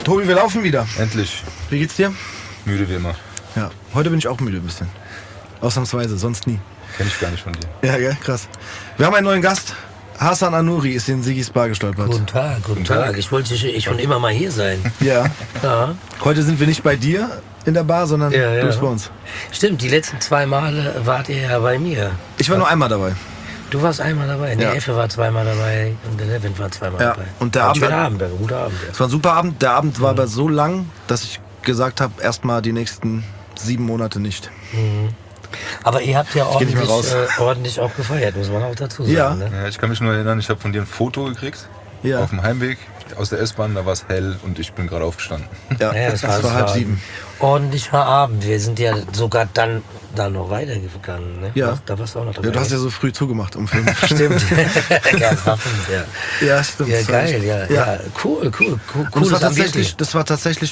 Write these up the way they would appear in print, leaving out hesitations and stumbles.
Tobi, wir laufen wieder. Endlich. Wie geht's dir? Müde wie immer. Ja, heute bin ich auch müde ein bisschen. Ausnahmsweise, sonst nie. Kenn ich gar nicht von dir. Ja, gell? Krass. Wir haben einen neuen Gast. Hassan Anouri ist in Sigis Bar gestolpert. Guten Tag. Ich wollte immer mal hier sein. Ja. Ja. Heute sind wir nicht bei dir in der Bar, sondern Ja. du bist bei uns. Stimmt, die letzten 2 Male wart ihr ja bei mir. Ich war nur einmal dabei. Du warst einmal dabei, Ja. der Effe war 2-mal dabei und der Levin war 2-mal Ja. dabei. Und der Ein Abend- schöner Abend, ein guter Abend. Es war ein super Abend. Der Abend war aber so lang, dass ich gesagt habe, erstmal die nächsten 7 Monate nicht. Aber ihr habt ja geh nicht mehr ordentlich auch gefeiert, muss man auch dazu sagen. Ja. Ne? Ja, ich kann mich nur erinnern, ich habe von dir ein Foto gekriegt. Ja. Auf dem Heimweg aus der S-Bahn, da war es hell und ich bin gerade aufgestanden. Ja, Ja, es war 6:30. Ordentlicher Abend. Wir sind ja sogar dann noch weitergegangen. Ne? Ja. Da warst du auch noch dabei. Ja, du hast ja so früh zugemacht um 5. Stimmt. Ja, das war 5, ja. Ja, stimmt. Ja, Das war geil, echt- ja. Cool. Und das war tatsächlich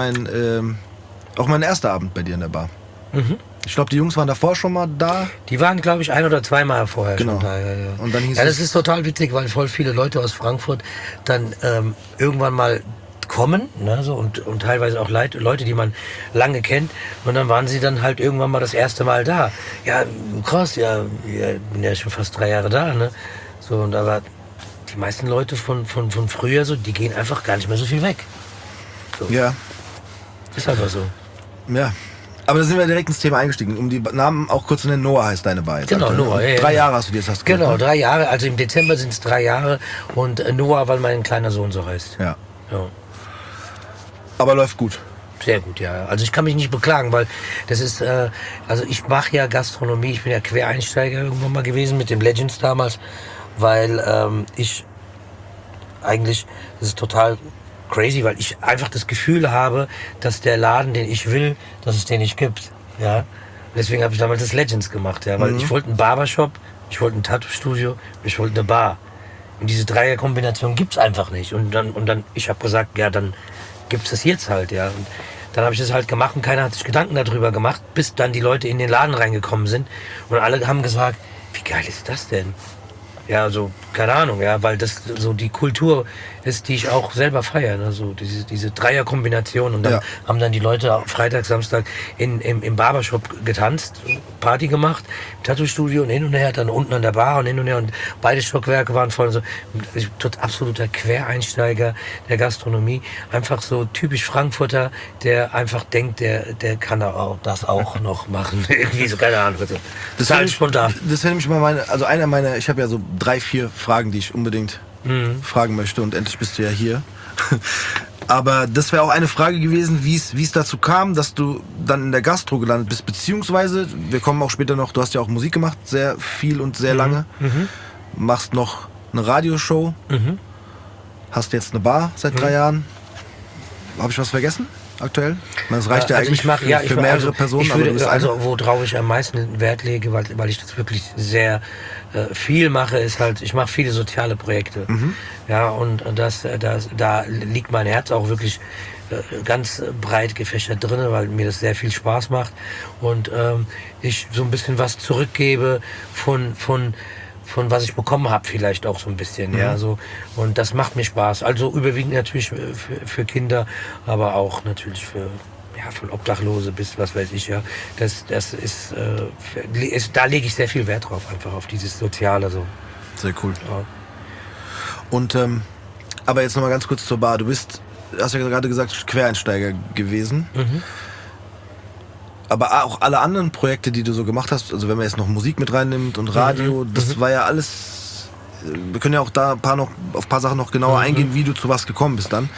auch mein erster Abend bei dir in der Bar. Ich glaube, die Jungs waren davor schon mal da. Die waren, glaube ich, 1 oder 2 Mal vorher Genau. schon da. Ja. Und dann hieß Ja, es- das ist total witzig, weil voll viele Leute aus Frankfurt dann irgendwann mal kommen, ne, so, und teilweise auch Leute, die man lange kennt. Und dann waren sie dann halt irgendwann mal das erste Mal da. Ja, krass, ja, ich bin ja schon fast 3 Jahre da. Ne? So, und aber die meisten Leute von früher, so, die gehen einfach gar nicht mehr so viel weg. Ja, Ist einfach so. ja. Aber da sind wir direkt ins Thema eingestiegen. Um die Namen auch kurz zu nennen, Noah heißt deine Bar jetzt. Genau, aktuell, ne? Noah, ja, 3 ja. Jahre hast du jetzt hast du Genau, gesagt, 3 Jahre. Also im Dezember sind es 3 Jahre. Und Noah, weil mein kleiner Sohn so heißt. ne? Ja. Ja. Aber läuft gut. Sehr gut, ja. Also ich kann mich nicht beklagen, weil das ist, also ich mache ja Gastronomie, ich bin ja Quereinsteiger irgendwann mal gewesen mit dem Legends damals, weil ich eigentlich, das ist total crazy, weil ich einfach das Gefühl habe, dass der Laden, den ich will, dass es den nicht gibt, ja. Deswegen habe ich damals das Legends gemacht, ja, weil ich wollte einen Barbershop, ich wollte ein Tattoo-Studio, ich wollte eine Bar. Und diese Dreierkombination gibt's einfach nicht. Und dann, ich habe gesagt, ja, dann gibt's das jetzt halt, ja. Und dann habe ich das halt gemacht und keiner hat sich Gedanken darüber gemacht, bis dann die Leute in den Laden reingekommen sind und alle haben gesagt, wie geil ist das denn? Ja, so, keine Ahnung, ja, weil das so die Kultur ist, die ich auch selber feiere, ne? So diese Dreierkombination. Und dann Ja. haben dann die Leute auch Freitag, Samstag im Barbershop getanzt, Party gemacht, im Tattoo-Studio und hin und her, dann unten an der Bar und hin und her und beide Stockwerke waren voll. So. Ich bin absoluter Quereinsteiger der Gastronomie, einfach so typisch Frankfurter, der einfach denkt, der kann das auch noch machen. Irgendwie so, keine Ahnung. So. Das ist halt spontan. Das wäre nämlich mal ich habe ja so 3, 4 Fragen, die ich unbedingt fragen möchte und endlich bist du ja hier. Aber das wäre auch eine Frage gewesen, wie es dazu kam, dass du dann in der Gastro gelandet bist, beziehungsweise, wir kommen auch später noch, du hast ja auch Musik gemacht, sehr viel und sehr lange, machst noch eine Radioshow, hast jetzt eine Bar seit 3 Jahren. Habe ich was vergessen aktuell? Ich meine, das reicht ja Also eigentlich für mehrere Personen. Ich aber du würde, bist also worauf ich am meisten Wert lege, weil ich das wirklich sehr viel mache, ist halt, ich mache viele soziale Projekte. Ja, und da liegt mein Herz auch wirklich ganz breit gefächert drin, weil mir das sehr viel Spaß macht und ich so ein bisschen was zurückgebe von was ich bekommen habe, vielleicht auch so ein bisschen, ja, so. Und das macht mir Spaß. Also überwiegend natürlich für Kinder, aber auch natürlich für von Obdachlose bis was weiß ich, ja. Das ist, da lege ich sehr viel Wert drauf, einfach auf dieses Soziale, so. sehr cool. Ja. Und aber jetzt noch mal ganz kurz zur Bar. Du hast ja gerade gesagt, Quereinsteiger gewesen. Aber auch alle anderen Projekte, die du so gemacht hast, also wenn man jetzt noch Musik mit reinnimmt und Radio, das war ja alles. Wir können ja auch da auf ein paar Sachen noch genauer eingehen, wie du zu was gekommen bist dann.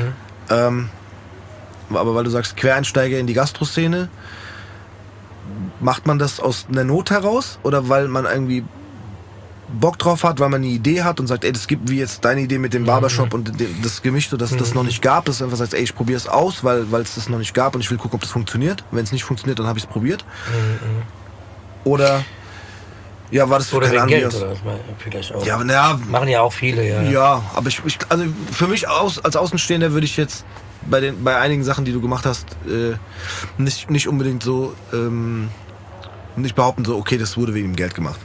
Aber weil du sagst, Quereinsteiger in die Gastroszene, macht man das aus einer Not heraus oder weil man irgendwie Bock drauf hat, weil man eine Idee hat und sagt, ey, das gibt wie jetzt deine Idee mit dem Barbershop und das Gemischte, dass das noch nicht gab, dass du einfach sagst, ey, ich probiere es aus, weil es das noch nicht gab und ich will gucken, ob das funktioniert. Wenn es nicht funktioniert, dann habe ich es probiert. Oder ja, war das Oder keine wegen Ahnung, wie Geld, das- oder vielleicht auch. Ja, aber naja, Machen ja auch viele, ja. ja, aber also für mich als Außenstehender würde ich jetzt bei einigen Sachen, die du gemacht hast, nicht unbedingt so nicht behaupten, so okay, das wurde wegen dem Geld gemacht.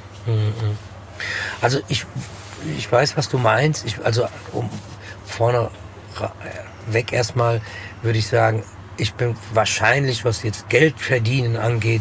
Also ich weiß, was du meinst. Also um vorne vorweg erstmal würde ich sagen, ich bin wahrscheinlich, was jetzt Geld verdienen angeht,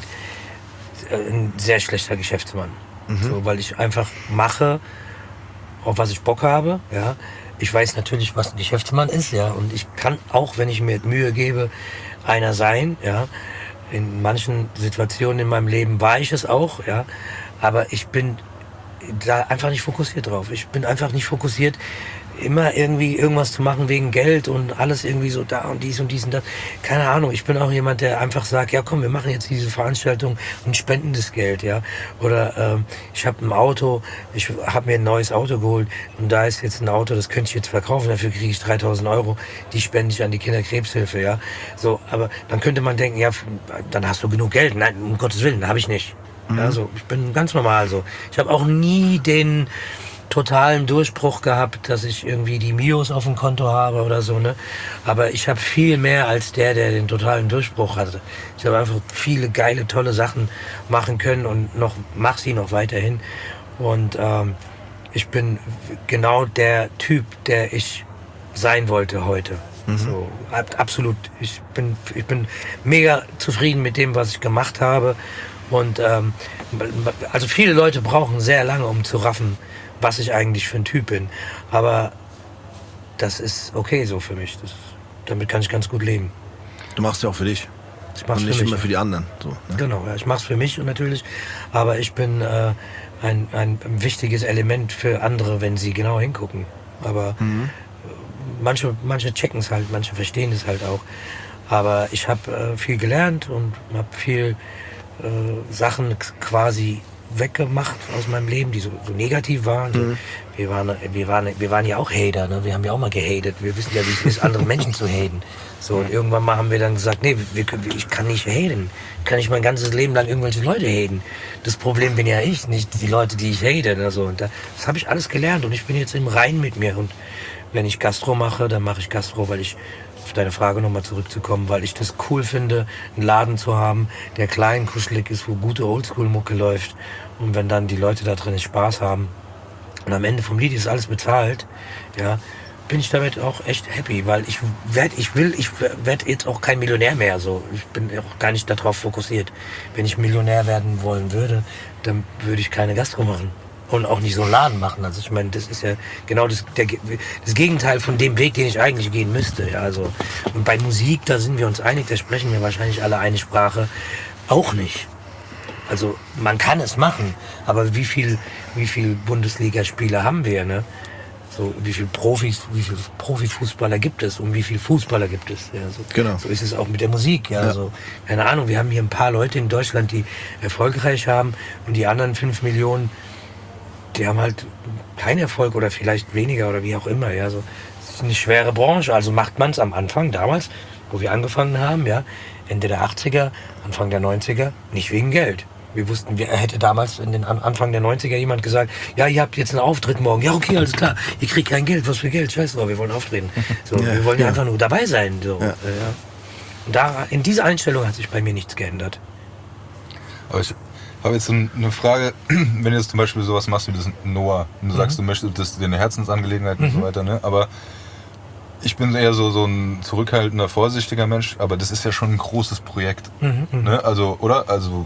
ein sehr schlechter Geschäftsmann. So, weil ich einfach mache, auf was ich Bock habe. Ja. Ich weiß natürlich, was ein Geschäftsmann ist, ja, und ich kann auch, wenn ich mir Mühe gebe, einer sein. Ja. In manchen Situationen in meinem Leben war ich es auch, ja, aber ich bin da einfach nicht fokussiert drauf. Ich bin einfach nicht fokussiert, immer irgendwie irgendwas zu machen wegen Geld und alles irgendwie so da und dies und das. Keine Ahnung, ich bin auch jemand, der einfach sagt, ja komm, wir machen jetzt diese Veranstaltung und spenden das Geld, ja. Oder ich habe ein Auto, ich habe mir ein neues Auto geholt und da ist jetzt ein Auto, das könnte ich jetzt verkaufen, dafür kriege ich 3.000 €, die spende ich an die Kinderkrebshilfe, ja. So, aber dann könnte man denken, ja, dann hast du genug Geld. Nein, um Gottes Willen, habe ich nicht. Ja, so, ich bin ganz normal so. Ich habe auch nie den totalen Durchbruch gehabt, dass ich irgendwie die Mios auf dem Konto habe oder so, ne? Aber ich habe viel mehr als der den totalen Durchbruch hatte. Ich habe einfach viele geile, tolle Sachen machen können und mache sie noch weiterhin. Und ich bin genau der Typ, der ich sein wollte heute. So, absolut. Ich bin mega zufrieden mit dem, was ich gemacht habe. Und also viele Leute brauchen sehr lange, um zu raffen, was ich eigentlich für ein Typ bin. Aber das ist okay so für mich. Damit kann ich ganz gut leben. Du machst ja auch für dich. Ich mach's und nicht für mich, immer für die anderen. So, ne? Genau, ja, ich mach's für mich natürlich. Aber ich bin ein wichtiges Element für andere, wenn sie genau hingucken. Aber manche checken es halt, manche verstehen es halt auch. Aber ich habe viel gelernt und habe viel Sachen quasi weggemacht aus meinem Leben, die so negativ waren. Wir waren ja auch Hater, ne? Wir haben ja auch mal gehatet. Wir wissen ja, wie es ist, andere Menschen zu haten. So, und irgendwann mal haben wir dann gesagt, nee, ich kann nicht haten. Ich kann nicht mein ganzes Leben lang irgendwelche Leute haten. Das Problem bin ja ich, nicht die Leute, die ich hate oder so. Und das habe ich alles gelernt und ich bin jetzt im Reinen mit mir. Und wenn ich Gastro mache, dann mache ich Gastro, weil ich, auf deine Frage nochmal zurückzukommen, weil ich das cool finde, einen Laden zu haben, der klein, kuschelig ist, wo gute Oldschool-Mucke läuft. Und wenn dann die Leute da drin Spaß haben und am Ende vom Lied ist alles bezahlt, ja, bin ich damit auch echt happy, weil ich werd jetzt auch kein Millionär mehr, so. Ich bin auch gar nicht darauf fokussiert. Wenn ich Millionär werden wollen würde, dann würde ich keine Gastro machen. Und auch nicht so einen Laden machen. Also ich meine, das ist ja genau das Gegenteil von dem Weg, den ich eigentlich gehen müsste. Ja, also, und bei Musik, da sind wir uns einig, da sprechen wir wahrscheinlich alle eine Sprache. Auch nicht. Also man kann es machen, aber wie viel Bundesligaspieler haben wir, ne? So, wie viel Profifußballer gibt es und wie viel Fußballer gibt es? Ja, so, genau. So ist es auch mit der Musik. Ja, ja. So, keine Ahnung, wir haben hier ein paar Leute in Deutschland, die erfolgreich haben und die anderen 5 Millionen, die haben halt keinen Erfolg oder vielleicht weniger oder wie auch immer. Ja, so. Das ist eine schwere Branche. Also macht man es am Anfang, damals, wo wir angefangen haben, ja, Ende der 80er, Anfang der 90er, nicht wegen Geld. Wir wussten, hätte damals in den Anfang der 90er jemand gesagt, ja, ihr habt jetzt einen Auftritt morgen. Ja, okay, alles klar. Ihr kriegt kein Geld. Was für Geld? Scheiße drauf, wir wollen auftreten. So, ja, wir wollen ja einfach nur dabei sein. So. Ja. Und in dieser Einstellung hat sich bei mir nichts geändert. Aber ich habe jetzt eine Frage, wenn du jetzt zum Beispiel sowas machst wie das Noah und du sagst, du möchtest, das ist dir eine Herzensangelegenheit und so weiter, ne? Aber ich bin eher so ein zurückhaltender, vorsichtiger Mensch, aber das ist ja schon ein großes Projekt. Ne? Also, oder? Also,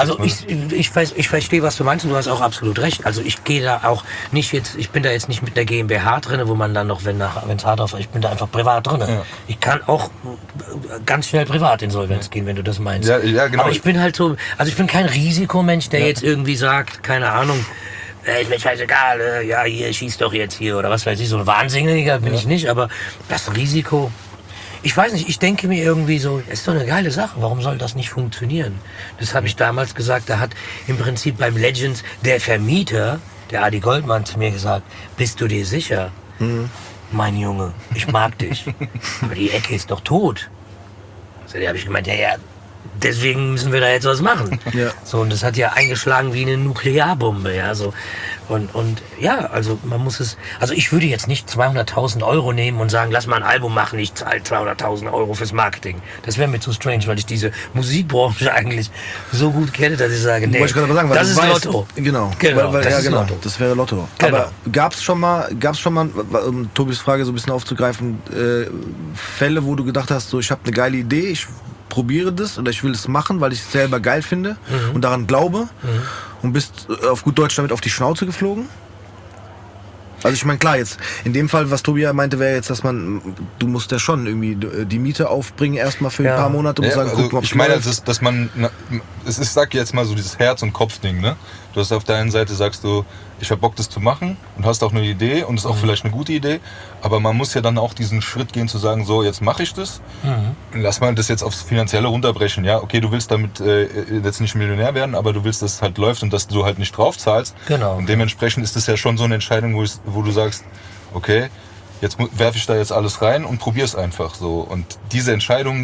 ich verstehe, was du meinst und du hast auch absolut recht. Also ich gehe da auch nicht jetzt, ich bin da jetzt nicht mit der GmbH drin, wo man dann noch, wenn es hart auf, ich bin da einfach privat drin. Ja. Ich kann auch ganz schnell privat Insolvenz gehen, wenn du das meinst. Ja, genau. Aber ich bin halt so, also ich bin kein Risikomensch, der jetzt irgendwie sagt, keine Ahnung, ist mir scheißegal, ja, hier, schieß doch jetzt hier oder was weiß ich, so ein Wahnsinniger bin ich nicht, aber das Risiko, ich weiß nicht, ich denke mir irgendwie so, das ist doch eine geile Sache, warum soll das nicht funktionieren? Das habe ich damals gesagt, da hat im Prinzip beim Legends der Vermieter, der Adi Goldmann, zu mir gesagt, bist du dir sicher? Mein Junge, ich mag dich, aber die Ecke ist doch tot. Also, da habe ich gemeint, ja, deswegen müssen wir da jetzt was machen. Ja. So, und das hat ja eingeschlagen wie eine Nuklearbombe, ja, so. Und ja, also man muss es, also ich würde jetzt nicht 200.000 Euro nehmen und sagen, lass mal ein Album machen, ich zahle 200.000 Euro fürs Marketing. Das wäre mir zu strange, weil ich diese Musikbranche eigentlich so gut kenne, dass ich sage, nee, Wollte ich gerade mal sagen, weil das ist weißt, Lotto. Genau, das ist genau, Lotto. das wäre Lotto. Genau. Aber gab's schon mal, um Tobis Frage so ein bisschen aufzugreifen, Fälle, wo du gedacht hast, so ich habe eine geile Idee, ich probiere das oder ich will es machen, weil ich es selber geil finde und daran glaube und bist auf gut Deutsch damit auf die Schnauze geflogen? Also ich meine, klar, jetzt in dem Fall, was Tobi ja meinte, wäre jetzt, dass du musst ja schon irgendwie die Miete aufbringen erstmal für ein paar Monate und sagen, also gucken, ob ich meine, dass man, es ist, sag jetzt mal so dieses Herz- und Kopf-Ding, ne? Du hast auf der einen Seite, sagst du, ich hab Bock, das zu machen und hast auch eine Idee und ist auch vielleicht eine gute Idee, aber man muss ja dann auch diesen Schritt gehen zu sagen, so, jetzt mache ich das, lass mal das jetzt aufs Finanzielle runterbrechen, ja, okay, du willst damit jetzt nicht Millionär werden, aber du willst, dass es halt läuft und dass du halt nicht drauf zahlst. Genau. Und dementsprechend ist das ja schon so eine Entscheidung, wo du sagst, okay, jetzt werfe ich da jetzt alles rein und probiere es einfach so. Und diese Entscheidung,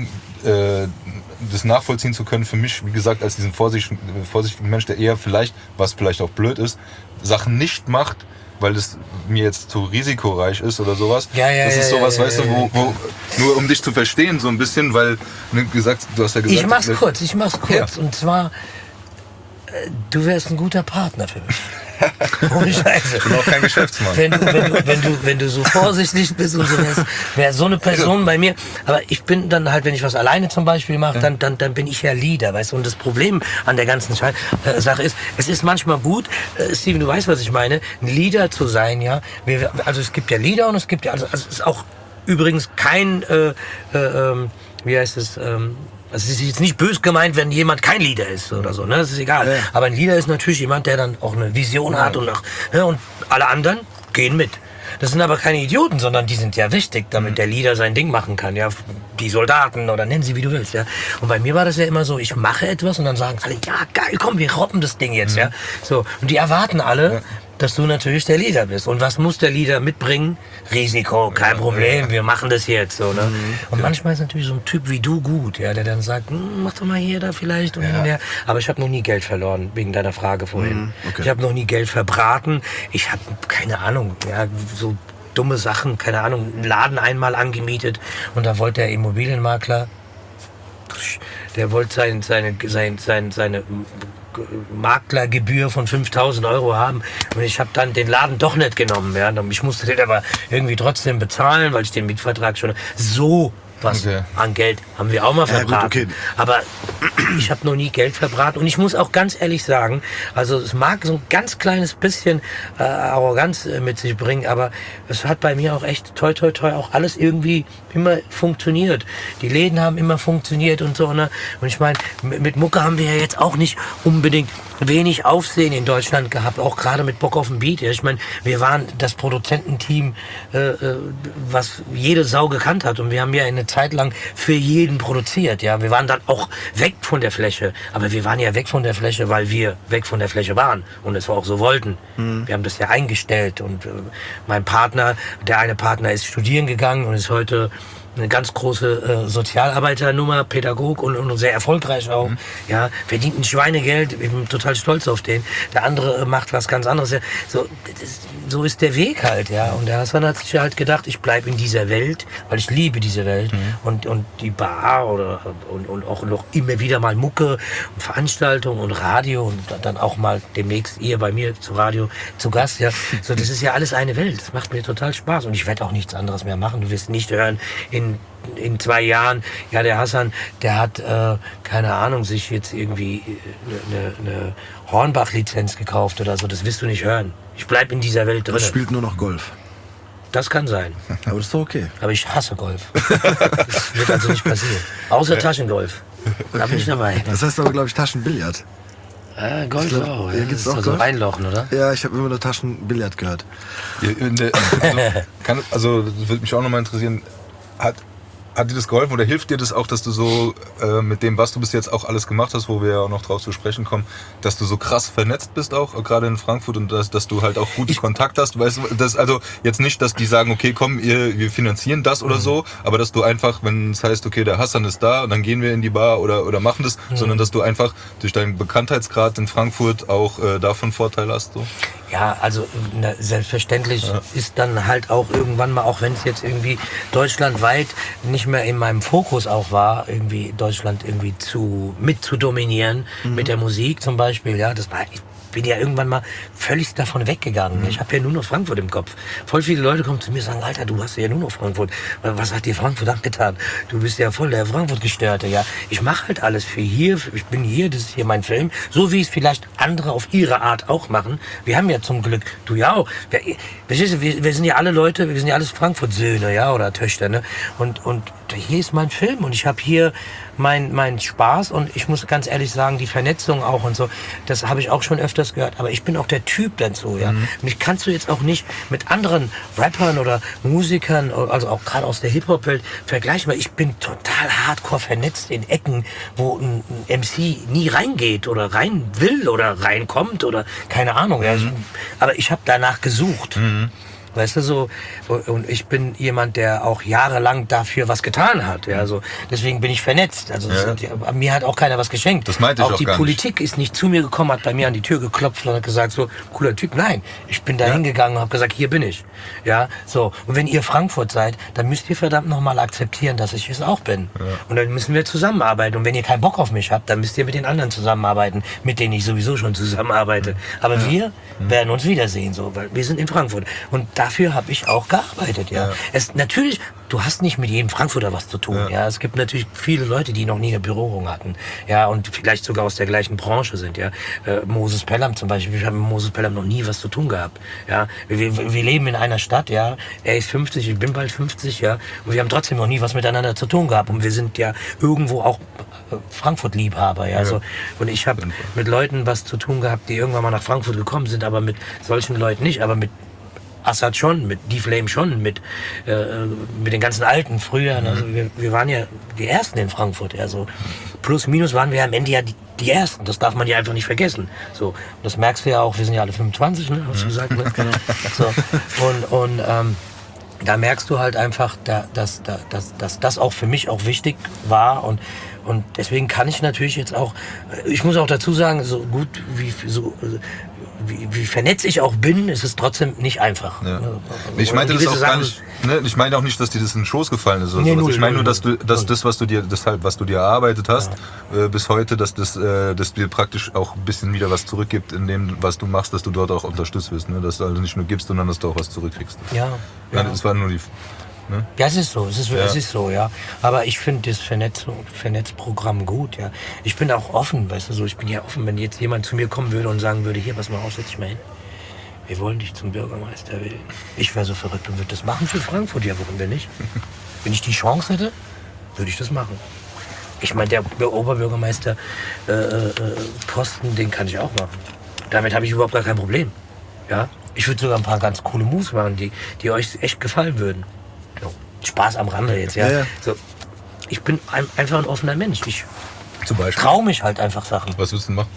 das nachvollziehen zu können, für mich, wie gesagt, als diesen vorsichtigen Mensch, der eher vielleicht, was vielleicht auch blöd ist, Sachen nicht macht, weil es mir jetzt zu risikoreich ist oder sowas. Das ist sowas, weißt du, wo nur um dich zu verstehen, so ein bisschen, weil, du hast ja gesagt... Ich mach's kurz. Ja. Und zwar, du wärst ein guter Partner für mich. Ohne Scheiße. Ich bin auch kein Geschäftsmann. Wenn du so vorsichtig bist und so wäre so eine Person bei mir. Aber ich bin dann halt, wenn ich was alleine zum Beispiel mache, dann bin ich ja Leader, weißt du. Und das Problem an der ganzen Sache ist, es ist manchmal gut, Steven, du weißt, was ich meine, ein Leader zu sein, ja. Also es gibt ja Leader und es gibt ja, also es ist auch übrigens kein, wie heißt es, es ist jetzt nicht böse gemeint, wenn jemand kein Leader ist oder so, ne? Das ist egal. Ja. Aber ein Leader ist natürlich jemand, der dann auch eine Vision hat und alle anderen gehen mit. Das sind aber keine Idioten, sondern die sind ja wichtig, damit der Leader sein Ding machen kann, ja. Die Soldaten oder nenn sie wie du willst, ja. Und bei mir war das ja immer so, ich mache etwas und dann sagen alle, ja geil, komm, wir robben das Ding jetzt, ja. So. Und die erwarten alle, dass du natürlich der Leader bist. Und was muss der Leader mitbringen? Risiko, kein Problem, wir machen das jetzt. So, ne? Und manchmal ist natürlich so ein Typ wie du gut, ja, der dann sagt, mach doch mal hier, da vielleicht und der. Aber ich habe noch nie Geld verloren, wegen deiner Frage vorhin. Okay. Ich habe noch nie Geld verbraten. Ich habe, keine Ahnung, ja, so dumme Sachen, keine Ahnung, einen Laden einmal angemietet und da wollte der Immobilienmakler, der wollte seine Maklergebühr von 5.000 Euro haben und ich habe dann den Laden doch nicht genommen. Ja. Ich musste den aber irgendwie trotzdem bezahlen, weil ich den Mietvertrag schon so was an Geld haben wir auch mal verbraten. Gut, okay. Aber ich habe noch nie Geld verbraten und ich muss auch ganz ehrlich sagen, also es mag so ein ganz kleines bisschen Arroganz mit sich bringen, aber es hat bei mir auch echt toi auch alles irgendwie immer funktioniert. Die Läden haben immer funktioniert und so, ne? Und ich meine, mit Mucke haben wir ja jetzt auch nicht unbedingt wenig Aufsehen in Deutschland gehabt, auch gerade mit Bock auf den Beat. Ja. Ich meine, wir waren das Produzententeam, was jede Sau gekannt hat und wir haben ja eine Zeit lang für jeden produziert. Ja, wir waren dann auch weg von der Fläche, aber wir waren ja weg von der Fläche, weil wir weg von der Fläche waren und es auch so wollten. Wir haben das ja eingestellt und mein Partner, der eine Partner ist studieren gegangen und ist heute eine ganz große Sozialarbeiternummer, Pädagog und sehr erfolgreich auch. Ja, verdient ein Schweinegeld, ich bin total stolz auf den. Der andere macht was ganz anderes. Ja. So ist der Weg halt, ja. Und der Hassan hat sich halt gedacht, ich bleibe in dieser Welt, weil ich liebe diese Welt. Und die Bar und auch noch immer wieder mal Mucke und Veranstaltungen und Radio und dann auch mal demnächst ihr bei mir zu Radio zu Gast, ja. So, das ist ja alles eine Welt. Das macht mir total Spaß und ich werde auch nichts anderes mehr machen. Du wirst nicht hören, in 2 Jahren, ja, der Hassan, der hat, keine Ahnung, sich jetzt irgendwie eine Hornbach-Lizenz gekauft oder so. Das wirst du nicht hören. Ich bleib in dieser Welt drin. Er spielt nur noch Golf. Das kann sein. Aber das ist doch okay. Aber ich hasse Golf. Das wird also nicht passieren. Außer Taschengolf. Da bin ich dabei. Das heißt aber, glaube ich, Taschenbillard. Golf glaub, auch. Ja, das ist also reinlochen, oder? Ja, ich habe immer nur Taschenbillard gehört. Also, das würde mich auch nochmal interessieren. Hat dir das geholfen oder hilft dir das auch, dass du so mit dem, was du bis jetzt auch alles gemacht hast, wo wir ja auch noch drauf zu sprechen kommen, dass du so krass vernetzt bist auch gerade in Frankfurt und dass du halt auch guten Kontakt hast? Weißt du, das also jetzt nicht, dass die sagen, okay, komm, wir finanzieren das oder so, aber dass du einfach, wenn es heißt, okay, der Hassan ist da und dann gehen wir in die Bar oder machen das, sondern dass du einfach durch deinen Bekanntheitsgrad in Frankfurt auch davon Vorteil hast. So? Ja, also selbstverständlich ist dann halt auch irgendwann mal, auch wenn es jetzt irgendwie deutschlandweit nicht mehr in meinem Fokus auch war, irgendwie Deutschland irgendwie mit zu dominieren, mit der Musik zum Beispiel, ja, das war, ich bin ja irgendwann mal völlig davon weggegangen. Ich habe ja nur noch Frankfurt im Kopf. Voll viele Leute kommen zu mir und sagen, Alter, du hast ja nur noch Frankfurt. Was hat dir Frankfurt angetan? Du bist ja voll der Frankfurt-Gestörte, ja. Ich mache halt alles für hier, ich bin hier, das ist hier mein Film. So wie es vielleicht andere auf ihre Art auch machen. Wir haben ja zum Glück, du ja auch. Wir sind ja alle Leute, wir sind ja alles Frankfurt-Söhne, ja, oder Töchter, ne? Und hier ist mein Film und ich habe hier mein Spaß und ich muss ganz ehrlich sagen, die Vernetzung auch und so, das habe ich auch schon öfters gehört, aber ich bin auch der Typ dazu, ja. Mich kannst du jetzt auch nicht mit anderen Rappern oder Musikern, also auch gerade aus der Hip-Hop-Welt vergleichen, weil ich bin total hardcore vernetzt in Ecken, wo ein MC nie reingeht oder rein will oder reinkommt oder keine Ahnung, ja. Aber ich habe danach gesucht. Weißt du, so, und ich bin jemand, der auch jahrelang dafür was getan hat. Ja, also deswegen bin ich vernetzt. Also mir hat auch keiner was geschenkt. Das meinte ich auch die gar Politik ist nicht zu mir gekommen, hat bei mir an die Tür geklopft und hat gesagt, so, cooler Typ. Nein, ich bin da hingegangen und habe gesagt, hier bin ich. Ja, so. Und wenn ihr Frankfurt seid, dann müsst ihr verdammt nochmal akzeptieren, dass ich es auch bin. Ja. Und dann müssen wir zusammenarbeiten. Und wenn ihr keinen Bock auf mich habt, dann müsst ihr mit den anderen zusammenarbeiten, mit denen ich sowieso schon zusammenarbeite. Aber wir werden uns wiedersehen, so, weil wir sind in Frankfurt. Und dafür habe ich auch gearbeitet, ja. Natürlich, du hast nicht mit jedem Frankfurter was zu tun, ja. Es gibt natürlich viele Leute, die noch nie eine Berührung hatten, ja, und vielleicht sogar aus der gleichen Branche sind, ja. Moses Pelham zum Beispiel, ich habe mit Moses Pelham noch nie was zu tun gehabt, ja. Wir leben in einer Stadt, ja. Er ist 50, ich bin bald 50, ja. Und wir haben trotzdem noch nie was miteinander zu tun gehabt. Und wir sind ja irgendwo auch Frankfurt-Liebhaber, ja. So. Und ich habe mit Leuten was zu tun gehabt, die irgendwann mal nach Frankfurt gekommen sind, aber mit solchen Leuten nicht, aber mit Assad schon, mit D-Flame schon, mit den ganzen Alten früher. Also wir waren ja die Ersten in Frankfurt. Also plus minus waren wir am Ende ja die Ersten. Das darf man ja einfach nicht vergessen. So, und das merkst du ja auch, wir sind ja alle 25, ne? Hast du gesagt, ne? Genau. So, und da merkst du halt einfach, dass das auch für mich auch wichtig war und deswegen kann ich natürlich jetzt auch, ich muss auch dazu sagen, so gut wie vernetzt ich auch bin, ist es trotzdem nicht einfach. Ja. Ich meinte das auch gar nicht, ne? Ich meine auch nicht, dass dir das in den Schoß gefallen ist oder nee, sowas. Ich meine nur, dass das, was du dir erarbeitet hast, bis heute, dass das dir praktisch auch ein bisschen wieder was zurückgibt in dem, was du machst, dass du dort auch unterstützt wirst. Ne? Dass du also nicht nur gibst, sondern dass du auch was zurückkriegst. Ja. Das war nur die... Ne? Ja, es ist so, es ist so, ja. Aber ich finde das Vernetzprogramm gut, ja. Ich bin auch offen, weißt du, so, ich bin ja offen, wenn jetzt jemand zu mir kommen würde und sagen würde, hier, pass mal auf, setz dich mal hin. Wir wollen dich zum Bürgermeister. Ich wäre so verrückt und würde das machen für Frankfurt, ja, warum denn nicht? Wenn ich die Chance hätte, würde ich das machen. Ich meine, der Oberbürgermeister Posten, den kann ich auch machen. Damit habe ich überhaupt gar kein Problem, ja. Ich würde sogar ein paar ganz coole Moves machen, die euch echt gefallen würden. So, Spaß am Rande jetzt, ja. So, ich bin einfach ein offener Mensch. Ich traue mich halt einfach Sachen. Was willst du denn machen?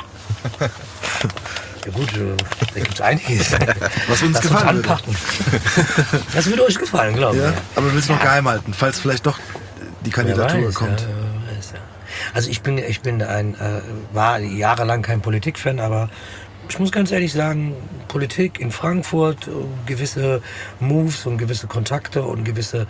Ja gut, da gibt es einiges. Was uns gefallen würde. Das würde euch gefallen, glaube ich. Ja, aber willst du noch geheim halten, falls vielleicht doch die Kandidatur kommt? Also ich war jahrelang kein Politikfan, aber ich muss ganz ehrlich sagen, Politik in Frankfurt, gewisse Moves und gewisse Kontakte und ein gewisses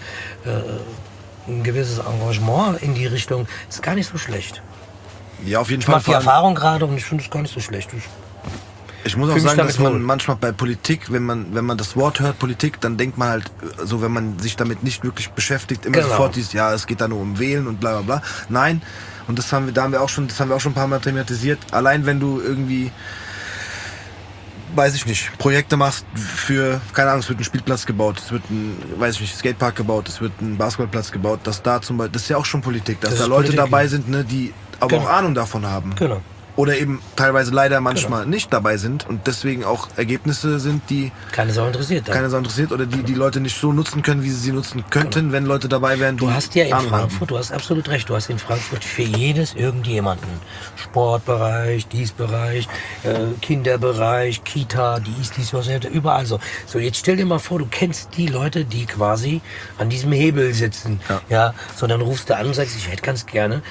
Engagement in die Richtung ist gar nicht so schlecht. Ja, auf jeden Fall. Ich mache die Erfahrung gerade und ich finde es gar nicht so schlecht. Ich muss auch sagen, dass man manchmal bei Politik, wenn man das Wort hört, Politik, dann denkt man halt, so wenn man sich damit nicht wirklich beschäftigt, immer sofort dieses, ja, es geht da nur um Wählen und bla bla bla. Nein, und das haben wir auch schon ein paar Mal thematisiert. Allein wenn du irgendwie, weiß ich nicht, Projekte machst für, keine Ahnung, es wird ein Spielplatz gebaut, es wird ein, weiß ich nicht, Skatepark gebaut, es wird ein Basketballplatz gebaut, dass da zum Beispiel, das ist ja auch schon Politik, dass da Leute dabei sind, ne, die aber auch Ahnung davon haben. Genau. oder eben teilweise leider manchmal nicht dabei sind und deswegen auch Ergebnisse sind, die keine Sau interessiert oder die Leute nicht so nutzen können, wie sie nutzen könnten, wenn Leute dabei wären, die Du hast ja in Ahnung Frankfurt, haben. du hast absolut recht, du hast in Frankfurt für jedes irgendjemanden. Sportbereich, Bereich, Kinderbereich, Kita, dies, was, überall so. So, jetzt stell dir mal vor, du kennst die Leute, die quasi an diesem Hebel sitzen. Ja, so dann rufst du an und sagst, ich hätte ganz gerne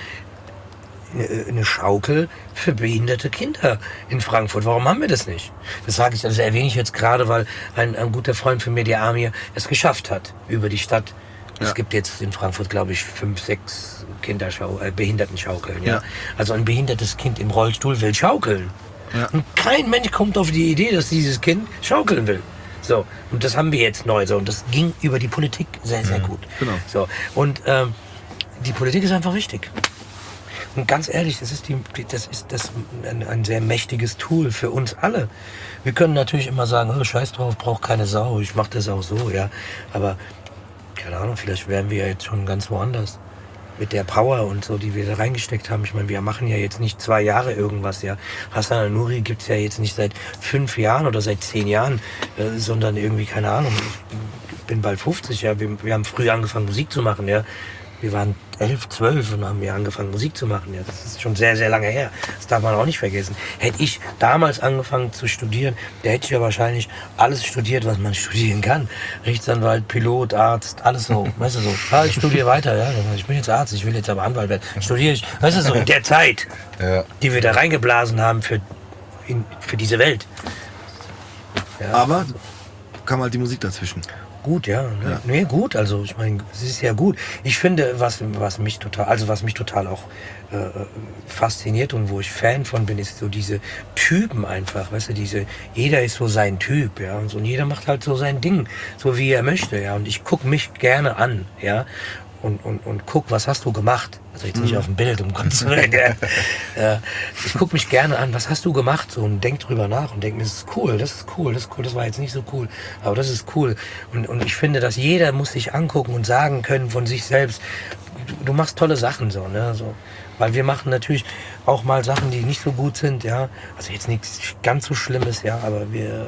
eine Schaukel für behinderte Kinder in Frankfurt. Warum haben wir das nicht? Das sage ich, also erwähne ich jetzt gerade, weil ein guter Freund von mir, der Amir, es geschafft hat über die Stadt. Es gibt jetzt in Frankfurt, glaube ich, 5, 6 Behindertenschaukeln. Ja? Also ein behindertes Kind im Rollstuhl will schaukeln. Ja. Und kein Mensch kommt auf die Idee, dass dieses Kind schaukeln will. So, und das haben wir jetzt neu. So, und das ging über die Politik sehr, sehr gut. Genau. So, und die Politik ist einfach wichtig. Und ganz ehrlich, das ist ein sehr mächtiges Tool für uns alle. Wir können natürlich immer sagen, oh, scheiß drauf, braucht keine Sau, ich mache das auch so, ja. Aber, keine Ahnung, vielleicht wären wir ja jetzt schon ganz woanders. Mit der Power und so, die wir da reingesteckt haben. Ich meine, wir machen ja jetzt nicht 2 Jahre irgendwas, ja. Hassan al-Nuri gibt's ja jetzt nicht seit 5 Jahren oder seit 10 Jahren, sondern irgendwie, keine Ahnung, ich bin bald 50, ja. Wir haben früh angefangen, Musik zu machen, ja. Wir waren 11, 12 und haben angefangen Musik zu machen. Ja, das ist schon sehr, sehr lange her. Das darf man auch nicht vergessen. Hätte ich damals angefangen zu studieren, da hätte ich ja wahrscheinlich alles studiert, was man studieren kann. Rechtsanwalt, Pilot, Arzt, alles so. Weißt du so, ich studiere weiter. Ja, ich bin jetzt Arzt, ich will jetzt aber Anwalt werden. Studiere ich. Weißt du so, in der Zeit, die wir da reingeblasen haben für diese Welt. Ja, aber kam halt die Musik dazwischen. Gut, ja. Nee, gut, also ich meine, es ist ja gut. Ich finde, was mich total auch fasziniert und wo ich Fan von bin, ist so diese Typen einfach, weißt du, jeder ist so sein Typ, ja, und jeder macht halt so sein Ding, so wie er möchte, ja, und ich gucke mich gerne an, ja, und guck, was hast du gemacht? Also jetzt nicht auf dem Bild, um Gottes Willen. Ich guck mich gerne an, was hast du gemacht? So, und denk drüber nach und denk mir, das ist cool, das war jetzt nicht so cool, aber das ist cool. Und ich finde, dass jeder muss sich angucken und sagen können von sich selbst, du machst tolle Sachen so, ne? So. Weil wir machen natürlich auch mal Sachen, die nicht so gut sind, ja. Also jetzt nichts ganz so Schlimmes, ja, aber wir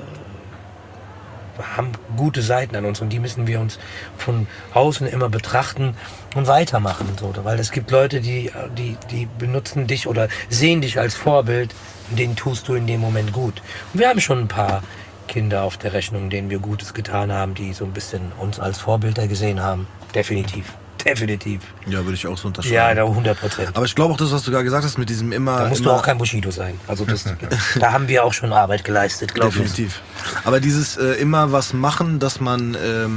haben gute Seiten an uns und die müssen wir uns von außen immer betrachten und weitermachen. So. Weil es gibt Leute, die benutzen dich oder sehen dich als Vorbild und denen tust du in dem Moment gut. Und wir haben schon ein paar Kinder auf der Rechnung, denen wir Gutes getan haben, die so ein bisschen uns als Vorbilder gesehen haben. Definitiv. Ja, würde ich auch so unterschreiben. Ja, 100%. Aber ich glaube auch das, was du gerade gesagt hast, mit diesem immer... Da musst du auch kein Bushido sein. Also da haben wir auch schon Arbeit geleistet, glaube ich. Definitiv. Aber dieses immer was machen, dass man...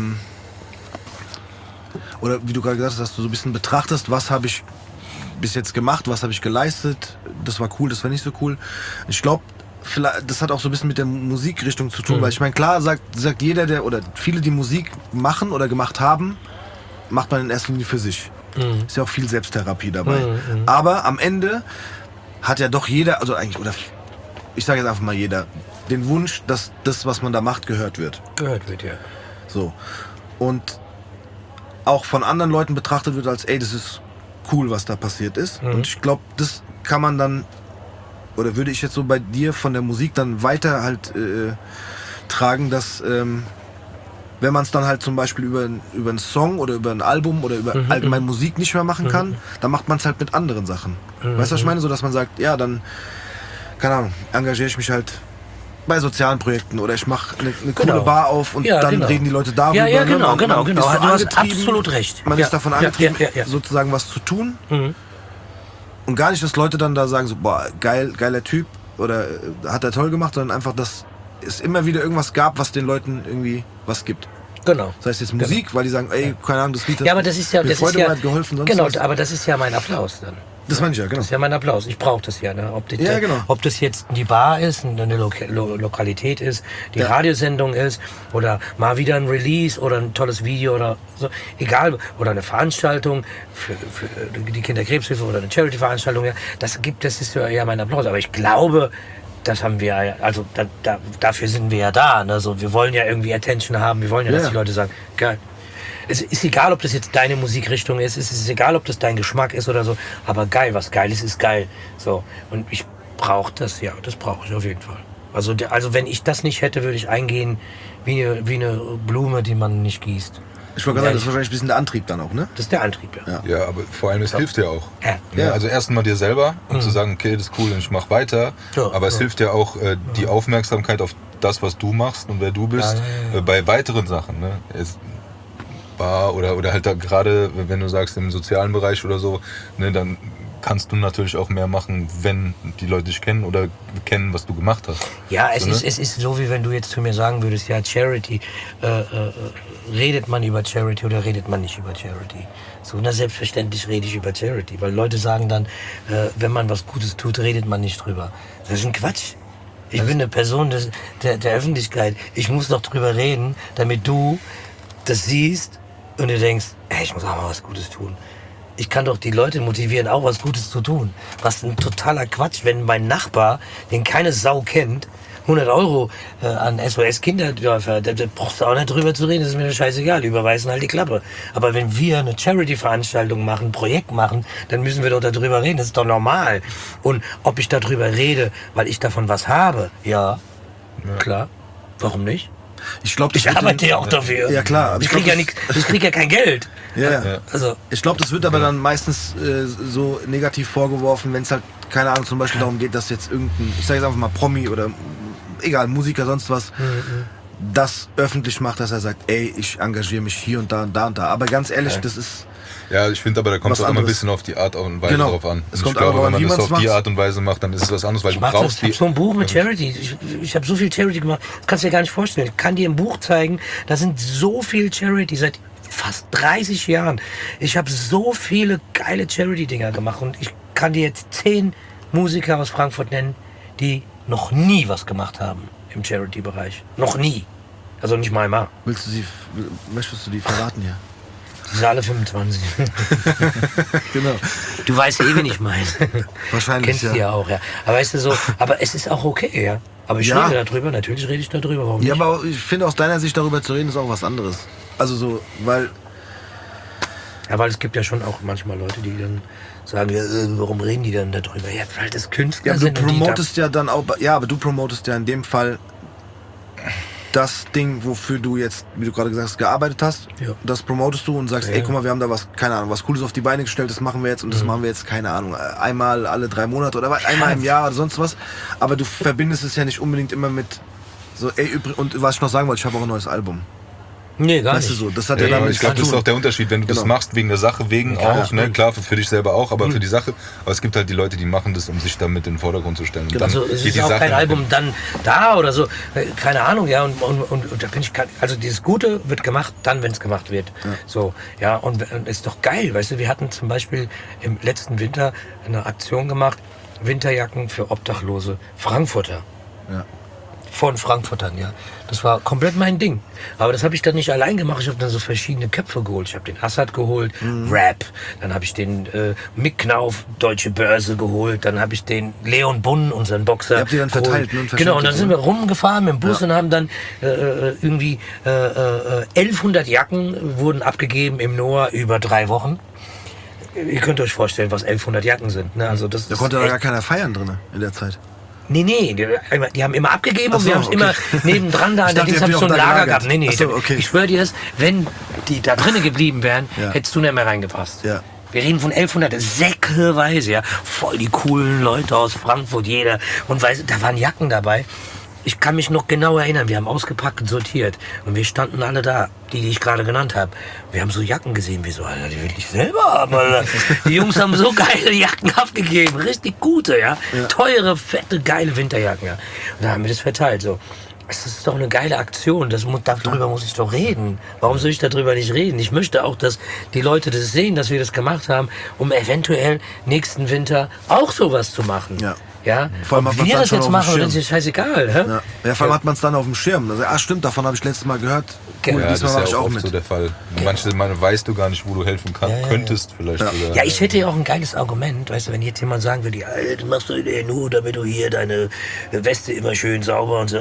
oder wie du gerade gesagt hast, dass du so ein bisschen betrachtest, was habe ich bis jetzt gemacht, was habe ich geleistet, das war cool, das war nicht so cool. Ich glaube, das hat auch so ein bisschen mit der Musikrichtung zu tun, weil ich meine, klar sagt jeder, oder viele, die Musik machen oder gemacht haben, macht man in erster Linie für sich. Ist ja auch viel Selbsttherapie dabei. Aber am Ende hat ja doch jeder, also eigentlich, oder ich sage jetzt einfach mal jeder, den Wunsch, dass das, was man da macht, gehört wird. Gehört wird, ja. So. Und auch von anderen Leuten betrachtet wird als, ey, das ist cool, was da passiert ist. Und ich glaube, das kann man dann, oder würde ich jetzt so bei dir von der Musik dann weiter halt tragen, dass wenn man es dann halt zum Beispiel über einen Song oder über ein Album oder über allgemein Musik nicht mehr machen kann, dann macht man es halt mit anderen Sachen. Weißt du, was ich meine? So, dass man sagt, ja, dann, keine Ahnung, engagiere ich mich halt bei sozialen Projekten oder ich mache eine coole Bar auf und dann reden die Leute darüber. Ja, genau. Man Du hast absolut recht. Man ist davon angetrieben, sozusagen was zu tun. Und gar nicht, dass Leute dann da sagen, so, boah, geiler Typ oder hat er toll gemacht, sondern einfach, dass es immer wieder irgendwas gab, was den Leuten irgendwie was gibt. Genau. Das heißt jetzt Musik, weil die sagen, ey, keine Ahnung, das Lied hat aber das ist ja, mir Freude gemacht, geholfen, sonst genau, was. aber das ist ja mein Applaus dann. Das meine ich ja, genau. Das ist ja mein Applaus. Ich brauche das ja. Ne? Genau. Ob das jetzt die Bar ist, eine Lokalität ist, die Radiosendung ist oder mal wieder ein Release oder ein tolles Video oder so. Egal. Oder eine Veranstaltung für die Kinderkrebshilfe oder eine Charity-Veranstaltung. Ja. Das ist ja mein Applaus. Aber ich glaube, das haben wir, also dafür sind wir ja da. Ne? Also wir wollen ja irgendwie Attention haben. Wir wollen ja, dass die Leute sagen, geil. Es ist egal, ob das jetzt deine Musikrichtung ist, es ist egal, ob das dein Geschmack ist oder so, aber geil, was geil ist geil. So. Und braucht das, ja, das brauche ich auf jeden Fall. Also wenn ich das nicht hätte, würde ich eingehen wie eine Blume, die man nicht gießt. Ich wollte gerade sagen, das ist wahrscheinlich ein bisschen der Antrieb dann auch, ne? Das ist der Antrieb, ja. Ja, aber vor allem, es hilft ja auch. Ja. Ja, also erstmal dir selber, um zu sagen, okay, das ist cool und ich mach weiter. Ja, aber es hilft ja auch die Aufmerksamkeit auf das, was du machst und wer du bist, bei weiteren Sachen. Ne? Oder halt da gerade, wenn du sagst, im sozialen Bereich oder so, ne, dann kannst du natürlich auch mehr machen, wenn die Leute dich kennen oder kennen, was du gemacht hast. Ja, so, es ist so, wie wenn du jetzt zu mir sagen würdest, ja, Charity, redet man über Charity oder redet man nicht über Charity? So, na, selbstverständlich rede ich über Charity, weil Leute sagen dann, wenn man was Gutes tut, redet man nicht drüber. Das ist ein Quatsch. Ich bin eine Person der Öffentlichkeit. Ich muss doch drüber reden, damit du das siehst und du denkst, ey, ich muss auch mal was Gutes tun. Ich kann doch die Leute motivieren, auch was Gutes zu tun. Was ein totaler Quatsch, wenn mein Nachbar, den keine Sau kennt, 100 € an SOS Kinderdörfer, da brauchst du auch nicht drüber zu reden, das ist mir scheißegal, überweisen halt die Klappe. Aber wenn wir eine Charity-Veranstaltung machen, ein Projekt machen, dann müssen wir doch darüber reden, das ist doch normal. Und ob ich darüber rede, weil ich davon was habe, ja. Klar, warum nicht? Ich glaube, Ich arbeite ja auch dafür. Ja klar, aber ich krieg ja kein Geld. Ja. Also, Ich glaube, das wird aber dann meistens so negativ vorgeworfen, wenn es halt, keine Ahnung, zum Beispiel darum geht, dass jetzt irgendein, ich sage jetzt einfach mal Promi oder egal, Musiker, sonst was, das öffentlich macht, dass er sagt, ey, ich engagiere mich hier und da und da und da. Aber ganz ehrlich, das ist... Ja, ich finde aber, da kommt es auch immer ein bisschen auf die Art und Weise drauf an. Es Und kommt ich glaube, auch wenn an, man wie das man's auf die macht. Art und Weise macht, dann ist es was anderes, weil du brauchst ich habe so ein Buch mit Charity. Ich habe so viel Charity gemacht. Das kannst du dir gar nicht vorstellen. Ich kann dir ein Buch zeigen. Da sind so viel Charity seit fast 30 Jahren. Ich habe so viele geile Charity-Dinger gemacht. Und ich kann dir jetzt 10 Musiker aus Frankfurt nennen, die noch nie was gemacht haben im Charity-Bereich. Noch nie. Also nicht mal einmal. Möchtest du die verraten hier? Die sind alle 25. Genau. Du weißt eh, wen ich meine. Wahrscheinlich, Kennst du ja auch, ja. Aber weißt du so, aber es ist auch okay, ja. Aber ich Ja. rede darüber, natürlich rede ich darüber, warum Ja, nicht? aber ich finde, aus deiner Sicht darüber zu reden, ist auch was anderes. Also so, weil... Ja, weil es gibt ja schon auch manchmal Leute, die dann sagen, ja, warum reden die dann darüber? Ja, weil das Künstler Ja, aber du sind. und die promotest ja dann auch... Ja, aber du promotest ja in dem Fall das Ding, wofür du jetzt, wie du gerade gesagt hast, gearbeitet hast. Ja. Das promotest du und sagst, Ja. ey, guck mal, wir haben da was, keine Ahnung, was Cooles auf die Beine gestellt, das machen wir jetzt und das machen wir jetzt, keine Ahnung, einmal alle 3 Monate oder einmal im Jahr oder sonst was. Aber du verbindest es ja nicht unbedingt immer mit so, ey, und was ich noch sagen wollte, ich habe auch ein neues Album. Nee, gar Weißt du nicht. so, das hat Ja, ja aber damit ich glaube, zu das ist tun. auch der Unterschied, wenn du das Genau. machst wegen der Sache, wegen Ja, auch, ne, klar, für dich selber auch, aber für die Sache. Aber es gibt halt die Leute, die machen das, um sich damit in den Vordergrund zu stellen. Und dann Also es geht ist die auch Sache kein nach Album dann da oder so, keine Ahnung, ja, und da bin ich, also dieses Gute wird gemacht, dann, wenn es gemacht wird. So, ja, und ist doch geil, weißt du, wir hatten zum Beispiel im letzten Winter eine Aktion gemacht, Winterjacken für Obdachlose Frankfurter. Ja. Von Frankfurtern, ja. Das war komplett mein Ding. Aber das habe ich dann nicht allein gemacht. Ich habe dann so verschiedene Köpfe geholt. Ich habe den Assad geholt, Rap. Dann habe ich den Mick Knauf, Deutsche Börse geholt. Dann habe ich den Leon Bunn, unseren Boxer. Ihr habt die dann verteilt, ne, und verschenkt Genau, und dann und sind so. wir rumgefahren mit dem Bus und haben dann irgendwie 1100 Jacken wurden abgegeben im Noah über 3 Wochen. Ihr könnt euch vorstellen, was 1100 Jacken sind. Ne? Also das Da ist konnte da echt- gar keiner feiern drin in der Zeit. Nee, die haben immer abgegeben Ach und so, wir haben es okay. immer nebendran da. Ich dachte, Allerdings ihr habe habt ich so die ein auch da Lager gelagert. gehabt. Nee. Ach so, okay. Ich schwöre dir das, wenn die da drinnen geblieben wären, Ja. hättest du nicht mehr reingepasst. Ja. Wir reden von 1100, säckeweise, ja. Voll die coolen Leute aus Frankfurt, jeder. Und weißt du, da waren Jacken dabei. Ich kann mich noch genau erinnern, wir haben ausgepackt und sortiert. Und wir standen alle da, die ich gerade genannt habe. Wir haben so Jacken gesehen, wie so, Alter, die will ich selber haben, Alter. Die Jungs haben so geile Jacken abgegeben, richtig gute, ja. Teure, fette, geile Winterjacken, ja. Und da haben wir das verteilt, so. Das ist doch eine geile Aktion, darüber muss ich doch reden. Warum soll ich darüber nicht reden? Ich möchte auch, dass die Leute das sehen, dass wir das gemacht haben, um eventuell nächsten Winter auch sowas zu machen. Ja. Ja? Vor allem Ob hat man's wir dann das schon jetzt auf dem machen, Schirm. das ist scheißegal. Hä? Ja, vor allem hat man es dann auf dem Schirm. Also, stimmt, davon habe ich letztes Mal gehört. Cool, Ja, das diesmal ist mache ja ich auch auch oft mit. so der Fall. Manche Mal weißt du gar nicht, wo du helfen könntest vielleicht sogar. Ja, ich hätte ja auch ein geiles Argument, weißt du, wenn jetzt jemand sagen würde, Alter, du machst doch nur, damit du hier deine Weste immer schön sauber und so.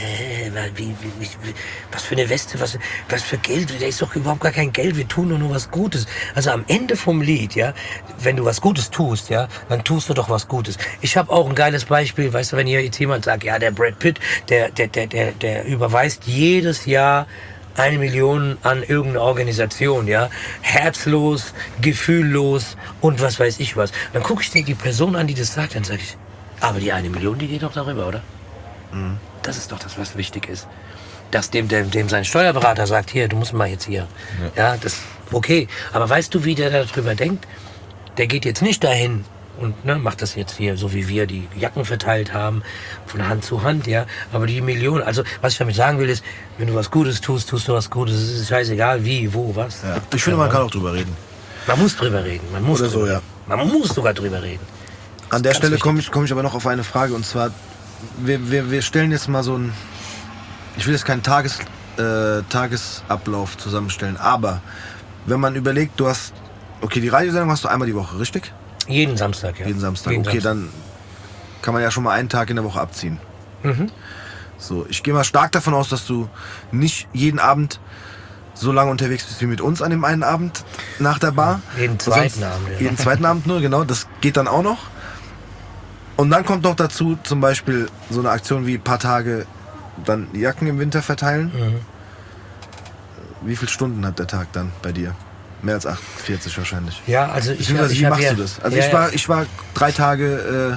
Was für eine Weste, was für Geld, da ist doch überhaupt gar kein Geld, wir tun doch nur was Gutes. Also am Ende vom Lied, ja, wenn du was Gutes tust, ja, dann tust du doch was Gutes. Ich habe auch ein geiles Beispiel, weißt du, wenn hier jetzt jemand sagt, ja, der Brad Pitt, der überweist jedes Jahr 1 Million an irgendeine Organisation, ja, herzlos, gefühllos und was weiß ich was. Dann gucke ich dir die Person an, die das sagt, dann sage ich, aber die 1 Million, die geht doch darüber, oder? Mhm. Das ist doch das, was wichtig ist. Dass dem sein Steuerberater sagt, hier, du musst mal jetzt hier. Ja, das okay. Aber weißt du, wie der darüber denkt? Der geht jetzt nicht dahin und macht das jetzt hier, so wie wir die Jacken verteilt haben, von Hand zu Hand, ja. Aber die Millionen, also was ich damit sagen will, ist, wenn du was Gutes tust, tust du was Gutes. Es ist scheißegal, wie, wo, was. Ja. Ich finde, man kann auch drüber reden. Man muss drüber reden. Man muss Oder so, ja. Man muss sogar drüber reden. An der Stelle komme ich aber noch auf eine Frage, und zwar, wir stellen jetzt mal so ein, ich will jetzt keinen Tagesablauf zusammenstellen, aber wenn man überlegt, du hast, okay, die Radiosendung hast du einmal die Woche, richtig? Jeden Samstag, ja. Jeden Samstag, Jeden okay, Samstag. dann kann man ja schon mal einen Tag in der Woche abziehen. Mhm. So, ich gehe mal stark davon aus, dass du nicht jeden Abend so lange unterwegs bist wie mit uns an dem einen Abend nach der Bar. Jeden zweiten Abend. Ja. Jeden zweiten Abend nur, genau, das geht dann auch noch. Und dann kommt noch dazu zum Beispiel so eine Aktion wie ein paar Tage dann Jacken im Winter verteilen. Mhm. Wie viele Stunden hat der Tag dann bei dir? Mehr als 48 wahrscheinlich. Ja, also wie machst du das? Also ich war 3 Tage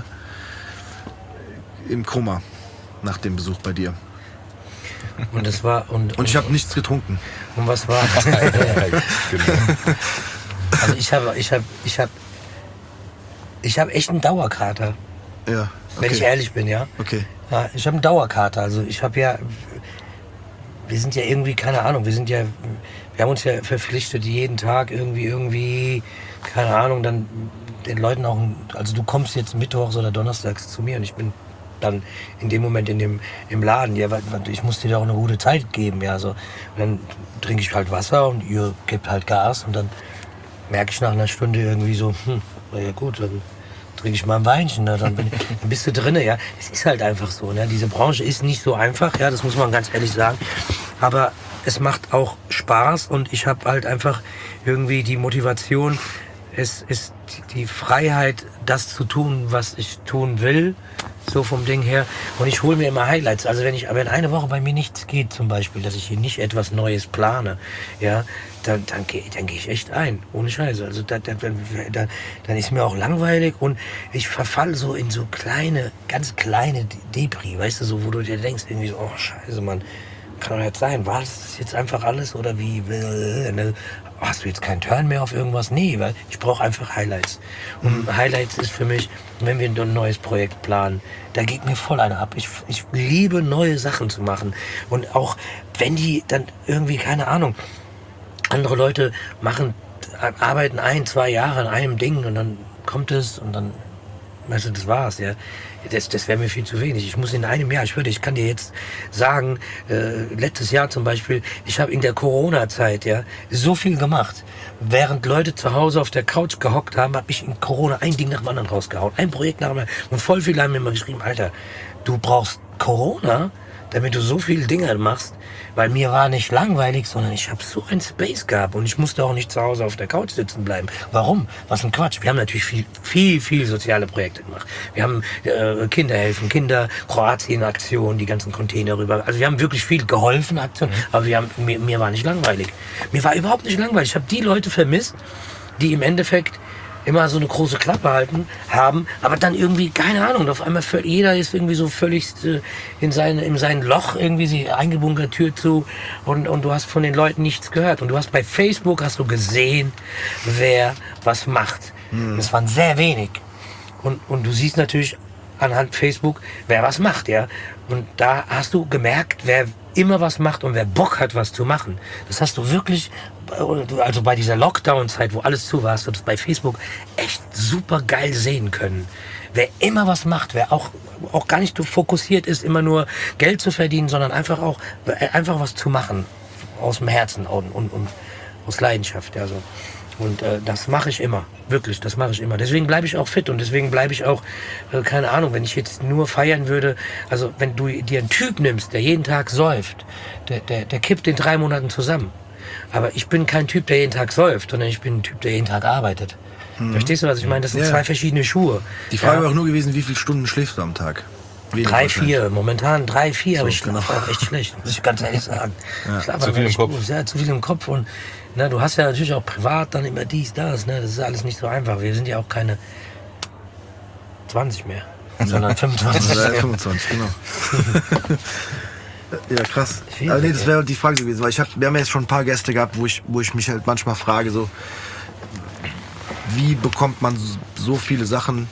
im Koma nach dem Besuch bei dir. Und das war und ich habe nichts getrunken. Und was war? Also ich habe echt einen Dauerkater. Ja. Okay. Wenn ich ehrlich bin, ja. Okay. Ja, ich habe einen Dauerkater. Also ich habe ja, wir sind ja irgendwie, keine Ahnung, wir haben uns ja verpflichtet, jeden Tag irgendwie, keine Ahnung, dann den Leuten auch, also du kommst jetzt mittwochs oder donnerstags zu mir und ich bin dann in dem Moment im Laden, ja, weil ich muss dir da auch eine gute Zeit geben, ja, so. Und dann trinke ich halt Wasser und ihr gebt halt Gas und dann merke ich nach einer Stunde irgendwie so, na ja gut, dann trinke ich mal ein Weinchen, ne? Dann bist du drinne, ja. Es ist halt einfach so, ne? Diese Branche ist nicht so einfach, ja, das muss man ganz ehrlich sagen. Aber es macht auch Spaß und ich habe halt einfach irgendwie die Motivation, es ist die Freiheit, das zu tun, was ich tun will, so vom Ding her. Und ich hole mir immer Highlights. Also wenn eine Woche bei mir nichts geht, zum Beispiel, dass ich hier nicht etwas Neues plane, ja, dann geh ich echt ein, ohne Scheiße. Also dann ist mir auch langweilig und ich verfall so in so ganz kleine Depri, weißt du, so, wo du dir denkst, irgendwie so, oh Scheiße, Mann, kann doch nicht sein, war das jetzt einfach alles oder wie, ne? Hast du jetzt keinen Turn mehr auf irgendwas? Nee, weil ich brauche einfach Highlights. Und Highlights ist für mich, wenn wir ein neues Projekt planen, da geht mir voll einer ab. Ich liebe, neue Sachen zu machen. Und auch wenn die dann irgendwie, keine Ahnung, andere Leute arbeiten 1-2 Jahre an einem Ding und dann kommt es und dann, weißt du, das war's, ja. Das wäre mir viel zu wenig. Ich muss in einem Jahr, ich kann dir jetzt sagen, letztes Jahr zum Beispiel, ich habe in der Corona-Zeit ja so viel gemacht. Während Leute zu Hause auf der Couch gehockt haben, habe ich in Corona ein Ding nach dem anderen rausgehauen. Ein Projekt nach dem anderen. Und voll viele haben mir immer geschrieben, Alter, du brauchst Corona, damit du so viele Dinge machst, weil mir war nicht langweilig, sondern ich habe so ein Space gehabt und ich musste auch nicht zu Hause auf der Couch sitzen bleiben. Warum? Was ein Quatsch. Wir haben natürlich viel soziale Projekte gemacht. Wir haben Kinder helfen, Kroatien-Aktion, die ganzen Container rüber. Also wir haben wirklich viel geholfen, Aktionen, aber mir war nicht langweilig. Mir war überhaupt nicht langweilig. Ich habe die Leute vermisst, die im Endeffekt immer so eine große Klappe haben, aber dann irgendwie, keine Ahnung, auf einmal jeder ist irgendwie so völlig in sein Loch, irgendwie sie eingebunkert, Tür zu und du hast von den Leuten nichts gehört. Und du hast bei Facebook gesehen, wer was macht. Das waren sehr wenig. Und du siehst natürlich anhand Facebook, wer was macht, ja. Und da hast du gemerkt, wer immer was macht und wer Bock hat, was zu machen. Das hast du wirklich, also bei dieser Lockdown-Zeit, wo alles zu war, hast du das bei Facebook echt super geil sehen können. Wer immer was macht, wer auch gar nicht so fokussiert ist, immer nur Geld zu verdienen, sondern einfach was zu machen. Aus dem Herzen und aus Leidenschaft, ja, so. Und das mache ich immer, wirklich, das mache ich immer. Deswegen bleibe ich auch fit und deswegen bleibe ich auch, keine Ahnung, wenn ich jetzt nur feiern würde, also wenn du dir einen Typ nimmst, der jeden Tag säuft, der kippt in 3 Monaten zusammen. Aber ich bin kein Typ, der jeden Tag säuft, sondern ich bin ein Typ, der jeden Tag arbeitet. Verstehst du, was ich meine? Das sind zwei verschiedene Schuhe. Die Frage war auch nur gewesen, wie viele Stunden schläfst du am Tag? 3, 4, momentan 3, 4, aber ich schlafe auch echt schlecht, muss ich ganz ehrlich sagen. Ich schlafe zu viel im Kopf. Ja, zu viel im Kopf und du hast ja natürlich auch privat dann immer dies, das, das ist alles nicht so einfach. Wir sind ja auch keine 20 mehr, sondern 25. Ja, 25, genau. Ja, krass. Aber nee, das wäre die Frage gewesen, weil wir haben ja jetzt schon ein paar Gäste gehabt, wo ich mich halt manchmal frage, so, wie bekommt man so viele Sachen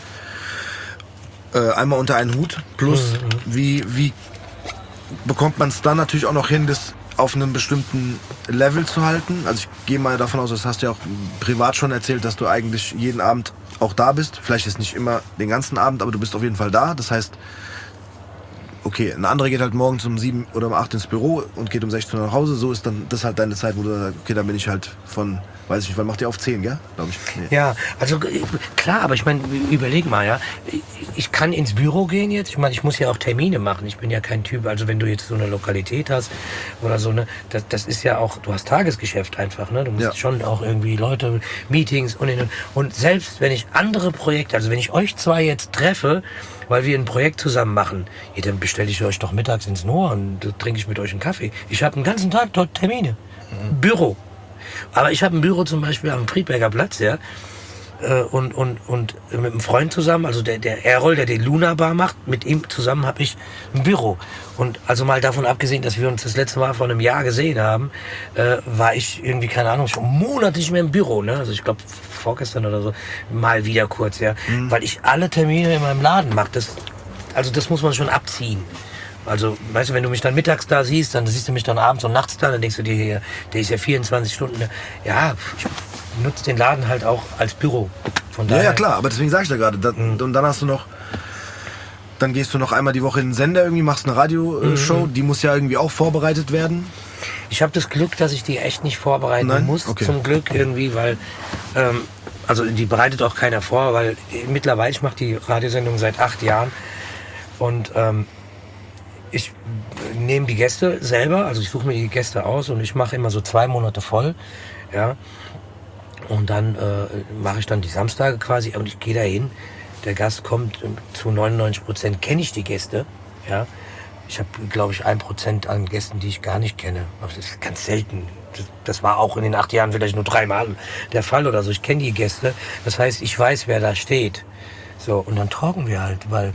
einmal unter einen Hut, plus wie bekommt man es dann natürlich auch noch hin, das auf einem bestimmten Level zu halten. Also ich gehe mal davon aus, das hast du ja auch privat schon erzählt, dass du eigentlich jeden Abend auch da bist. Vielleicht ist nicht immer den ganzen Abend, aber du bist auf jeden Fall da. Das heißt, okay, ein anderer geht halt morgens um 7 oder um 8 ins Büro und geht um 16 Uhr nach Hause. So ist dann das halt deine Zeit, wo du sagst, okay, dann bin ich halt von, weiß ich nicht, wann macht ihr auf 10, gell? Glaube ich. Nee. Ja, also klar, aber ich meine, überleg mal, ja. Ich kann ins Büro gehen jetzt. Ich meine, ich muss ja auch Termine machen. Ich bin ja kein Typ, also wenn du jetzt so eine Lokalität hast oder so, ne, das ist ja auch, du hast Tagesgeschäft einfach, ne? Du musst schon auch irgendwie Leute, Meetings und selbst wenn ich andere Projekte, also wenn ich euch zwei jetzt treffe, weil wir ein Projekt zusammen machen, ja, dann bestelle ich euch doch mittags ins Noah und trinke ich mit euch einen Kaffee. Ich habe den ganzen Tag dort Termine. Büro. Aber ich habe ein Büro zum Beispiel am Friedberger Platz, ja, und mit einem Freund zusammen, also der Errol, der die Luna Bar macht, mit ihm zusammen habe ich ein Büro. Und also mal davon abgesehen, dass wir uns das letzte Mal vor einem Jahr gesehen haben, war ich irgendwie, keine Ahnung, schon Monate nicht mehr im Büro, ne? Also ich glaube vorgestern oder so, mal wieder kurz, ja, weil ich alle Termine in meinem Laden mache. Das muss man schon abziehen. Also, weißt du, wenn du mich dann mittags da siehst, dann siehst du mich dann abends und nachts da, dann denkst du dir hier, der ist ja 24 Stunden. Ja, ich nutze den Laden halt auch als Büro. Von daher. Ja, klar, aber deswegen sage ich da gerade. Und dann hast du noch, dann gehst du noch einmal die Woche in den Sender irgendwie, machst eine Radioshow, die muss ja irgendwie auch vorbereitet werden. Ich habe das Glück, dass ich die echt nicht vorbereiten muss, zum Glück irgendwie, weil, also die bereitet auch keiner vor, weil mittlerweile, ich mache die Radiosendung seit 8 Jahren und ich nehme die Gäste selber, also ich suche mir die Gäste aus und ich mache immer so 2 Monate voll, ja. Und dann mache ich dann die Samstage quasi und ich gehe da hin. Der Gast kommt, zu 99% kenne ich die Gäste, ja. Ich habe, glaube ich, 1% an Gästen, die ich gar nicht kenne. Aber das ist ganz selten. Das war auch in den 8 Jahren vielleicht nur 3 Mal der Fall oder so. Ich kenne die Gäste. Das heißt, ich weiß, wer da steht. So, und dann talken wir halt, weil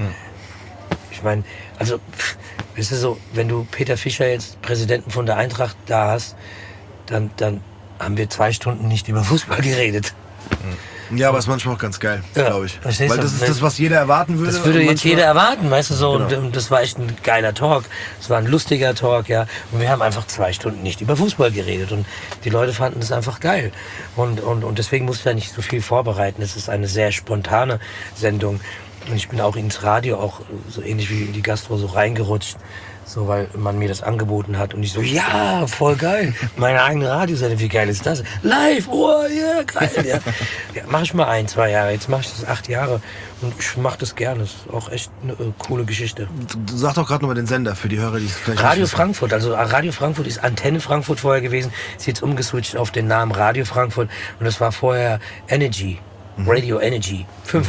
ich meine, also, weißt du so, wenn du Peter Fischer jetzt Präsidenten von der Eintracht da hast, dann haben wir 2 Stunden nicht über Fußball geredet. Ja, aber ist manchmal auch ganz geil, glaube ich. Weil das ist das, was jeder erwarten würde. Das würde jetzt jeder erwarten, weißt du so. Genau. Und das war echt ein geiler Talk. Es war ein lustiger Talk, ja. Und wir haben einfach 2 Stunden nicht über Fußball geredet. Und die Leute fanden das einfach geil. Und deswegen musste ich da nicht so viel vorbereiten. Es ist eine sehr spontane Sendung. Und ich bin auch ins Radio, auch so ähnlich wie in die Gastro, so reingerutscht. So, weil man mir das angeboten hat und ich so, ja, voll geil. Meine eigene Radiosendung, wie geil ist das? Live, oh, yeah, geil. Ja, ja, mach ich mal 1, 2 Jahre. Jetzt mache ich das 8 Jahre und ich mache das gerne. Das ist auch echt eine coole Geschichte. Du sag doch gerade nochmal den Sender für die Hörer, die es vielleicht Radio Frankfurt, also Radio Frankfurt ist Antenne Frankfurt vorher gewesen, ist jetzt umgeswitcht auf den Namen Radio Frankfurt und das war vorher Energy, Radio Energy,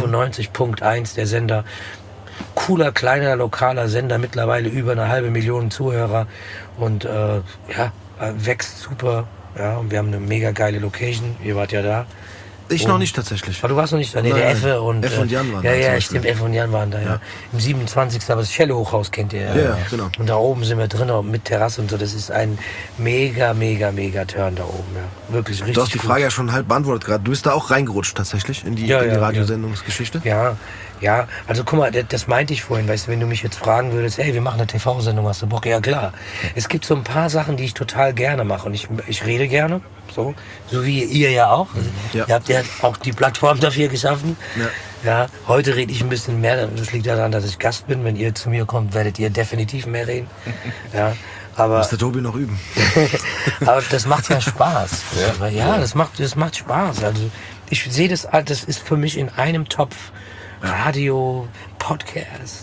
95.1 der Sender. Cooler, kleiner, lokaler Sender, mittlerweile über 500.000 Zuhörer und ja, wächst super. Ja, und wir haben eine mega geile Location. Ihr wart ja da. Ich noch nicht tatsächlich. Aber du warst noch nicht da? Nee, der Effe und Jan waren da. Ja, stimmt, Effe und Jan waren da, ja. Im 27. aber das Schelle-Hochhaus kennt ihr. Ja, genau. Und da oben sind wir drin, mit Terrasse und so. Das ist ein mega, mega, mega Turn da oben, ja. Wirklich richtig. Du hast die Frage ja schon halb beantwortet gerade. Du bist da auch reingerutscht tatsächlich in die Radiosendungsgeschichte? Ja, also guck mal, das meinte ich vorhin, weißt du, wenn du mich jetzt fragen würdest, ey, wir machen eine TV-Sendung, hast du Bock? Ja, klar. Es gibt so ein paar Sachen, die ich total gerne mache und ich rede gerne, so wie ihr ja auch. Ja. Ihr habt ja auch die Plattform dafür geschaffen. Ja, heute rede ich ein bisschen mehr, das liegt daran, dass ich Gast bin. Wenn ihr zu mir kommt, werdet ihr definitiv mehr reden. Ja. Aber muss der Tobi noch üben. Aber das macht ja Spaß. Ja, das macht Spaß. Also ich sehe das ist für mich in einem Topf. Radio, Podcast,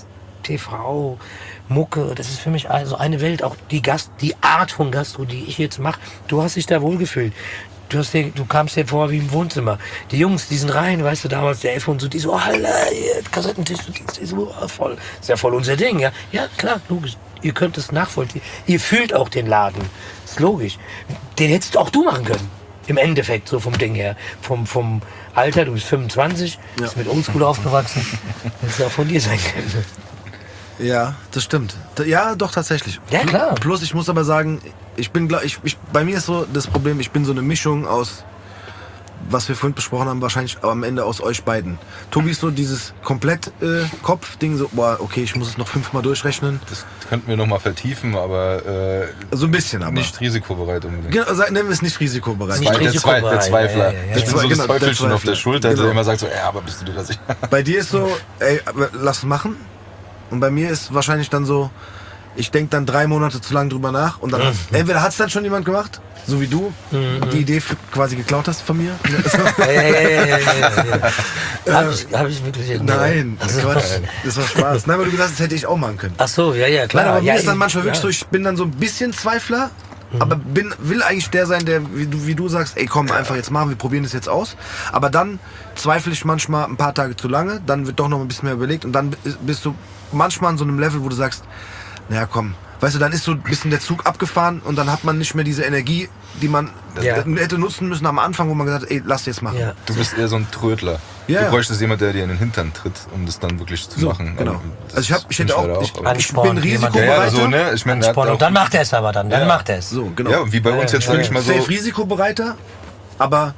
TV, Mucke, das ist für mich also eine Welt, auch die Art von Gastro, die ich jetzt mache. Du hast dich da wohlgefühlt. Du kamst dir vor wie im Wohnzimmer. Die Jungs, die sind rein, weißt du, damals der F und so, die so, Kassettentisch, die so, voll. Ist ja voll unser Ding, ja. Ja, klar, logisch. Ihr könnt es nachvollziehen. Ihr fühlt auch den Laden. Ist logisch. Den hättest auch du machen können. Im Endeffekt, so vom Ding her. Vom Alter, du bist 25, bist mit Oldschool aufgewachsen. Hättest auch von dir sein können. Ja, das stimmt. Ja, doch, tatsächlich. Ja, klar. Plus, ich muss aber sagen, bei mir ist so das Problem, ich bin so eine Mischung aus, was wir vorhin besprochen haben, wahrscheinlich am Ende aus euch beiden. Tobi ist so dieses komplett Kopfding, so, boah, okay, ich muss es noch 5-mal durchrechnen. Das könnten wir nochmal vertiefen, aber so ein bisschen, aber nicht risikobereit unbedingt. Genau, nennen wir es nicht risikobereit. Nicht Der Zweifler. Ja. Ich bin so das Teufelchen auf der Schulter, Genau. der immer sagt so, aber bist du dir da sicher? Bei dir ist so, ey, lass es machen. Und bei mir ist wahrscheinlich dann so, ich denke dann 3 Monate zu lang drüber nach und dann entweder hat es dann schon jemand gemacht, so wie du, die Idee quasi geklaut hast von mir. Hab ich wirklich... Nein, Quatsch, das war Spaß. Nein, weil du gesagt hast, das hätte ich auch machen können. Ach so, ja, klar. Nein, aber mir ja, ist dann manchmal wirklich so, ich bin dann so ein bisschen Zweifler, aber will eigentlich der sein, der, wie du sagst, ey komm, einfach jetzt machen, wir probieren das jetzt aus. Aber dann zweifle ich manchmal ein paar Tage zu lange, dann wird doch noch ein bisschen mehr überlegt und dann bist du manchmal an so einem Level, wo du sagst, naja komm, weißt du, dann ist so ein bisschen der Zug abgefahren und dann hat man nicht mehr diese Energie, die man hätte nutzen müssen am Anfang, wo man gesagt hat, ey, lass jetzt machen. Ja. Du bist eher so ein Trödler. Ja, du bräuchtest jemanden, der dir in den Hintern tritt, um das dann wirklich zu machen. Genau. Das Also ich hätte auch, aber- ich bin Risikobereiter. ja, so, ne? Ich meine, Ansporn. Und dann macht er es aber dann macht er es. So, genau. ja, wie bei uns jetzt wirklich mal so. Safe Risikobereiter, aber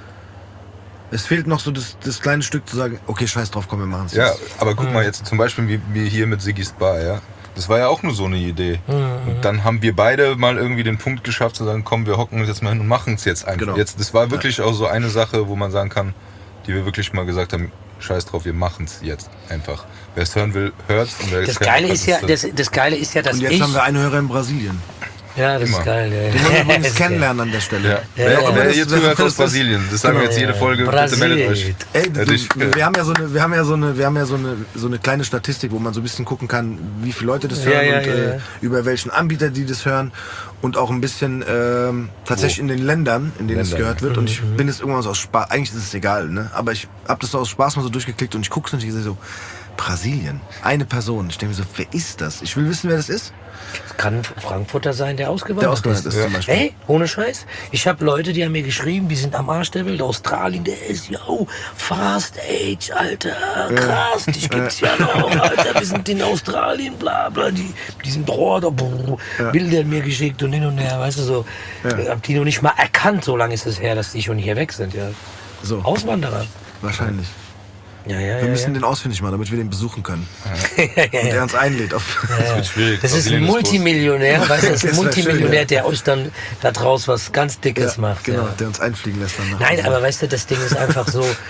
es fehlt noch so das kleine Stück zu sagen, okay, scheiß drauf, komm, wir machen es Ja, jetzt. aber guck mal jetzt zum Beispiel wie hier mit Siggy's Bar, ja. Das war ja auch nur so eine Idee. Und dann haben wir beide mal irgendwie den Punkt geschafft zu sagen, komm, wir hocken uns jetzt mal hin und machen es jetzt einfach. Genau. Jetzt, das war wirklich auch so eine Sache, wo man sagen kann, die wir wirklich mal gesagt haben, scheiß drauf, wir machen es jetzt einfach. Wer es hören will, hört's. Und wer es Das keinen Geile Bock ist hat, ja, das Geile ist ja, dass Und jetzt haben wir einen Hörer in Brasilien. Ja, das Immer. ist geil. Ja. Den wollen wir übrigens kennenlernen an der Stelle. Ja. Ja, Wer, ja. wer das- hier zuhört das- aus Brasilien, das sagen wir jetzt jede Folge, bitte meldet euch. Ey, Ehrlich. wir haben ja so eine kleine Statistik, wo man so ein bisschen gucken kann, wie viele Leute das Ja, hören ja, und ja. über welchen Anbieter die das hören und auch ein bisschen tatsächlich in den Ländern, in denen es Ländern, gehört wird. Und ich bin jetzt irgendwann so aus Spaß, eigentlich ist es egal, ne? Aber ich habe das so aus Spaß mal so durchgeklickt und ich gucke es und ich sehe so, Brasilien, eine Person. Ich denke mir so, wer ist das? Ich will wissen, wer das ist. Kann ein Frankfurter sein, der Der ausgewandert ausgewandert ist Ja. zum Beispiel. Ey, ohne Scheiß. Ich habe Leute, die haben mir geschrieben, die sind am Arsch der Welt. Australien, der ist, Fast Age, Alter, krass, dich gibt's ja noch, Alter, wir sind in Australien, bla bla, die sind Brother, Bilder mir geschickt und hin und her, weißt du, so. Hab die noch nicht mal erkannt, so lange ist es her, dass die schon hier weg sind, ja. So, Auswanderer. wahrscheinlich. Ja, Wir müssen den ausfindig machen, damit wir den besuchen können. Und ja. er uns einlädt auf... Das wird schwierig. Das ist Brasilien ein groß. Multimillionär, weißt du, das ist ein Das wär Multimillionär, schön, der euch dann da draus was ganz Dickes macht. Genau, Ja. der uns einfliegen lässt dann nach Nein, Hause. aber weißt du, das Ding ist einfach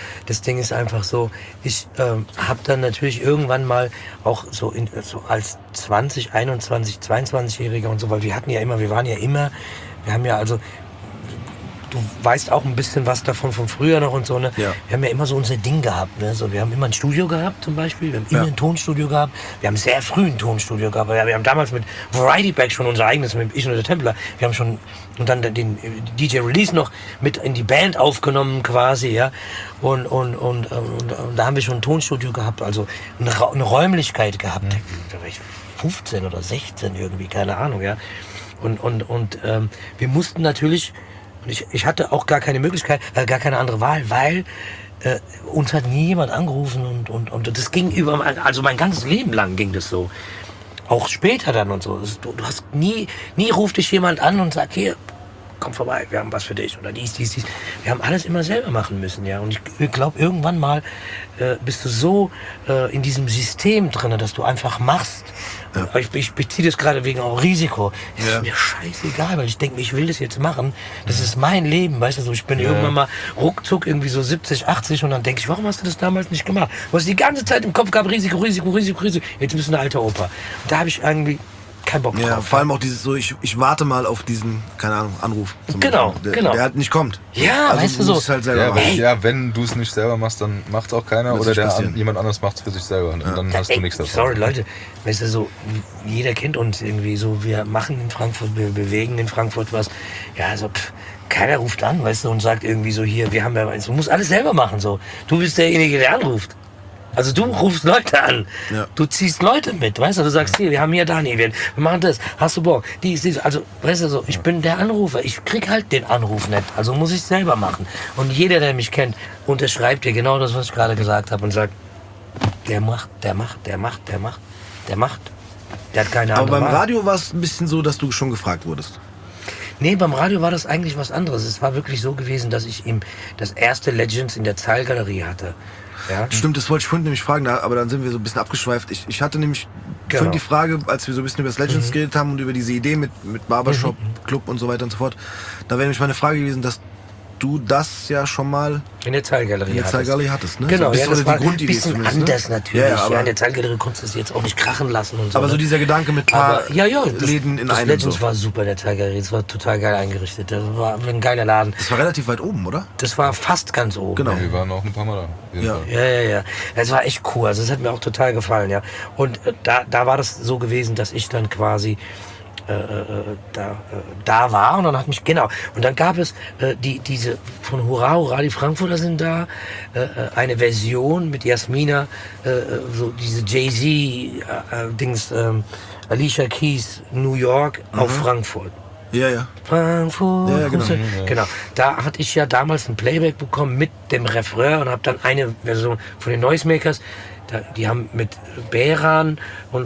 so, ich habe dann natürlich irgendwann mal auch so als 20, 21, 22-Jähriger und so, weil wir haben ja also, du weißt auch ein bisschen was davon von früher noch und so, ne? Ja. Wir haben ja immer so unser Ding gehabt, ne? So, wir haben immer ein Studio gehabt zum Beispiel, wir haben immer ein Tonstudio gehabt, wir haben sehr früh ein Tonstudio gehabt, wir haben damals mit Variety Back schon unser eigenes, mit ich und der Templer, wir haben schon und dann den DJ Release noch mit in die Band aufgenommen quasi, ja, und da haben wir schon ein Tonstudio gehabt, also eine Räumlichkeit gehabt, da war ich 15 oder 16 irgendwie, keine Ahnung, ja, und wir mussten natürlich. Und ich hatte auch gar keine Möglichkeit, gar keine andere Wahl, weil uns hat nie jemand angerufen und das ging also mein ganzes Leben lang ging das so. Auch später dann und so. Du hast nie ruft dich jemand an und sagt, hier, komm vorbei, wir haben was für dich oder dies. Wir haben alles immer selber machen müssen, ja. Und ich glaube, irgendwann mal bist du so in diesem System drin, dass du einfach machst. Ja. Ich beziehe das gerade wegen auch Risiko. Das ist mir scheißegal, weil ich denke, ich will das jetzt machen. Das ist mein Leben, weißt du so. Ich bin irgendwann mal ruckzuck irgendwie so 70, 80 und dann denke ich, warum hast du das damals nicht gemacht? Du hast die ganze Zeit im Kopf gehabt, Risiko. Jetzt bist du eine alte Opa. Und da habe ich irgendwie keinen Bock Ja, drauf. vor allem auch dieses so, ich warte mal auf diesen, keine Ahnung, Anruf. zum Genau, Beispiel, genau. Der halt nicht kommt. Ja, also weißt du so. musst es halt selber Ja, machen. wenn du es nicht selber machst, dann macht es auch keiner. Wird Oder nicht passieren. jemand anderes macht es für sich selber. Und dann hast du nichts davon. Sorry, Leute, weißt du, so, jeder kennt uns irgendwie so, wir machen in Frankfurt, wir bewegen in Frankfurt was. Ja, also, keiner ruft an, weißt du, und sagt irgendwie so, hier, wir haben ja, du musst alles selber machen, so. Du bist derjenige, der anruft. Also du rufst Leute an, Ja. du ziehst Leute mit, weißt du, du sagst, hier, wir haben hier Dani, wir machen das, hast du Bock, dies, also, weißt du, so, ich bin der Anrufer, ich krieg halt den Anruf nicht, also muss ich es selber machen. Und jeder, der mich kennt, unterschreibt dir genau das, was ich gerade gesagt habe und sagt, der macht, der hat keine Aber andere beim Wahl. Radio war es ein bisschen so, dass du schon gefragt wurdest. Nee, beim Radio war das eigentlich was anderes. Es war wirklich so gewesen, dass ich ihm das erste Legends in der Zahlgalerie hatte. Ja? Stimmt, das wollte ich vorhin nämlich fragen, aber dann sind wir so ein bisschen abgeschweift. Ich hatte nämlich Genau. vorhin die Frage, als wir so ein bisschen über das Legends geredet haben und über diese Idee mit Barbershop, Club und so weiter und so fort, da wäre nämlich meine Frage gewesen, dass du das ja schon mal In der Zahlgalerie in der Zahlgalerie hattest, ne? Genau, so, ja, das oder war die Grundidee ein bisschen zumindest, anders ne? natürlich. Ja, aber, in der Zahlgalerie konntest du es jetzt auch nicht krachen lassen und so. aber so ne? dieser Gedanke mit paar Aber, ja, Läden in das einem. Legends So. war super in der Zahlgalerie. Es war total geil eingerichtet. Das war ein geiler Laden. Das war relativ weit oben, oder? Das war fast ganz oben. Genau. Wir waren auch ein paar Mal da. Auf jeden Ja. Fall. Ja. Es war echt cool. Also es hat mir auch total gefallen, ja. Und da war das so gewesen, dass ich dann quasi da war und dann hat mich, genau. Und dann gab es diese von Hurra, die Frankfurter sind da, eine Version mit Jasmina, so diese Jay-Z-Dings, Alicia Keys, New York auf Frankfurt. Ja. Frankfurt. Ja, genau. Genau. Da hatte ich ja damals ein Playback bekommen mit dem Refrain und habe dann eine Version von den Noisemakers. Die haben mit Behran und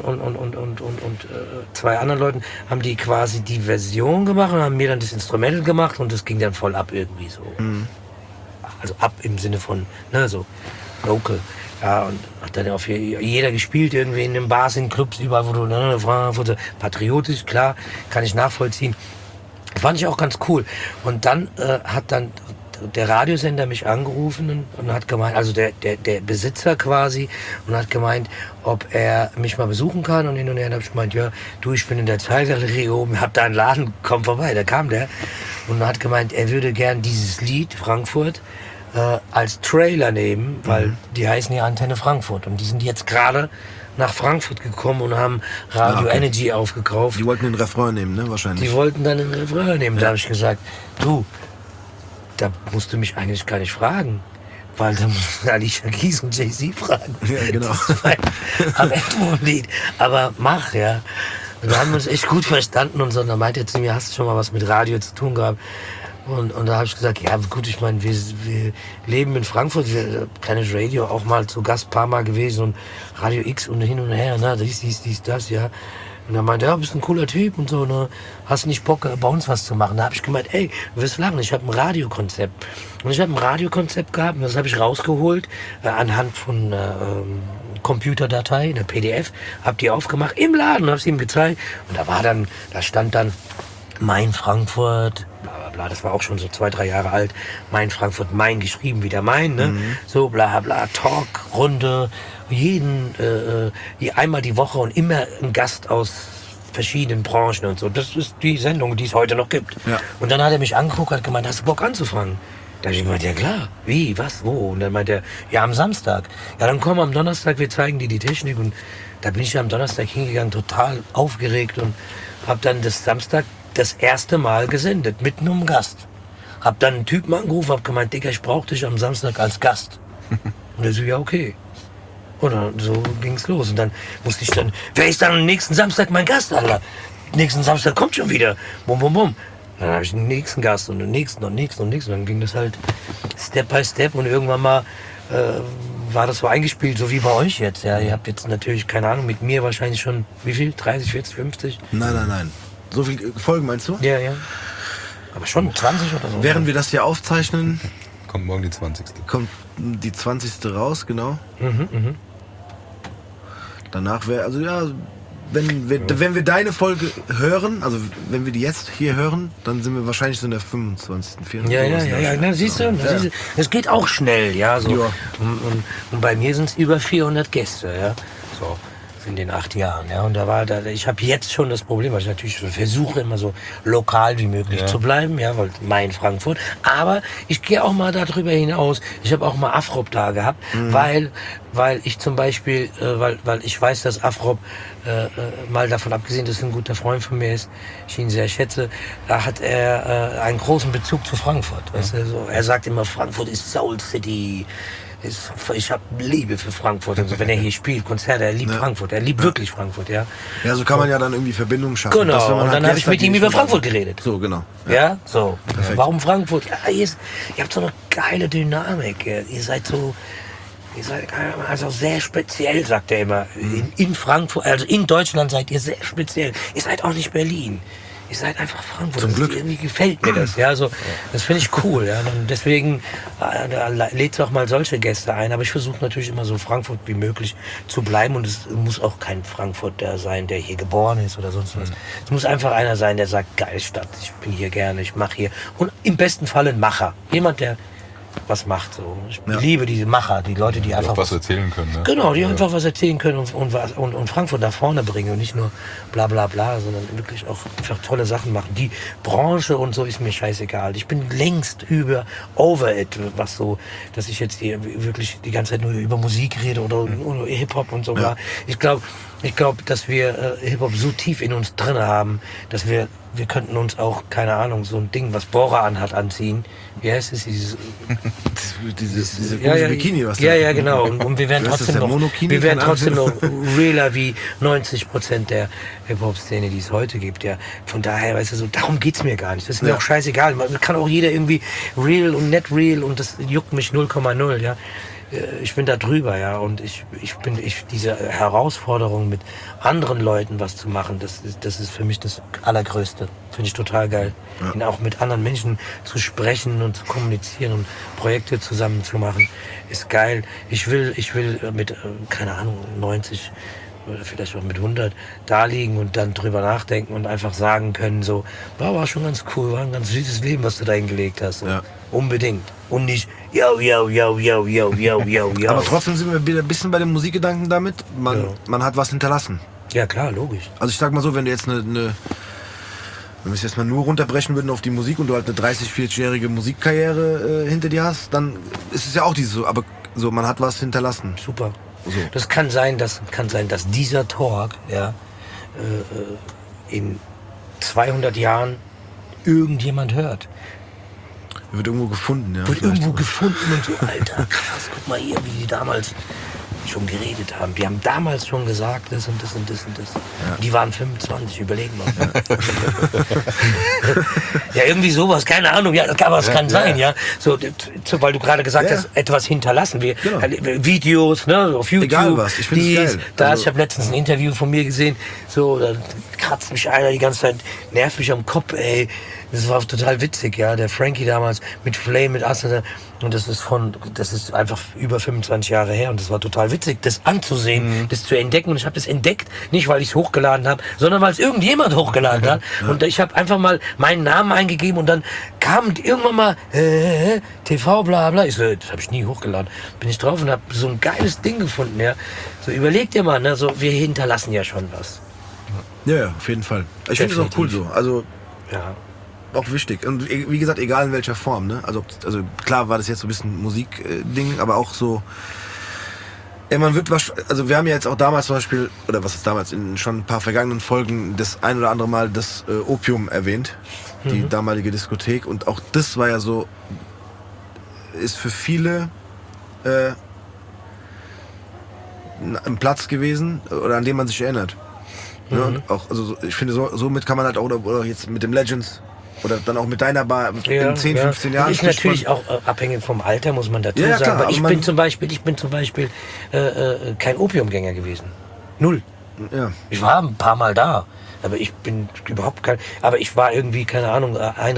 zwei anderen Leuten haben die quasi die Version gemacht und haben mir dann das Instrumental gemacht und das ging dann voll ab irgendwie so. Also ab im Sinne von, ne, so local. Ja, und hat dann auf jeder gespielt, irgendwie in den Bars, in Clubs, überall, wo du, ne, Frankfurt, patriotisch, klar, kann ich nachvollziehen. Fand ich auch ganz cool. Und dann hat dann der Radiosender mich angerufen und hat gemeint, also der Besitzer quasi, und hat gemeint, ob er mich mal besuchen kann. Und hin und her habe ich gemeint, ja, du, ich bin in der Zahlgalerie oben, hab da einen Laden, komm vorbei. Da kam der und hat gemeint, er würde gern dieses Lied Frankfurt als Trailer nehmen, weil die heißen ja Antenne Frankfurt und die sind jetzt gerade nach Frankfurt gekommen und haben Radio Energy aufgekauft. Die wollten den Refrain nehmen, ne? Wahrscheinlich. Die wollten dann den Refrain nehmen. Da habe ich gesagt, du, da musst du mich eigentlich gar nicht fragen. Weil da musst du Alicia Keys und Jay-Z fragen. Ja, genau. Am Ende vom Lied. Aber mach, ja. Und da haben wir uns echt gut verstanden und so. Und dann meinte er zu mir, hast du schon mal was mit Radio zu tun gehabt? Und da habe ich gesagt, ja gut, ich meine, wir leben in Frankfurt, Planet Radio auch mal zu Gast, paar Mal gewesen und Radio X und hin und her, ne, dies, das, ja. Und er meinte, ja, bist ein cooler Typ und so, ne, hast nicht Bock, bei uns was zu machen. Da habe ich gemeint, ey, du wirst lachen, ich habe ein Radiokonzept. Und ich habe ein Radiokonzept gehabt und das habe ich rausgeholt anhand von Computerdatei, eine PDF, habe die aufgemacht im Laden, habe es ihm gezeigt und da stand dann Mein Frankfurt, bla bla bla, das war auch schon so 2-3 Jahre alt. Mein Frankfurt, mein geschrieben, wieder mein, ne? So bla bla, Talk, Runde, einmal die Woche und immer ein Gast aus verschiedenen Branchen und so. Das ist die Sendung, die es heute noch gibt. Ja. Und dann hat er mich angeguckt und hat gemeint, hast du Bock anzufangen? Da habe ich gemeint, ja klar, wie, was, wo? Und dann meinte er, ja, am Samstag. Ja, dann komm am Donnerstag, wir zeigen dir die Technik. Und da bin ich am Donnerstag hingegangen, total aufgeregt und habe dann das Samstag das erste Mal gesendet, mit einem Gast. Hab dann einen Typen angerufen, hab gemeint, Digga, ich brauch dich am Samstag als Gast. Und er so, ja, okay. Und dann, so ging's los. Und dann musste ich dann, wer ist dann am nächsten Samstag mein Gast, Alter? Nächsten Samstag kommt schon wieder. Bum, bum, bum. Dann habe ich den nächsten Gast und den nächsten und nächsten und nächsten. Und dann ging das halt Step by Step und irgendwann mal war das so eingespielt, so wie bei euch jetzt. Ja, ihr habt jetzt natürlich, keine Ahnung, mit mir wahrscheinlich schon, wie viel? 30, 40, 50? Nein. So viele Folgen meinst du? Ja. Aber schon 20 oder so. Während wir das hier aufzeichnen, Kommt morgen die 20. kommt die 20. raus, genau. Danach wäre, also ja, wenn wir deine Folge hören, also wenn wir die jetzt hier hören, dann sind wir wahrscheinlich so in der 25. 24. Ja, na, siehst du, es geht auch schnell, ja, so. Ja. Und bei mir sind es über 400 Gäste, ja. So in den 8 Jahren. Ja. Und ich habe jetzt schon das Problem, weil ich natürlich versuche, immer so lokal wie möglich zu bleiben, ja, weil mein Frankfurt. Aber ich gehe auch mal darüber hinaus. Ich habe auch mal Afrop da gehabt, weil ich zum Beispiel, weil ich weiß, dass Afrop, mal davon abgesehen, dass er ein guter Freund von mir ist, ich ihn sehr schätze, da hat er einen großen Bezug zu Frankfurt. Weißt du, so. Er sagt immer, Frankfurt ist Soul City. Ich habe Liebe für Frankfurt. Also wenn er hier spielt, Konzerte, er liebt Frankfurt. Er liebt wirklich Frankfurt, ja. Ja, so kann man ja dann irgendwie Verbindungen schaffen. Genau, dass, und dann habe ich mit ihm über Frankfurt geredet. So, genau. Ja, so. Perfekt. Warum Frankfurt? Ja, ihr habt so eine geile Dynamik. Ihr seid also sehr speziell, sagt er immer. In Frankfurt, also in Deutschland seid ihr sehr speziell. Ihr seid auch nicht Berlin. Ihr seid einfach Frankfurt. Zum Glück. Irgendwie gefällt mir das. Ja, so, das finde ich cool. Ja. Und deswegen lädt auch mal solche Gäste ein. Aber ich versuche natürlich immer so Frankfurt wie möglich zu bleiben. Und es muss auch kein Frankfurter sein, der hier geboren ist oder sonst was. Es muss einfach einer sein, der sagt, geile Stadt, ich bin hier gerne, ich mache hier. Und im besten Fall ein Macher. Jemand, der was macht. So. Ich liebe diese Macher, die Leute, die einfach was erzählen können. Ne? Genau, die einfach was erzählen können und Frankfurt nach vorne bringen und nicht nur bla bla bla, sondern wirklich auch einfach tolle Sachen machen. Die Branche und so ist mir scheißegal. Ich bin längst over it, was so, dass ich jetzt hier wirklich die ganze Zeit nur über Musik rede oder Hip-Hop und so. Ja. Ich glaube, dass wir Hip-Hop so tief in uns drin haben, dass wir könnten uns auch, keine Ahnung, so ein Ding, was Bora anhat, anziehen. Wie heißt es? Diese komische Bikini, was ja, genau. Und wir werden trotzdem noch realer wie 90% der Hip-Hop-Szene, die es heute gibt. Ja. Von daher, weißt du, so, darum geht's mir gar nicht. Das ist mir auch scheißegal. Man kann auch jeder irgendwie real und nicht real und das juckt mich 0,0, ja. Ich bin da drüber, ja, und diese Herausforderung mit anderen Leuten was zu machen, das ist für mich das Allergrößte. Finde ich total geil. Ja. Und auch mit anderen Menschen zu sprechen und zu kommunizieren und Projekte zusammen zu machen, ist geil. Ich will mit, keine Ahnung, 90 oder vielleicht auch mit 100 da liegen und dann drüber nachdenken und einfach sagen können, so, war schon ganz cool, war ein ganz süßes Leben, was du da hingelegt hast. So. Ja. Unbedingt. Und nicht, yo. Aber trotzdem sind wir wieder ein bisschen bei dem Musikgedanken damit, man hat was hinterlassen. Ja klar, logisch. Also ich sag mal so, wenn du jetzt wenn wir es jetzt mal nur runterbrechen würden auf die Musik und du halt eine 30-, 40-jährige Musikkarriere hinter dir hast, dann ist es ja auch dieses so, aber so, man hat was hinterlassen. Super. So. Das kann sein, dass dieser Talk in 200 Jahren irgendjemand hört. Wird irgendwo gefunden, ja. Wird irgendwo gefunden und so, Alter, krass, guck mal hier, wie die damals schon geredet haben. Die haben damals schon gesagt, das und das und das und das. Ja. Die waren 25, überlegen mal. Ja, irgendwie sowas, keine Ahnung, ja, aber es kann sein, ja. So, weil du gerade gesagt hast, etwas hinterlassen. Videos, ne, auf YouTube. Egal was, ich finde es geil. Ich habe letztens ein Interview von mir gesehen, so, da kratzt mich einer die ganze Zeit, nervt mich am Kopf, ey. Das war total witzig, ja. Der Frankie damals mit Flame, mit Asse. Und das ist einfach über 25 Jahre her. Und das war total witzig, das anzusehen, das zu entdecken. Und ich habe das entdeckt, nicht weil ich es hochgeladen habe, sondern weil es irgendjemand hochgeladen hat. Ja. Und ich habe einfach mal meinen Namen eingegeben und dann kam irgendwann mal TV, bla bla. Ich so, das habe ich nie hochgeladen. Bin ich drauf und habe so ein geiles Ding gefunden, ja. So, überleg dir mal, ne, so, wir hinterlassen ja schon was. Ja, auf jeden Fall. Ich finde es auch cool so. Also, ja. Auch wichtig. Und wie gesagt, egal in welcher Form. Ne? Also klar war das jetzt so ein bisschen Musikding, aber auch so. Man wird also wir haben ja jetzt auch damals zum Beispiel, oder was ist damals, in schon ein paar vergangenen Folgen das ein oder andere Mal das Opium erwähnt, die damalige Diskothek. Und auch das war ja so, ist für viele ein Platz gewesen, oder an dem man sich erinnert. Ne? Und auch, also ich finde, somit kann man halt auch, oder jetzt mit dem Legends, oder dann auch mit deiner Bar in 10, 15 Jahren. Ist natürlich auch abhängig vom Alter, muss man dazu sagen. Klar, aber ich bin zum Beispiel kein Opiumgänger gewesen. Null. Ja. Ich war ein paar Mal da, aber ich bin überhaupt kein. Aber ich war irgendwie, keine Ahnung,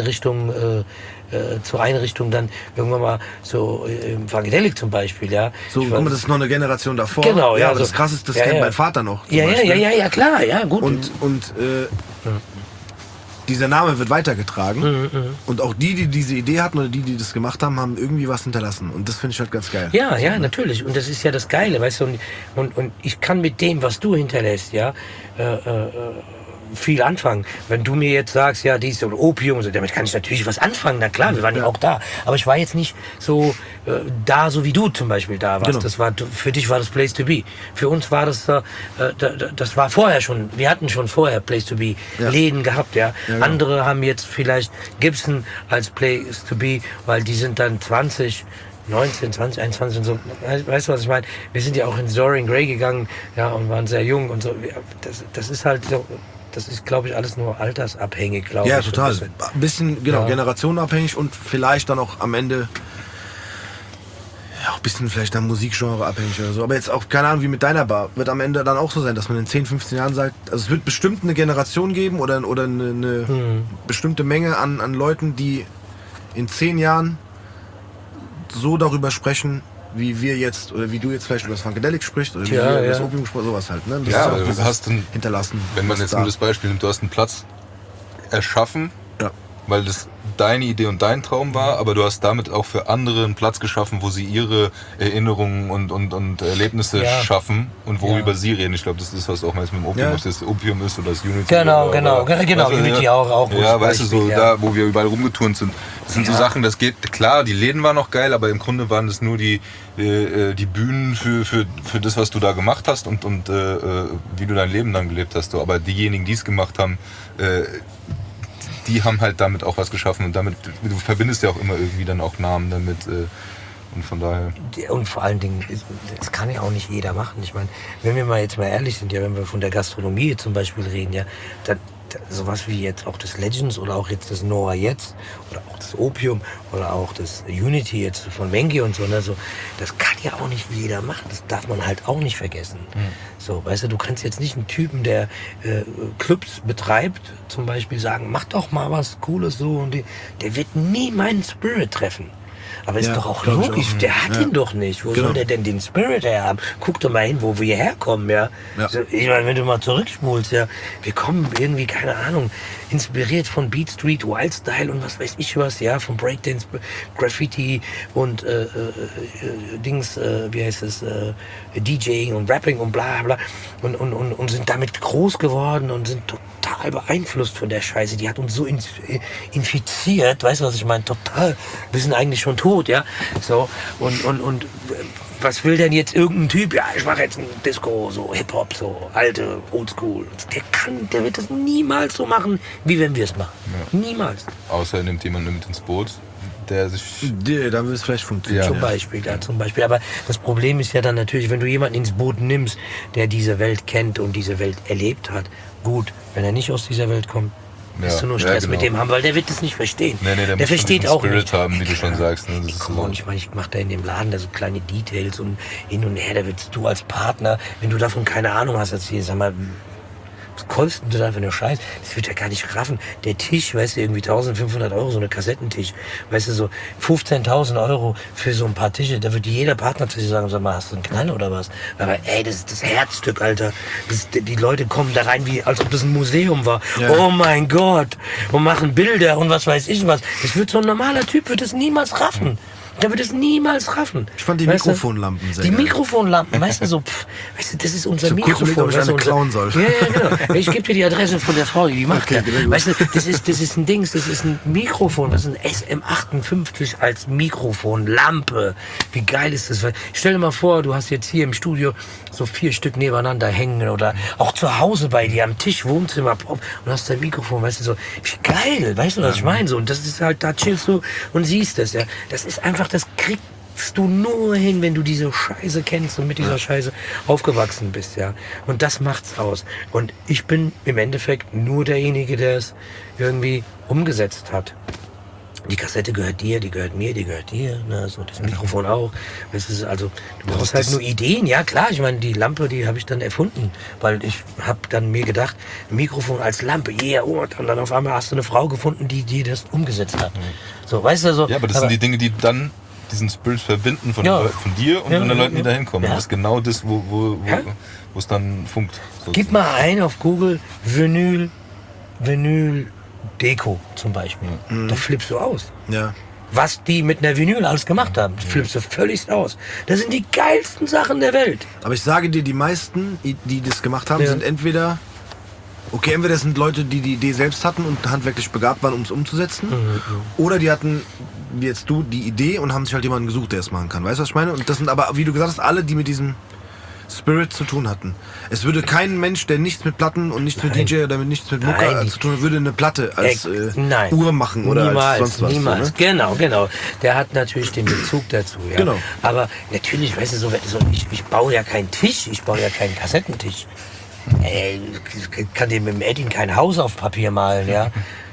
zur Einrichtung dann irgendwann mal so im Funkadelic zum Beispiel, ja. So, guck mal, das ist noch eine Generation davor. Genau, ja. Aber so, das Krasse ist, das kennt mein Vater noch. Ja, klar, ja, gut. Und dieser Name wird weitergetragen und auch die diese Idee hatten oder die das gemacht haben, haben irgendwie was hinterlassen und das finde ich halt ganz geil. Ja, ja, natürlich und das ist ja das Geile, weißt du, und ich kann mit dem, was du hinterlässt, ja, viel anfangen. Wenn du mir jetzt sagst, ja, dies oder Opium, so, damit kann ich natürlich was anfangen, na klar, wir waren ja auch da. Aber ich war jetzt nicht so da, so wie du zum Beispiel da warst. Genau. Für dich war das Place to be. Für uns war das, das war vorher schon, wir hatten schon vorher Place to be Läden gehabt, ja. Genau. Andere haben jetzt vielleicht Gibson als Place to be, weil die sind dann 20, 19, 20, 21 und so. Weißt du, was ich meine? Wir sind ja auch ins Dorian Gray gegangen, ja, und waren sehr jung und so. Das ist halt so. Das ist, glaube ich, alles nur altersabhängig, glaube ich. Ja, total. Ein bisschen, genau, generationenabhängig und vielleicht dann auch am Ende auch ein bisschen vielleicht dann Musikgenre abhängig oder so. Aber jetzt auch, keine Ahnung, wie mit deiner Bar. Wird am Ende dann auch so sein, dass man in 10, 15 Jahren sagt, also es wird bestimmt eine Generation geben oder eine bestimmte Menge an Leuten, die in 10 Jahren so darüber sprechen, wie wir jetzt, oder wie du jetzt vielleicht über das Funkadelic sprichst, oder wie wir über das Opium sprechen, sowas halt. Ne? Das ja, ist du hast dann, hinterlassen. Wenn man jetzt nur das Beispiel nimmt, du hast einen Platz erschaffen, weil das deine Idee und dein Traum war, aber du hast damit auch für andere einen Platz geschaffen, wo sie ihre Erinnerungen und Erlebnisse schaffen und worüber sie reden. Ich glaube, das ist, was auch meist mit dem Opium, ob das Opium ist oder das Unity. Genau, Unity auch. Ja, weißt du, so da, wo wir überall rumgeturnt sind. Das sind so Sachen, das geht, klar, die Läden waren noch geil, aber im Grunde waren das nur die Bühnen für das, was du da gemacht hast und wie du dein Leben dann gelebt hast. Aber diejenigen, die es gemacht haben, die haben halt damit auch was geschaffen und damit, du verbindest ja auch immer irgendwie dann auch Namen damit und von daher. Und vor allen Dingen, das kann ja auch nicht jeder machen. Ich meine, wenn wir mal jetzt mal ehrlich sind, ja, wenn wir von der Gastronomie zum Beispiel reden, ja, dann sowas wie jetzt auch das Legends oder auch jetzt das Noah jetzt oder auch das Opium oder auch das Unity jetzt von Mengi und so, ne, so, das kann ja auch nicht jeder machen. Das darf man halt auch nicht vergessen. So, weißt du, du kannst jetzt nicht einen Typen, der Clubs betreibt, zum Beispiel sagen, mach doch mal was Cooles so und der wird nie meinen Spirit treffen. Aber ist doch auch logisch, der hat ihn doch nicht. Wo soll der denn den Spirit her haben? Guck doch mal hin, wo wir herkommen, ja. So, ich meine, wenn du mal zurückspulst, ja, wir kommen irgendwie, keine Ahnung, inspiriert von Beat Street, Wildstyle und was weiß ich was, ja, von Breakdance, Graffiti und wie heißt es, DJing und Rapping und bla bla und sind damit groß geworden und sind total beeinflusst von der Scheiße. Die hat uns so infiziert, weißt du, was ich meine? Total. Wir sind eigentlich schon tot, ja. So, und was will denn jetzt irgendein Typ? Ja, ich mache jetzt ein Disco, so Hip-Hop, so alte, Oldschool. Der wird das niemals so machen, wie wenn wir es machen. Ja. Niemals. Außer er nimmt jemanden mit ins Boot, der sich... Dann wird es vielleicht funktionieren. Zum Beispiel. Aber das Problem ist ja dann natürlich, wenn du jemanden ins Boot nimmst, der diese Welt kennt und diese Welt erlebt hat, gut, wenn er nicht aus dieser Welt kommt, wirst du nur Stress mit dem haben, weil der wird das nicht verstehen. Nee, der versteht auch Spirit nicht. haben, wie du schon sagst. Ne? Ich mache da in dem Laden da so kleine Details und hin und her, da willst du als Partner, wenn du davon keine Ahnung hast, sag mal, was kostet du da für eine Scheiß? Das wird ja gar nicht raffen. Der Tisch, weißt du, irgendwie 1.500 Euro, so eine Kassettentisch, weißt du, so 15.000 Euro für so ein paar Tische, da wird jeder Partner zu dir sagen, sag mal, hast du einen Knall oder was? Aber ey, das ist das Herzstück, Alter. Die Leute kommen da rein, wie als ob das ein Museum war. Ja. Oh mein Gott. Und machen Bilder und was weiß ich was. Das wird so ein normaler Typ, wird es niemals raffen. Der wird es niemals raffen. Ich fand die Mikrofonlampen sehr geil. Die Mikrofonlampen, weißt du, so, weißt du, das ist unser Mikrofon. Ob ich eine klauen soll. Ja, genau. Ich gebe dir die Adresse von der Frau, die macht das. Weißt du, das ist ein Dings, das ist ein Mikrofon, das ist ein SM58 als Mikrofonlampe. Wie geil ist das? Stell dir mal vor, du hast jetzt hier im Studio so 4 Stück nebeneinander hängen oder auch zu Hause bei dir am Tisch, Wohnzimmer, und hast dein Mikrofon, weißt du, so, wie geil, weißt du, was ich meine? So, und das ist halt, da chillst du und siehst das, ja. Das ist einfach, das kriegst du nur hin, wenn du diese Scheiße kennst und mit dieser Scheiße aufgewachsen bist, ja. Und das macht's aus. Und ich bin im Endeffekt nur derjenige, der es irgendwie umgesetzt hat. Die Kassette gehört dir, die gehört mir, die gehört dir, ne, so das Mikrofon auch. Das ist also, du brauchst halt nur Ideen, ja klar. Ich meine, die Lampe, die habe ich dann erfunden, weil ich habe dann mir gedacht, Mikrofon als Lampe, und dann auf einmal hast du eine Frau gefunden, die das umgesetzt hat. So, weißt du so. Ja, aber das sind die Dinge, die dann diesen Spirit verbinden von dir und den Leuten, die da hinkommen. Ja. Das ist genau das, wo es dann funkt. Gib mal ein auf Google Vinyl Deko zum Beispiel. Da flippst du aus. Ja. Was die mit einer Vinyl alles gemacht haben, flippst du völlig aus. Das sind die geilsten Sachen der Welt. Aber ich sage dir, die meisten, die das gemacht haben, sind entweder das sind Leute, die die Idee selbst hatten und handwerklich begabt waren, um es umzusetzen. Oder die hatten, wie jetzt du, die Idee und haben sich halt jemanden gesucht, der es machen kann. Weißt du, was ich meine? Und das sind aber, wie du gesagt hast, alle, die mit diesem Spirit zu tun hatten. Es würde kein Mensch, der nichts mit Platten und nichts mit DJ oder mit nichts mit Mucke zu tun hat, würde eine Platte als Uhr machen oder niemals, als sonst was. Niemals, so, ne? Genau. Der hat natürlich den Bezug dazu. Ja. Genau. Aber natürlich, weißt du, ich baue ja keinen Tisch, ich baue ja keinen Kassettentisch. Ich kann dem mit dem Edding kein Haus auf Papier malen, ja.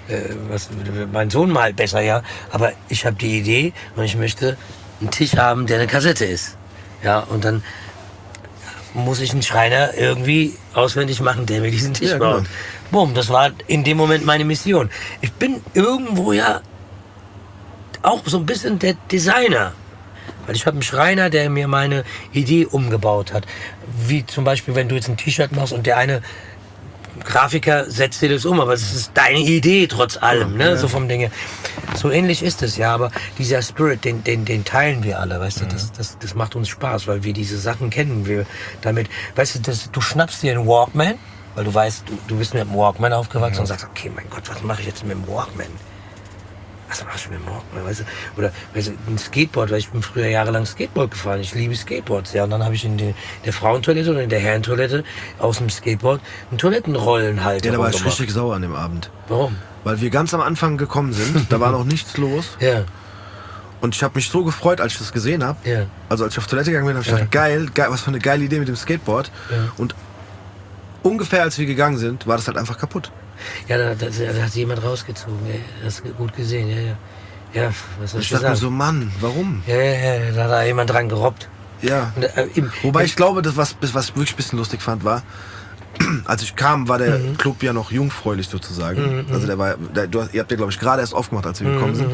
Mein Sohn malt besser, ja. Aber ich habe die Idee und ich möchte einen Tisch haben, der eine Kassette ist. Ja, und dann muss ich einen Schreiner irgendwie auswendig machen, der mir diesen Tisch baut. Genau. Boom, das war in dem Moment meine Mission. Ich bin irgendwo ja auch so ein bisschen der Designer. Weil ich habe einen Schreiner, der mir meine Idee umgebaut hat. Wie zum Beispiel, wenn du jetzt ein T-Shirt machst und der eine Grafiker setzt dir das um, aber es ist deine Idee trotz allem, ne? So vom Dinge. So ähnlich ist es ja, aber dieser Spirit, den teilen wir alle, weißt du, das macht uns Spaß, weil wir diese Sachen kennen, wir damit, weißt du, du schnappst dir einen Walkman, weil du weißt, du bist mit dem Walkman aufgewachsen und sagst, okay, mein Gott, was mache ich jetzt mit dem Walkman? Was machst du mit dem Walkman, weißt du? Oder weißt du, ein Skateboard, weil ich bin früher jahrelang Skateboard gefahren, ich liebe Skateboards, ja, und dann habe ich in der Frauentoilette oder in der Herrentoilette aus dem Skateboard einen Toilettenrollenhalter. Ja, da war ich richtig sauer an dem Abend. Warum? Weil wir ganz am Anfang gekommen sind, da war noch nichts los. Ja. Und ich habe mich so gefreut, als ich das gesehen habe. Ja. Also als ich auf Toilette gegangen bin, habe ich gedacht, geil, was für eine geile Idee mit dem Skateboard. Ja. Und ungefähr als wir gegangen sind, war das halt einfach kaputt. Ja, da hat jemand rausgezogen, ey. Das ist gut gesehen, ja. Ja, was soll ich dachte sagen? mir so, Mann, warum? Ja, da hat da jemand dran gerobbt. Ja. Und, wobei ich glaube, was ich wirklich ein bisschen lustig fand, war, als ich kam, war der Club ja noch jungfräulich sozusagen. Also ihr habt ja, glaube ich, gerade erst aufgemacht, als wir gekommen sind.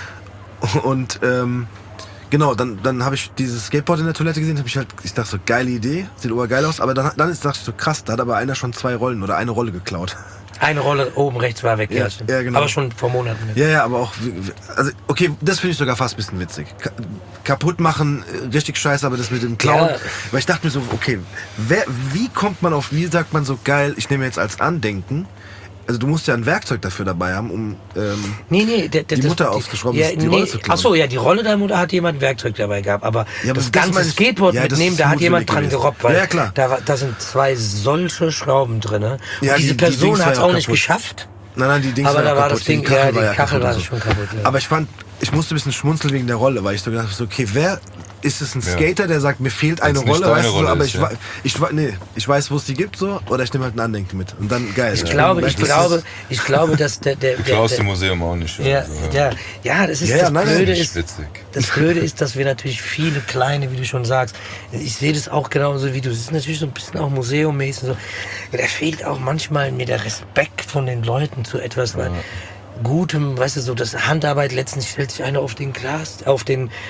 Und genau, dann habe ich dieses Skateboard in der Toilette gesehen, ich dachte so, geile Idee, sieht obergeil aus, aber dachte ich so, krass, da hat aber einer schon 2 Rollen oder eine Rolle geklaut. Eine Rolle oben rechts war weg, ja genau. Aber schon vor Monaten. Ja, aber auch, also okay, das finde ich sogar fast ein bisschen witzig. Kaputt machen, richtig scheiße, aber das mit dem Klauen. Ja. Weil ich dachte mir so, okay, wie sagt man so geil, ich nehme jetzt als Andenken, also du musst ja ein Werkzeug dafür dabei haben, um die Mutter aufzuschrauben, die Rolle zu klauen. Achso, ja, die Rolle der Mutter hat jemand ein Werkzeug dabei gehabt, aber das ganze Skateboard mitnehmen, da hat jemand dran gerobbt, weil da sind 2 solche Schrauben drin. Ja, diese Person hat es auch nicht geschafft. Nein, die Dings aber da war kaputt. Das Ding, die Kachel war schon kaputt. Ja. Aber ich musste ein bisschen schmunzeln wegen der Rolle, weil ich so gedacht habe, okay, ist es ein Skater, der sagt, mir fehlt eine Rolle, weißt du, aber ich weiß, wo es die gibt, so, oder ich nehme halt ein Andenken mit und dann geil. Ich glaube, dass der Klaus im Museum auch nicht. Ja, das ist das Blöde ist. Das Blöde ist, dass wir natürlich viele kleine, wie du schon sagst, ich sehe das auch genauso wie du. Das ist natürlich so ein bisschen auch museummäßig so. Da fehlt auch manchmal mir der Respekt von den Leuten zu etwas, weil Gutem, weißt du, so das Handarbeit, letztens stellt sich einer auf den auf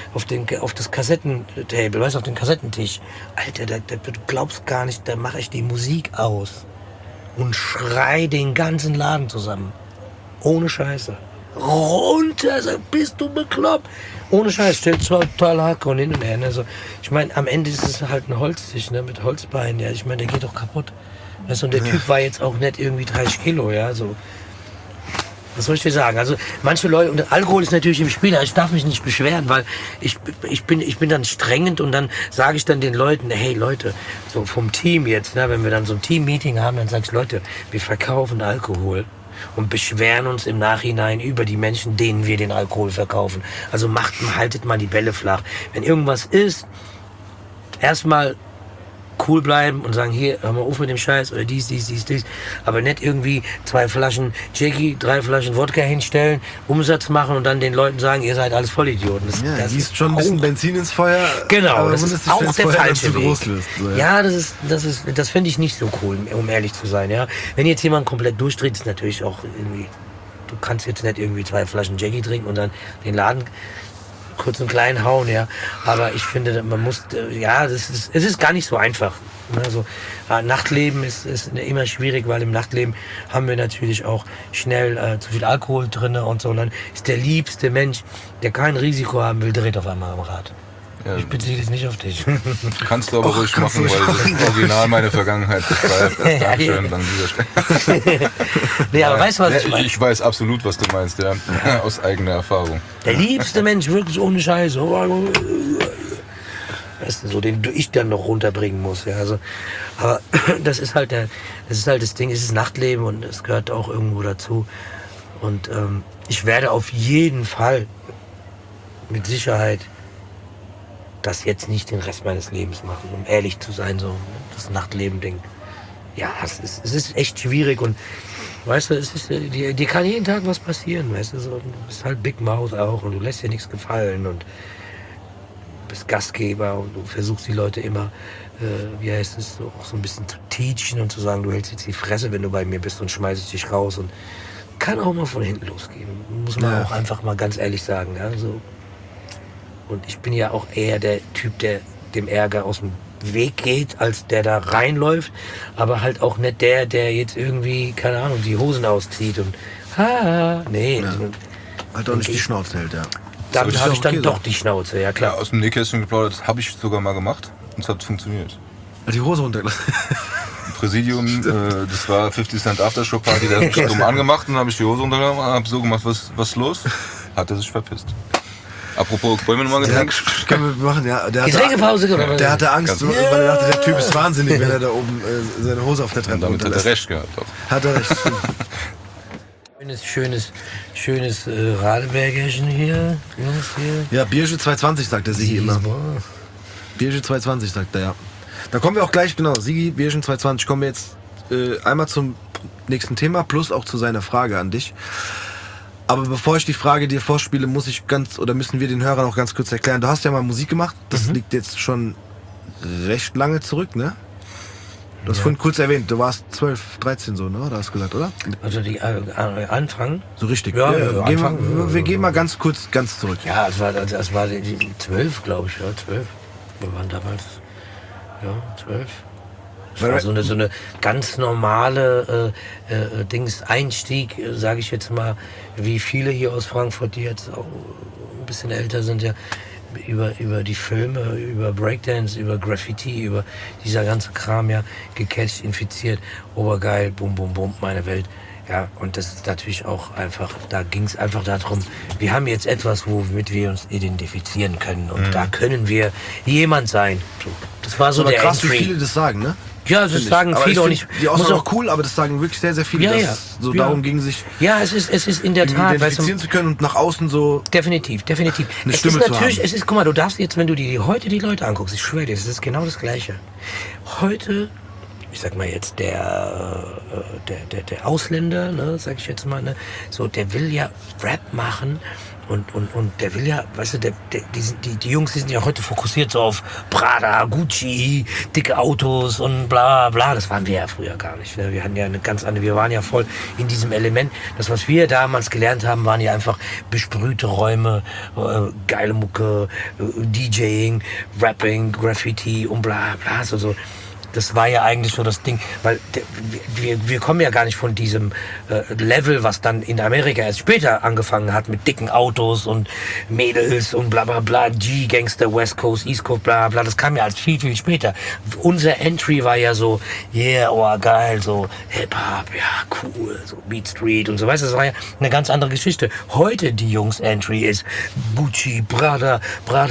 das Kassettentable, weißt du, auf den Kassettentisch. Alter, du glaubst gar nicht, da mache ich die Musik aus und schrei den ganzen Laden zusammen. Ohne Scheiße. Runter, bist du bekloppt? Ohne Scheiß, stellt zwar total Hardcore hin und her. Also, ich meine, am Ende ist es halt ein Holztisch, ne, mit Holzbeinen, ja. Ich meine, der geht doch kaputt. Weißt du, und der Typ war jetzt auch nicht irgendwie 30 Kilo, ja, so. Was soll ich dir sagen? Also manche Leute, und Alkohol ist natürlich im Spiel, ich darf mich nicht beschweren, weil ich bin dann strengend und dann sage ich dann den Leuten, hey Leute, so vom Team jetzt, ne, wenn wir dann so ein Team-Meeting haben, dann sage ich, Leute, wir verkaufen Alkohol und beschweren uns im Nachhinein über die Menschen, denen wir den Alkohol verkaufen. Also haltet mal die Bälle flach. Wenn irgendwas ist, erstmal cool bleiben und sagen, hier, hör mal auf mit dem Scheiß oder dies. Aber nicht irgendwie 2 Flaschen Jackie, 3 Flaschen Wodka hinstellen, Umsatz machen und dann den Leuten sagen, ihr seid alles Vollidioten. Das ist schon ein bisschen Benzin ins Feuer. Genau, aber das ist auch der falsche Weg. Groß löst, so, ja, das finde ich nicht so cool, um ehrlich zu sein. Ja, wenn jetzt jemand komplett durchdreht, ist natürlich auch irgendwie, du kannst jetzt nicht irgendwie 2 Flaschen Jackie trinken und dann den Laden kurz und klein hauen, ja. Aber ich finde, man muss, es ist gar nicht so einfach. Also, Nachtleben ist immer schwierig, weil im Nachtleben haben wir natürlich auch schnell zu viel Alkohol drin und so. Und dann ist der liebste Mensch, der kein Risiko haben will, dreht auf einmal am Rad. Ja. Ich beziehe das nicht auf dich. Kannst du aber ruhig machen, weil das ist original meine Vergangenheit beschreibt. Dankeschön an dieser Stelle. Nee, aber weißt du, was ich meine? Ich weiß absolut, was du meinst, ja. Aus eigener Erfahrung. Der liebste Mensch, wirklich ohne Scheiße. Weißt du, so, den ich dann noch runterbringen muss. Ja, also, aber das ist halt das Ding, es ist Nachtleben und es gehört auch irgendwo dazu. Und ich werde auf jeden Fall mit Sicherheit das jetzt nicht den Rest meines Lebens machen, um ehrlich zu sein, so das Nachtleben-Ding. Ja, es ist echt schwierig und weißt du, dir kann jeden Tag was passieren, weißt du, so, du bist halt Big Mouth auch und du lässt dir nichts gefallen und bist Gastgeber und du versuchst die Leute immer, so, auch so ein bisschen zu teachen und zu sagen, du hältst jetzt die Fresse, wenn du bei mir bist und schmeiß ich dich raus und kann auch mal von hinten losgehen, muss man auch einfach mal ganz ehrlich sagen, ja, so. Und ich bin ja auch eher der Typ, der dem Ärger aus dem Weg geht, als der da reinläuft. Aber halt auch nicht der jetzt irgendwie, keine Ahnung, die Hosen auszieht und nee. Ja. Halt auch nicht die Schnauze hält, ja. Damit habe ich dann doch die Schnauze, ja klar. Ja, aus dem Nähkästchen geplaudert, habe ich sogar mal gemacht und es hat funktioniert. Die Hose runtergelassen. Präsidium, das war 50 Cent Aftershow-Party, der hat mich dumm angemacht und dann habe ich die Hose runtergelassen und habe so gemacht, was ist los? Hat er sich verpisst. Apropos, wollen wir nochmal Getränk? Können wir machen, ja. Getränke-Pause, oder? Der hatte Angst, weil er dachte, der Typ ist wahnsinnig, wenn er da oben seine Hose auf der Treppe runterlässt. Damit hat er recht gehabt. Doch. Hat er recht. Schönes Radebergerchen hier, Jungs hier. Ja, Bierche 220 sagt der Sigi immer. Bierche 220 sagt er, ja. Da kommen wir auch gleich, genau, Sigi, Bierchen 220, kommen wir jetzt einmal zum nächsten Thema, plus auch zu seiner Frage an dich. Aber bevor ich die Frage dir vorspiele, müssen wir den Hörern noch ganz kurz erklären. Du hast ja mal Musik gemacht, das liegt jetzt schon recht lange zurück, ne? Du hast vorhin kurz erwähnt, du warst 12, 13 so, ne? Da hast du gesagt, oder? Also die Anfang? So richtig. Ja, wir gehen mal ganz kurz zurück. Ja, es war die 12, glaube ich, ja, 12. Wir waren damals, 12. Das war so eine ganz normale Einstieg, sage ich jetzt mal, wie viele hier aus Frankfurt, die jetzt auch ein bisschen älter sind, ja, über die Filme, über Breakdance, über Graffiti, über dieser ganze Kram, ja, gecatcht, infiziert, obergeil, bum, bum, bum, meine Welt. Ja, und das ist natürlich auch einfach, da ging es einfach darum, wir haben jetzt etwas, womit wir uns identifizieren können und da können wir jemand sein. So, das war so aber der krass, Entry. wie viele das sagen, ne? Ja, das sagen viele und ich. Die Aussage auch cool, aber das sagen wirklich sehr, sehr viele. Ja. So darum ging sich. Ja, es ist in der Tat. Identifizieren zu können und nach außen so. Definitiv. Eine es Stimme ist natürlich, zu haben. guck mal, du darfst jetzt, wenn du dir heute die Leute anguckst, ich schwöre dir, das ist genau das Gleiche. Heute, ich sag mal jetzt, der Ausländer, ne, sag ich jetzt mal, ne, so, der will ja Rap machen. Und der will ja, weißt du, die Jungs, die sind ja heute fokussiert so auf Prada, Gucci, dicke Autos und bla bla. Das waren wir ja früher gar nicht. Ne? Wir hatten ja eine ganz andere, wir waren ja voll in diesem Element. Das, was wir damals gelernt haben, waren ja einfach besprühte Räume, geile Mucke, DJing, Rapping, Graffiti und bla bla. So. Das war ja eigentlich so das Ding, weil wir kommen ja gar nicht von diesem Level, was dann in Amerika erst später angefangen hat mit dicken Autos und Mädels und bla bla bla, G-Gangster, West Coast, East Coast, bla bla, das kam ja als viel, viel später. Unser Entry war ja so, yeah, oh geil, so Hip-Hop, ja cool, so Beat Street und so, weißt du, das war ja eine ganz andere Geschichte. Heute die Jungs Entry ist Gucci, Prada,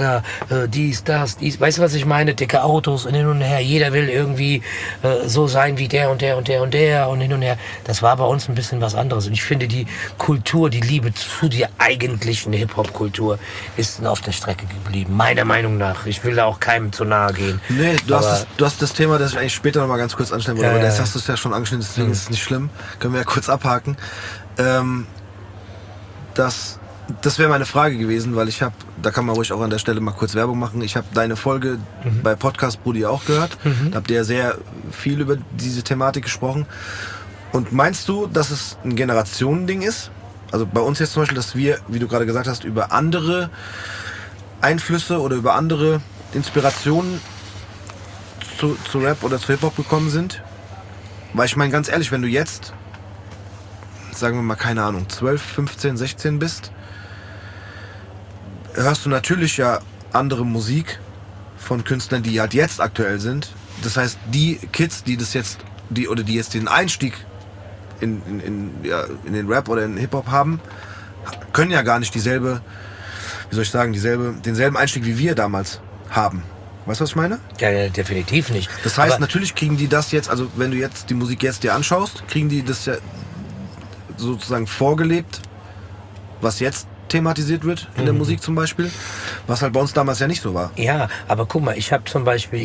dies, weißt du, was ich meine? Dicke Autos und hin und her, jeder will irgendwie so sein wie der und der und der und der und hin und her. Das war bei uns ein bisschen was anderes. Und ich finde, die Kultur, die Liebe zu der eigentlichen Hip-Hop-Kultur ist auf der Strecke geblieben. Meiner Meinung nach. Ich will da auch keinem zu nahe gehen. Nee, du hast das Thema, das ich eigentlich später noch mal ganz kurz anstellen wollte, aber jetzt hast du es ja schon angeschnitten, deswegen ist es nicht schlimm. Können wir ja kurz abhaken. Das wäre meine Frage gewesen, weil da kann man ruhig auch an der Stelle mal kurz Werbung machen. Ich habe deine Folge bei Podcast Brudi auch gehört. Da habt ihr ja sehr viel über diese Thematik gesprochen. Und meinst du, dass es ein Generationending ist? Also bei uns jetzt zum Beispiel, dass wir, wie du gerade gesagt hast, über andere Einflüsse oder über andere Inspirationen zu Rap oder zu Hip-Hop gekommen sind? Weil ich meine, ganz ehrlich, wenn du jetzt, sagen wir mal, keine Ahnung, 12, 15, 16 bist, hörst du natürlich ja andere Musik von Künstlern, die halt jetzt aktuell sind. Das heißt, die Kids, die jetzt den Einstieg in den Rap oder in Hip-Hop haben, können ja gar nicht denselben Einstieg wie wir damals haben. Weißt du, was ich meine? Ja, definitiv nicht. Das heißt, natürlich kriegen die das jetzt, also wenn du jetzt die Musik jetzt dir anschaust, kriegen die das ja sozusagen vorgelebt, was jetzt thematisiert wird in der Musik zum Beispiel, was halt bei uns damals ja nicht so war. Ja, aber guck mal, ich habe zum Beispiel,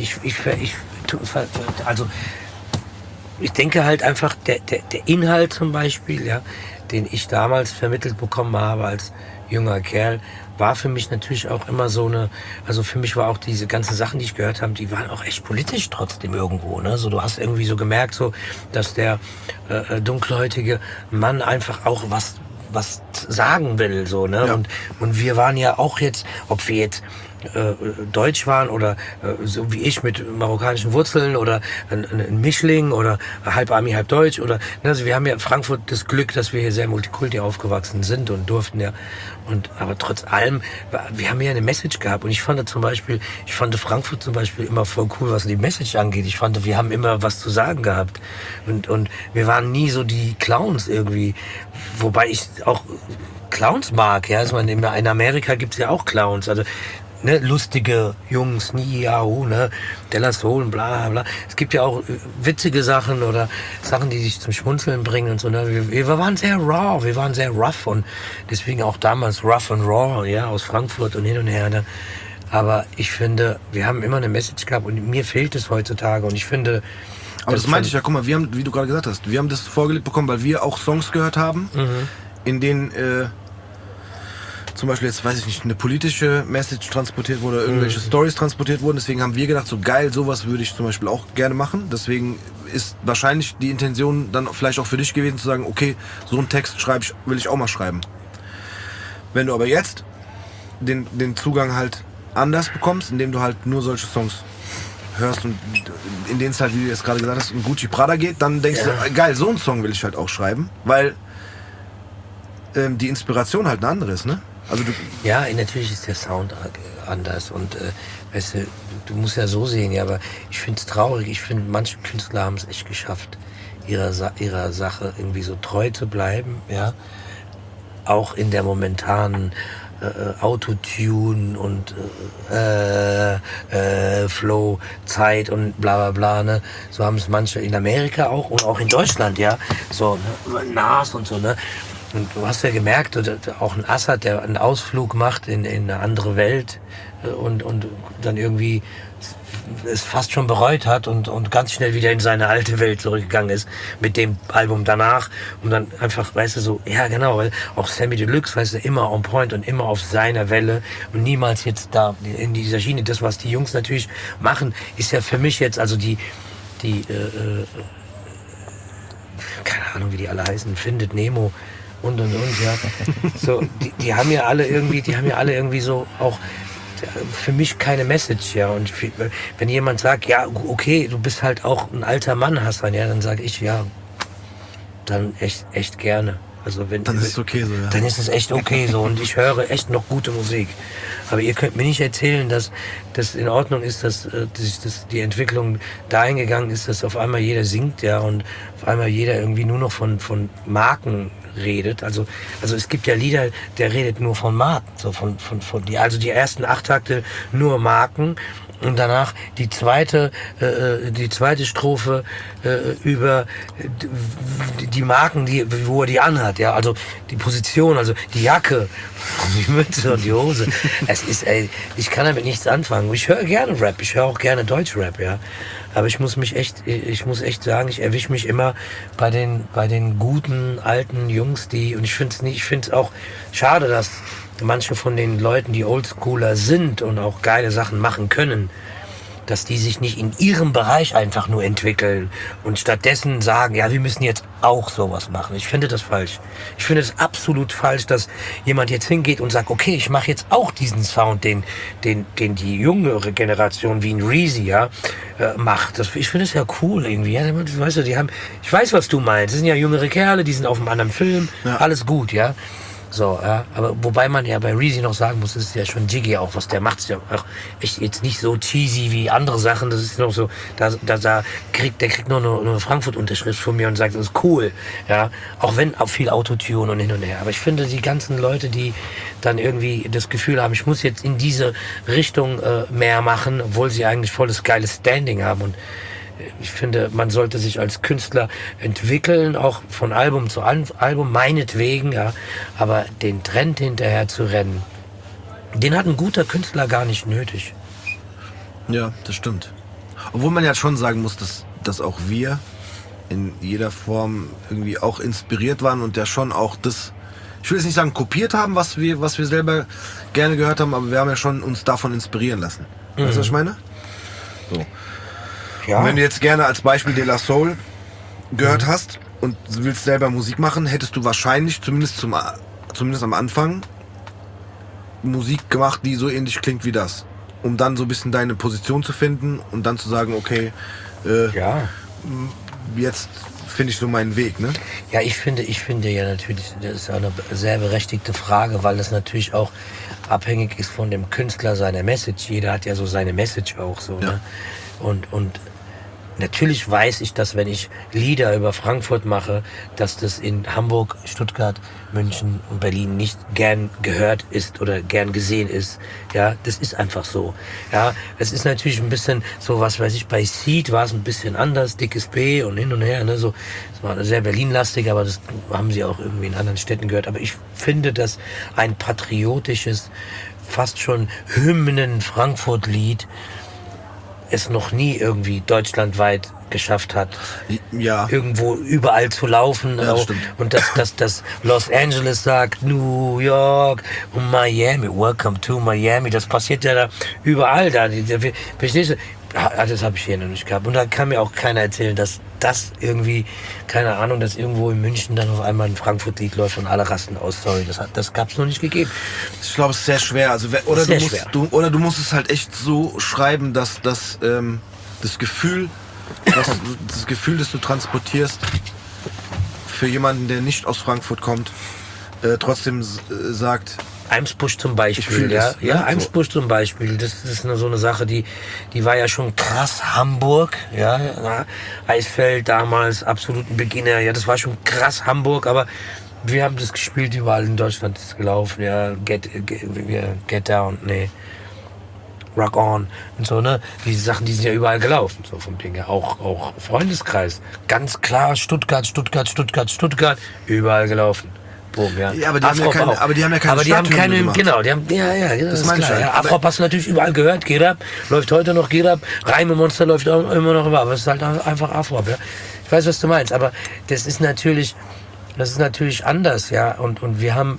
ich denke halt einfach, der Inhalt zum Beispiel, ja, den ich damals vermittelt bekommen habe als junger Kerl, war für mich natürlich auch immer so also für mich war auch diese ganzen Sachen, die ich gehört habe, die waren auch echt politisch trotzdem irgendwo, ne? So, du hast irgendwie so gemerkt, so, dass der dunkelhäutige Mann einfach auch was sagen will, so, ne? Ja. Und wir waren ja auch jetzt, ob wir jetzt Deutsch waren oder so wie ich mit marokkanischen Wurzeln oder ein Mischling oder halb Ami, halb Deutsch oder, ne, also wir haben ja in Frankfurt das Glück, dass wir hier sehr multikulti aufgewachsen sind und durften ja, aber trotz allem, wir haben ja eine Message gehabt und ich fand Frankfurt zum Beispiel immer voll cool, was die Message angeht. Ich fand, wir haben immer was zu sagen gehabt und wir waren nie so die Clowns irgendwie, wobei ich auch Clowns mag, ja, also in Amerika gibt's ja auch Clowns, also ne, lustige Jungs, ne, Della Soul, bla bla. Es gibt ja auch witzige Sachen oder Sachen, die dich zum Schmunzeln bringen und so. Ne? Wir waren sehr raw, wir waren sehr rough und deswegen auch damals rough and raw, ja, aus Frankfurt und hin und her. Ne? Aber ich finde, wir haben immer eine Message gehabt und mir fehlt es heutzutage und ich finde... Aber das meinte ich ja, guck mal, wir haben, wie du gerade gesagt hast, wir haben das vorgelegt bekommen, weil wir auch Songs gehört haben, in denen... zum Beispiel jetzt, weiß ich nicht, eine politische Message transportiert wurde oder irgendwelche Stories transportiert wurden. Deswegen haben wir gedacht, so geil, sowas würde ich zum Beispiel auch gerne machen. Deswegen ist wahrscheinlich die Intention dann vielleicht auch für dich gewesen zu sagen, okay, so einen Text will ich auch mal schreiben. Wenn du aber jetzt den Zugang halt anders bekommst, indem du halt nur solche Songs hörst und in denen es halt, wie du jetzt gerade gesagt hast, um Gucci Prada geht, dann denkst du, geil, so einen Song will ich halt auch schreiben, weil die Inspiration halt eine andere ist, ne? Also ja, natürlich ist der Sound anders und weißt du musst ja so sehen, ja, aber ich finde es traurig, ich finde, manche Künstler haben es echt geschafft, ihrer Sache irgendwie so treu zu bleiben, ja, auch in der momentanen Autotune und Flow-Zeit und bla bla bla, ne? So haben es manche in Amerika auch und auch in Deutschland, ja, so, ne? Nas und so, ne? Und du hast ja gemerkt, auch ein Assad, der einen Ausflug macht in eine andere Welt und dann irgendwie es fast schon bereut hat und ganz schnell wieder in seine alte Welt zurückgegangen ist mit dem Album danach und dann einfach, weißt du, so, ja genau, weil auch Sammy Deluxe, weißt du, immer on point und immer auf seiner Welle und niemals jetzt da in dieser Schiene. Das, was die Jungs natürlich machen, ist ja für mich jetzt, also die keine Ahnung, wie die alle heißen, Findet Nemo und, ja. So, die haben ja alle irgendwie so auch für mich keine Message, ja. Und wenn jemand sagt, ja, okay, du bist halt auch ein alter Mann, Hassan, ja, dann sage ich, ja, dann echt gerne. Also dann ist es okay so, ja. Dann ist es echt okay so und ich höre echt noch gute Musik. Aber ihr könnt mir nicht erzählen, dass das in Ordnung ist, dass die Entwicklung dahin gegangen ist, dass auf einmal jeder singt, ja, und auf einmal jeder irgendwie nur noch von Marken redet. Also es gibt ja Lieder, der redet nur von Marken, so also die ersten 8 Takte nur Marken. Und danach die zweite Strophe über die Marken, wo er die anhat, ja, also die Position, also die Jacke, die Mütze und die Hose. Es ist, ich kann damit nichts anfangen. Ich höre gerne Rap, ich höre auch gerne Deutschrap, ja. Aber ich muss echt sagen, ich erwische mich immer bei den guten alten Jungs, und ich finde es auch schade, dass manche von den Leuten, die Oldschooler sind und auch geile Sachen machen können, dass die sich nicht in ihrem Bereich einfach nur entwickeln und stattdessen sagen, ja, wir müssen jetzt auch sowas machen. Ich finde das falsch. Ich finde es absolut falsch, dass jemand jetzt hingeht und sagt, okay, ich mache jetzt auch diesen Sound, den die jüngere Generation wie ein Reezy, ja, macht. Ich finde es ja cool irgendwie. Ja, weißt du, ich weiß, was du meinst. Das sind ja jüngere Kerle, die sind auf einem anderen Film. Ja. Alles gut, ja. So, ja, aber wobei man ja bei Reezy noch sagen muss, das ist ja schon Jiggy auch, was der macht, ist ja auch echt jetzt nicht so cheesy wie andere Sachen, das ist noch so, der kriegt nur eine Frankfurt-Unterschrift von mir und sagt, das ist cool, ja, auch wenn auch viel Autotune und hin und her, aber ich finde, die ganzen Leute, die dann irgendwie das Gefühl haben, ich muss jetzt in diese Richtung mehr machen, obwohl sie eigentlich volles geiles Standing haben und ich finde, man sollte sich als Künstler entwickeln, auch von Album zu Album, meinetwegen, ja. Aber den Trend hinterher zu rennen, den hat ein guter Künstler gar nicht nötig. Ja, das stimmt. Obwohl man ja schon sagen muss, dass auch wir in jeder Form irgendwie auch inspiriert waren und ja schon auch das, ich will jetzt nicht sagen kopiert haben, was wir selber gerne gehört haben, aber wir haben ja schon uns davon inspirieren lassen. Weißt du, was ich meine? So. Ja. Und wenn du jetzt gerne als Beispiel De La Soul gehört hast und willst selber Musik machen, hättest du wahrscheinlich, zumindest am Anfang, Musik gemacht, die so ähnlich klingt wie das. Um dann so ein bisschen deine Position zu finden und dann zu sagen, okay, jetzt finde ich so meinen Weg, ne? Ja, ich finde ja natürlich, das ist eine sehr berechtigte Frage, weil das natürlich auch abhängig ist von dem Künstler, seiner Message. Jeder hat ja so seine Message auch so, ja. Ne? Und natürlich weiß ich, dass wenn ich Lieder über Frankfurt mache, dass das in Hamburg, Stuttgart, München und Berlin nicht gern gehört ist oder gern gesehen ist. Ja, das ist einfach so. Ja, es ist natürlich ein bisschen so, was weiß ich, bei Seed war es ein bisschen anders, dickes B und hin und her, ne, so. Es war sehr Berlin-lastig, aber das haben sie auch irgendwie in anderen Städten gehört. Aber ich finde, dass ein patriotisches, fast schon Hymnen-Frankfurt-Lied es noch nie irgendwie deutschlandweit geschafft hat, ja, irgendwo überall zu laufen. Ja, auch, und dass Los Angeles sagt, New York und Miami, welcome to Miami, das passiert ja da überall da. Verstehst du? Das habe ich hier noch nicht gehabt. Und da kann mir auch keiner erzählen, dass das irgendwie, keine Ahnung, dass irgendwo in München dann auf einmal ein Frankfurt-Lied läuft und alle rasten aus. Sorry, das gab es noch nicht gegeben. Ich glaube, es ist sehr schwer. Also, du musst es halt echt so schreiben, dass das Gefühl, das du transportierst, für jemanden, der nicht aus Frankfurt kommt, trotzdem sagt, Eimsbusch zum Beispiel, ja. Ja, Eimsbusch zum Beispiel, das ist so eine Sache, die war ja schon krass Hamburg, ja. Eisfeld damals, absoluten Beginner, ja, das war schon krass Hamburg, aber wir haben das gespielt, überall in Deutschland ist es gelaufen, ja. Get Down, nee. Rock On und so, ne? Diese Sachen, die sind ja überall gelaufen, so vom Ding her. Auch Freundeskreis. Ganz klar, Stuttgart, überall gelaufen. Boom, ja. Ja, aber die haben ja keine gemacht. Genau, das ist klar. Halt. Ja, Afrop hast du natürlich überall gehört, Gerab, läuft heute noch Gerab, Reimemonster läuft auch immer noch, aber es ist halt einfach Afrop, ja. Ich weiß, was du meinst, aber das ist natürlich anders, ja, und wir haben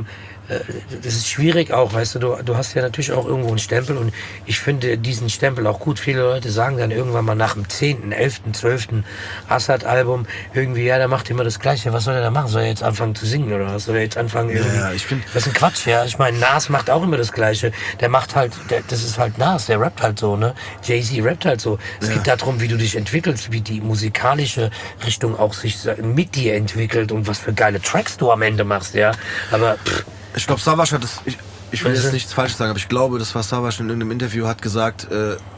das ist schwierig auch, weißt du, du hast ja natürlich auch irgendwo einen Stempel und ich finde diesen Stempel auch gut. Viele Leute sagen dann irgendwann mal nach dem 10., 11., 12. Assad-Album irgendwie, ja, der macht immer das Gleiche. Was soll er da machen? Soll er jetzt anfangen zu singen oder was? Soll er jetzt anfangen irgendwie? Ja, ich finde... Das ist ein Quatsch, ja. Ich meine, Nas macht auch immer das Gleiche. Der macht halt, das ist halt Nas, der rappt halt so, ne? Jay-Z rappt halt so. Es geht darum, wie du dich entwickelst, wie die musikalische Richtung auch sich mit dir entwickelt und was für geile Tracks du am Ende machst, ja. Aber, ich glaube, Savas hat das, ich will jetzt nichts Falsches sagen, aber ich glaube, das war Savas in irgendeinem Interview, hat gesagt,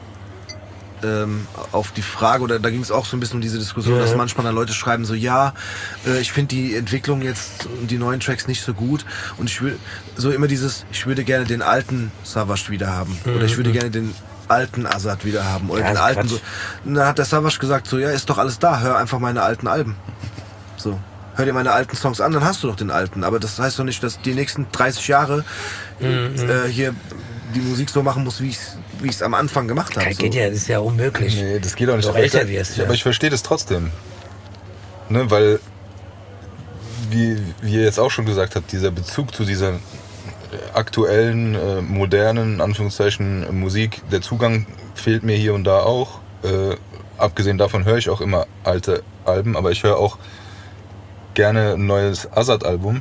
auf die Frage, oder da ging es auch so ein bisschen um diese Diskussion, dass manchmal dann Leute schreiben so, ich finde die Entwicklung jetzt und die neuen Tracks nicht so gut und ich würde gerne den alten Savas wieder haben oder ich würde gerne den alten Assad wieder haben oder den alten so. Und dann hat der Savas gesagt so, ja, ist doch alles da, hör einfach meine alten Alben. So. Hör dir meine alten Songs an, dann hast du doch den alten. Aber das heißt doch nicht, dass die nächsten 30 Jahre hier die Musik so machen muss, wie ich es am Anfang gemacht habe. Das ist ja unmöglich. Nee, das geht auch nicht. Doch älter wirst, aber ich verstehe das trotzdem. Ne, weil, wie ihr jetzt auch schon gesagt habt, dieser Bezug zu dieser aktuellen, modernen, Anführungszeichen, Musik, der Zugang fehlt mir hier und da auch. Abgesehen davon höre ich auch immer alte Alben, aber ich höre auch gerne ein neues Azad-Album,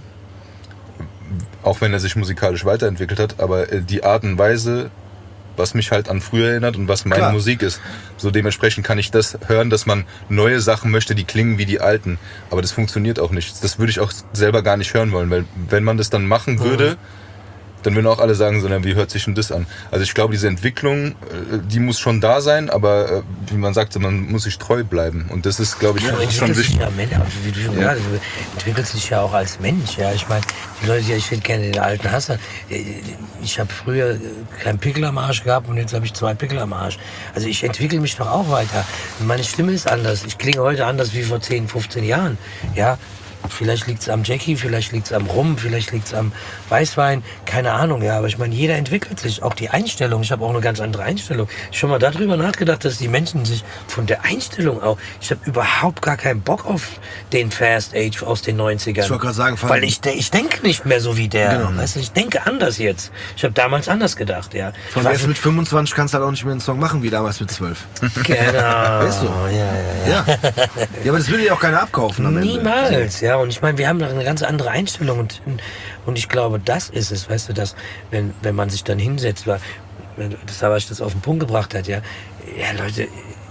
auch wenn er sich musikalisch weiterentwickelt hat, aber die Art und Weise, was mich halt an früher erinnert und was meine Musik ist, so dementsprechend kann ich das hören, dass man neue Sachen möchte, die klingen wie die alten, aber das funktioniert auch nicht. Das würde ich auch selber gar nicht hören wollen, weil wenn man das dann machen würde, dann würden auch alle sagen, sondern wie hört sich denn das an? Also ich glaube, diese Entwicklung, die muss schon da sein, aber wie man sagt, man muss sich treu bleiben. Und das ist, glaube ich, schon wichtig. Ja, wie du schon gesagt hast, du entwickelst dich ja auch als Mensch. Ja, ich meine, die Leute, ich finde gerne den alten Hassan. Ich habe früher keinen Pickel am Arsch gehabt und jetzt habe ich 2 Pickel am Arsch. Also ich entwickle mich doch auch weiter. Meine Stimme ist anders. Ich klinge heute anders wie vor 10, 15 Jahren. Ja. Vielleicht liegt es am Jackie, vielleicht liegt es am Rum, vielleicht liegt es am Weißwein, keine Ahnung, ja. Aber ich meine, jeder entwickelt sich, auch die Einstellung. Ich habe auch eine ganz andere Einstellung. Schon mal darüber nachgedacht, dass die Menschen sich von der Einstellung auch... Ich habe überhaupt gar keinen Bock auf den Fast Age aus den 90ern. Ich wollte gerade sagen, weil ich denke nicht mehr so wie der. Genau. Weißt du, ich denke anders jetzt. Ich habe damals anders gedacht, ja. Von jetzt mit 25 kannst du halt auch nicht mehr einen Song machen wie damals mit 12. Genau. Weißt du? Ja, aber das will ja auch keiner abkaufen am Ende. Niemals, ja. Und ich meine, wir haben da eine ganz andere Einstellung und ich glaube, das ist es, weißt du, dass wenn man sich dann hinsetzt, das war ich das auf den Punkt gebracht hat, ja Leute,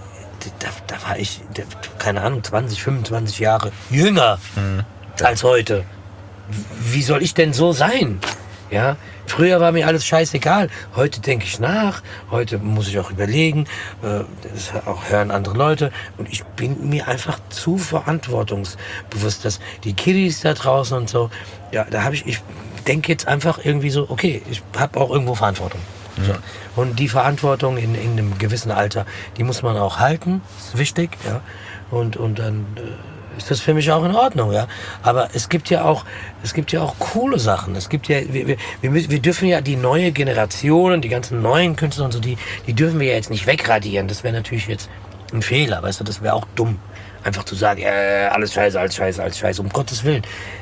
da war ich, keine Ahnung, 20, 25 Jahre jünger als heute. Wie soll ich denn so sein? Ja, früher war mir alles scheißegal. Heute denke ich nach. Heute muss ich auch überlegen. Das auch hören andere Leute. Und ich bin mir einfach zu verantwortungsbewusst, dass die Kiddies da draußen und so. Ja, ich denke jetzt einfach irgendwie so, okay, ich habe auch irgendwo Verantwortung. So. Und die Verantwortung in einem gewissen Alter, die muss man auch halten. Ist wichtig, ja. Und dann ist das für mich auch in Ordnung, ja. Aber es gibt ja auch coole Sachen. Es gibt ja, wir dürfen ja die neue Generation, die ganzen neuen Künstler und so, die dürfen wir ja jetzt nicht wegradieren. Das wäre natürlich jetzt ein Fehler, weißt du, das wäre auch dumm. Einfach zu sagen, alles scheiße, alles scheiße, alles scheiße, um Gottes Willen.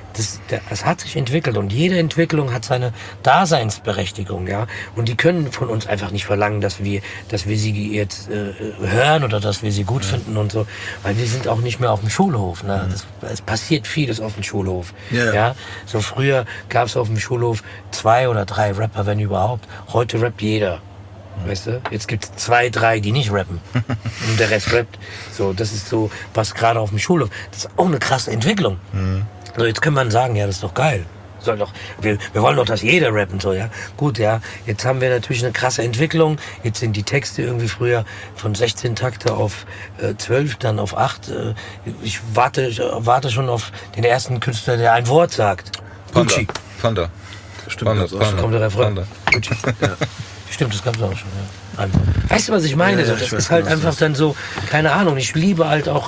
Das hat sich entwickelt und jede Entwicklung hat seine Daseinsberechtigung, ja. Und die können von uns einfach nicht verlangen, dass wir sie jetzt hören oder dass wir sie gut finden und so, weil wir sind auch nicht mehr auf dem Schulhof. Ne? Es passiert vieles auf dem Schulhof. Ja. So früher gab es auf dem Schulhof 2 oder 3 Rapper, wenn überhaupt. Heute rappt jeder. Weißt du? Jetzt gibt es 2, 3, die nicht rappen. Und der Rest rappt. So, das ist so, was gerade auf dem Schulhof. Das ist auch eine krasse Entwicklung. So, jetzt kann man sagen, ja, das ist doch geil. Wir wollen doch, dass jeder rappen soll, ja. Gut, ja. Jetzt haben wir natürlich eine krasse Entwicklung. Jetzt sind die Texte irgendwie früher von 16 Takte auf 12, dann auf 8. Ich warte schon auf den ersten Künstler, der ein Wort sagt. Gucci. Panda. Stimmt, Panda. Kommt der Refrain. Gucci. Ja. Stimmt, das gab's auch schon, ja. Also, weißt du, was ich meine? Das ist halt einfach dann so, keine Ahnung. Ich liebe halt auch,